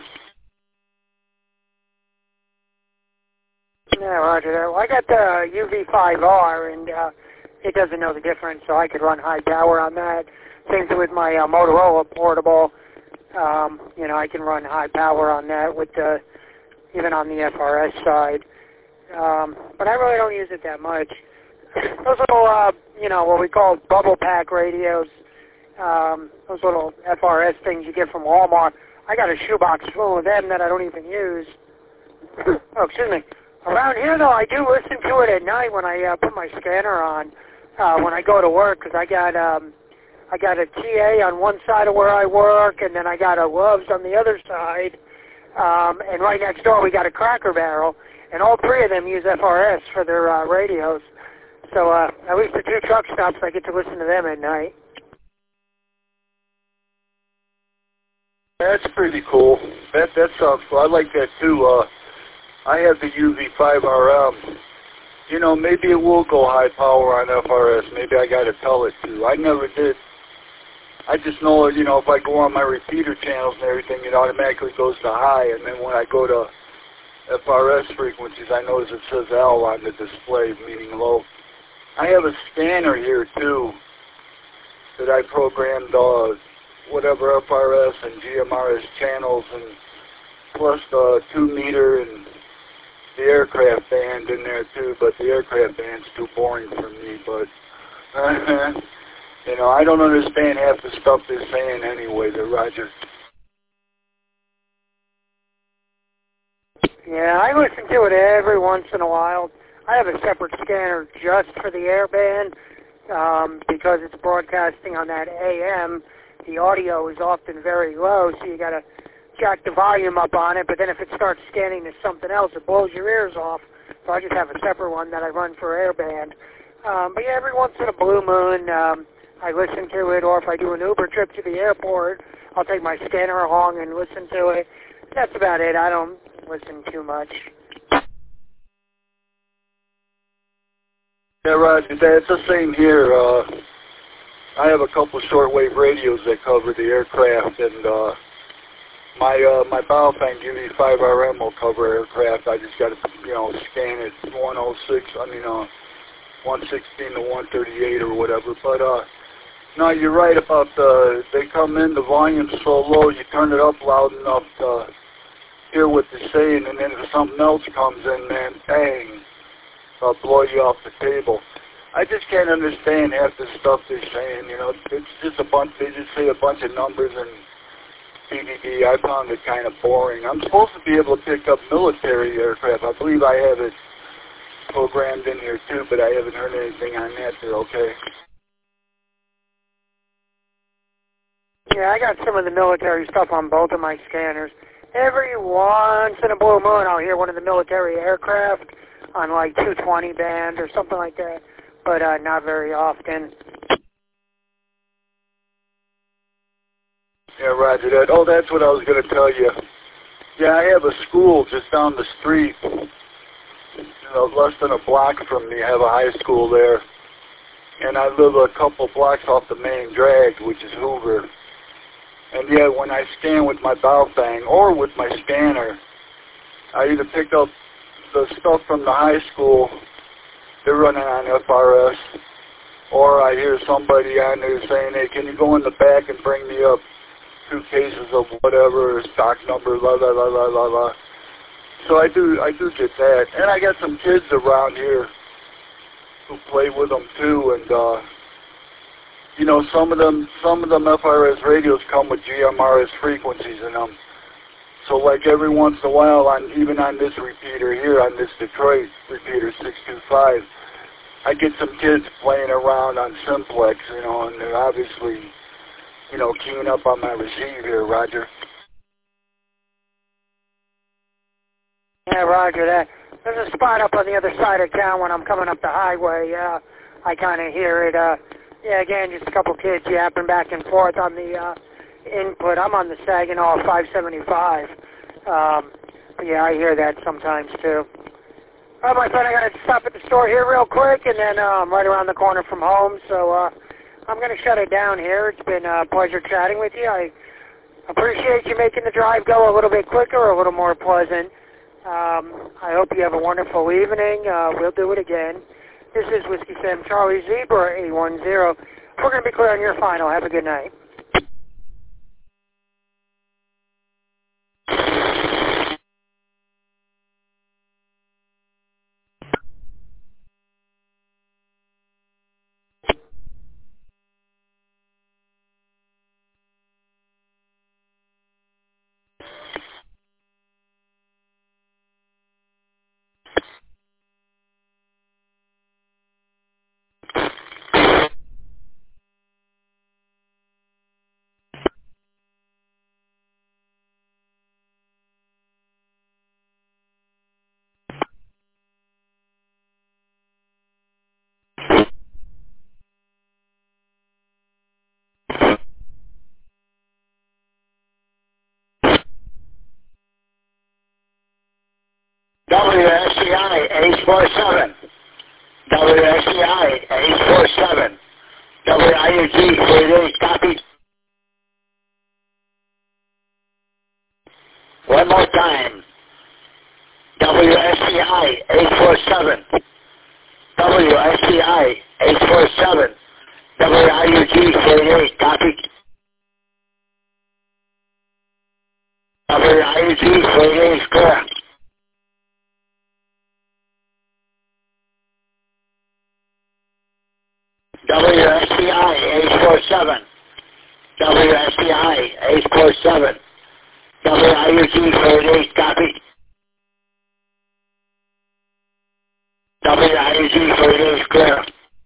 Yeah, roger that. Well, I got the UV5R, and it doesn't know the difference, so I could run high power on that. Same thing with my Motorola portable. You know, I can run high power on that with even on the FRS side. But I really don't use it that much. Those little, you know, what we call bubble pack radios, those little FRS things you get from Walmart. I got a shoebox full of them that I don't even use. Oh, excuse me. Around here, though, I do listen to it at night when I put my scanner on when I go to work, because I got a TA on one side of where I work, and then I got a Love's on the other side, and right next door we got a Cracker Barrel, and all three of them use FRS for their radios. So at least the two truck stops, I get to listen to them at night. That's pretty cool. That sounds cool. I like that too. I have the UV5RM. You know, maybe it will go high power on FRS. Maybe I got to tell it to. I never did. I just know, you know, if I go on my repeater channels and everything, it automatically goes to high. And then when I go to FRS frequencies, I notice it says L on the display, meaning low. I have a scanner here too that I programmed whatever FRS and GMRS channels, and plus the 2 meter and the aircraft band in there too, but the aircraft band's too boring for me. But you know, I don't understand half the stuff they're saying anyway, there, Roger. Yeah, I listen to it every once in a while. I have a separate scanner just for the airband because it's broadcasting on that AM. The audio is often very low, so you got to jack the volume up on it, but then if it starts scanning to something else, it blows your ears off. So I just have a separate one that I run for airband. But yeah, every once in a blue moon, I listen to it, or if I do an Uber trip to the airport, I'll take my scanner along and listen to it. That's about it. I don't listen too much. Yeah, Roger, it's the same here. I have a couple of shortwave radios that cover the aircraft, and my Baofeng UV5RM will cover aircraft. I just got to, you know, scan it 116 to 138 or whatever. But no, you're right about they come in, the volume's so low, you turn it up loud enough to hear what they're saying, and then if something else comes in, man, bang, they'll blow you off the table. I just can't understand half the stuff they're saying. You know, it's just a bunch. They just say a bunch of numbers and DDD. I found it kind of boring. I'm supposed to be able to pick up military aircraft. I believe I have it programmed in here too, but I haven't heard anything on that. They're okay. Yeah, I got some of the military stuff on both of my scanners. Every once in a blue moon, I'll hear one of the military aircraft on like 220 band or something like that, but not very often. Yeah, Roger that. Oh, that's what I was going to tell you. Yeah, I have a school just down the street, you know, less than a block from me. I have a high school there, and I live a couple blocks off the main drag, which is Hoover. And yeah, when I scan with my Baofeng or with my scanner, I either pick up the stuff from the high school, they're running on FRS, or I hear somebody on there saying, hey, can you go in the back and bring me up 2 cases of whatever, stock number, la la la la la la. So I do get that. And I got some kids around here who play with them too, and you know, some of them FRS radios come with GMRS frequencies in them. So like every once in a while, even on this repeater here, on this Detroit repeater 625, I get some kids playing around on simplex, you know, and they're obviously, you know, keying up on my receive here, Roger. Yeah, Roger that. There's a spot up on the other side of town when I'm coming up the highway. I kind of hear it. Yeah, again, just a couple kids yapping back and forth on the input. I'm on the Saginaw 575. But yeah, I hear that sometimes too. All right, my friend, I got to stop at the store here real quick, and then I'm right around the corner from home, so I'm going to shut it down here. It's been a pleasure chatting with you. I appreciate you making the drive go a little bit quicker, a little more pleasant. I hope you have a wonderful evening. We'll do it again. This is Whiskey Sam Charlie Zebra 810. We're going to be clear on your final. Have a good night. WSCI 847. WSCI 847. WIUG 48, copy. One more time. WSCI 847. WSCI 847. WIUG 48, copy. WIUG 48 is clear. WSCI 847. WSCI 847. WIUG 48, copy. WIUG 48 is clear.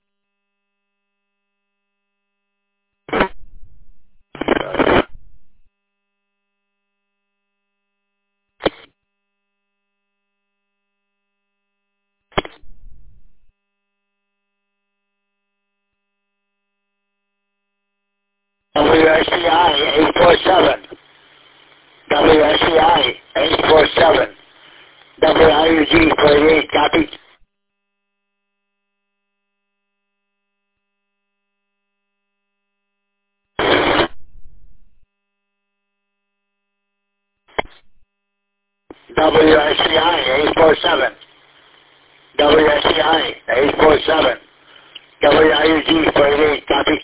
WSCI 847. WSCI 847. WIUG 48, copy. WSCI 847. WSCI 847. WIUG 48, copy.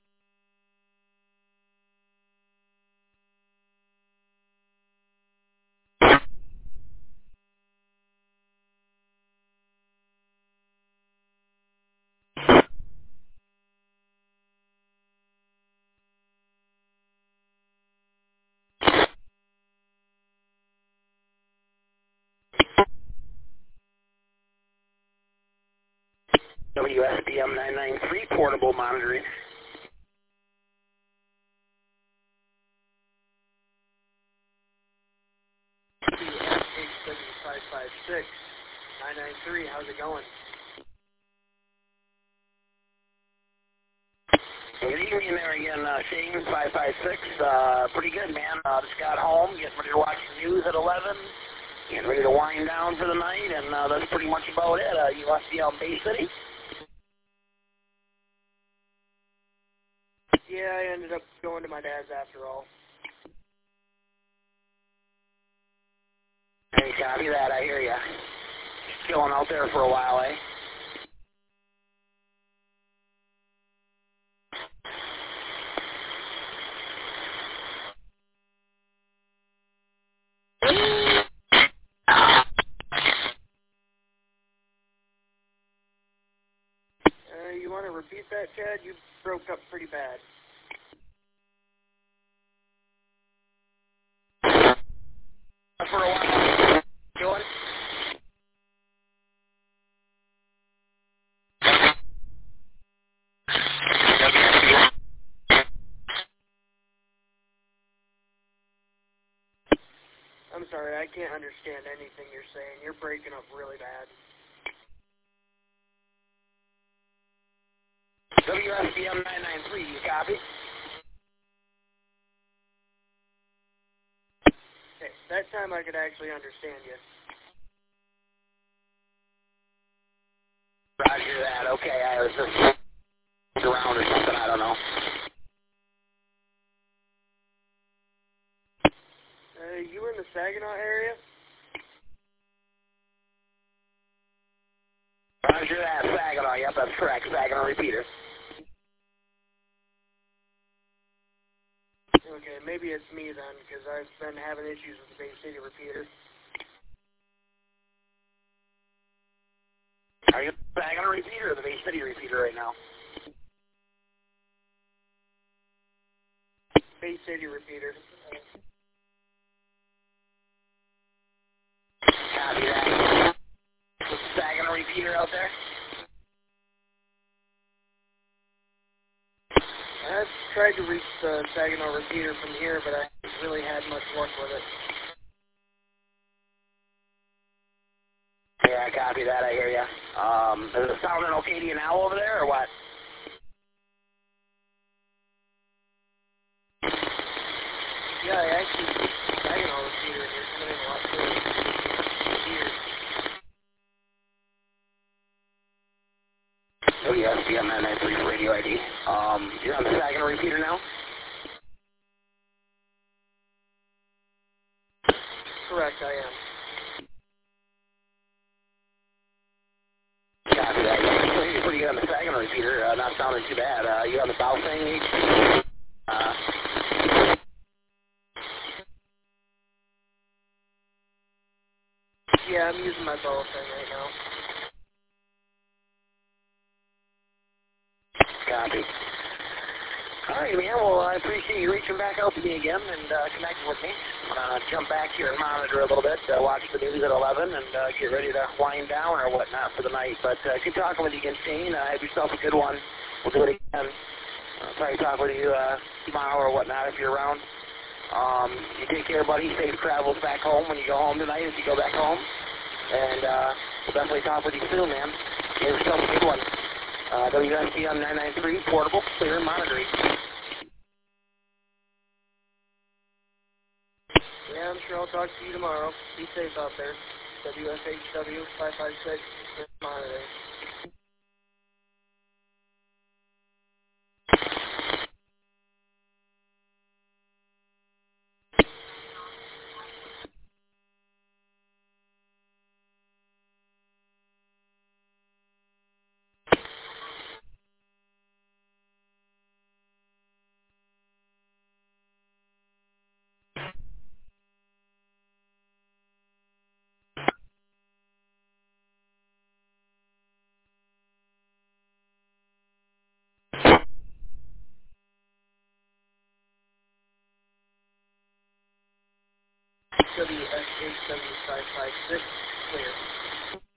WSBM 993, portable monitoring. WS87556, 993, how's it going? Good evening there again, Shane, 556. Pretty good, man. Just got home, getting ready to watch the news at 11, getting ready to wind down for the night, and that's pretty much about it. You must be out in Bay City? Yeah, I ended up going to my dad's after all. Hey, copy that, I hear ya. Chilling out there for a while, eh? You want to repeat that, Chad? You broke up pretty bad. For a while. Doing? I'm sorry, I can't understand anything you're saying. You're breaking up really bad. WSBM 993, you copy? Hey, that time I could actually understand you. Roger that, okay, I was just around or something, I don't know. You were in the Saginaw area? Roger that, Saginaw, yep, that's correct, Saginaw repeater. Okay, maybe it's me then, because I've been having issues with the Bay City repeater. Are you the Saginaw repeater or the Bay City repeater right now? Bay City repeater. Copy that. Saginaw repeater out there? I've tried to reach the Saginaw repeater from here, but I haven't really had much luck with it. Yeah, I copy that, I hear ya. Is it sounding okay to you now over there, or what? Yeah, I actually reached the Saginaw repeater, and you're coming in a lot closer. Here. Copy on 993 for radio ID. You're on the Saginaw repeater now? Correct, I am. Copy that. You're pretty good on the Saginaw repeater. Not sounding too bad. You on the bow thing? Yeah, I'm using my bow thing right now. Copy. All right, man. Well, I appreciate you reaching back out to me again and connecting with me. Jump back here and monitor a little bit, watch the news at 11, and get ready to wind down or whatnot for the night. But good talking with you again, Shane. Have yourself a good one. We'll do it again. Probably talk with you tomorrow or whatnot if you're around. You take care, buddy. Safe travels back home when you go home tonight, if you go back home. And we'll definitely talk with you soon, man. Have yourself a good one. WSC on 993, portable, clear, and monitoring. Yeah, I'm sure I'll talk to you tomorrow. Be safe out there. WSHW 556, monitoring. WSHW 556, clear.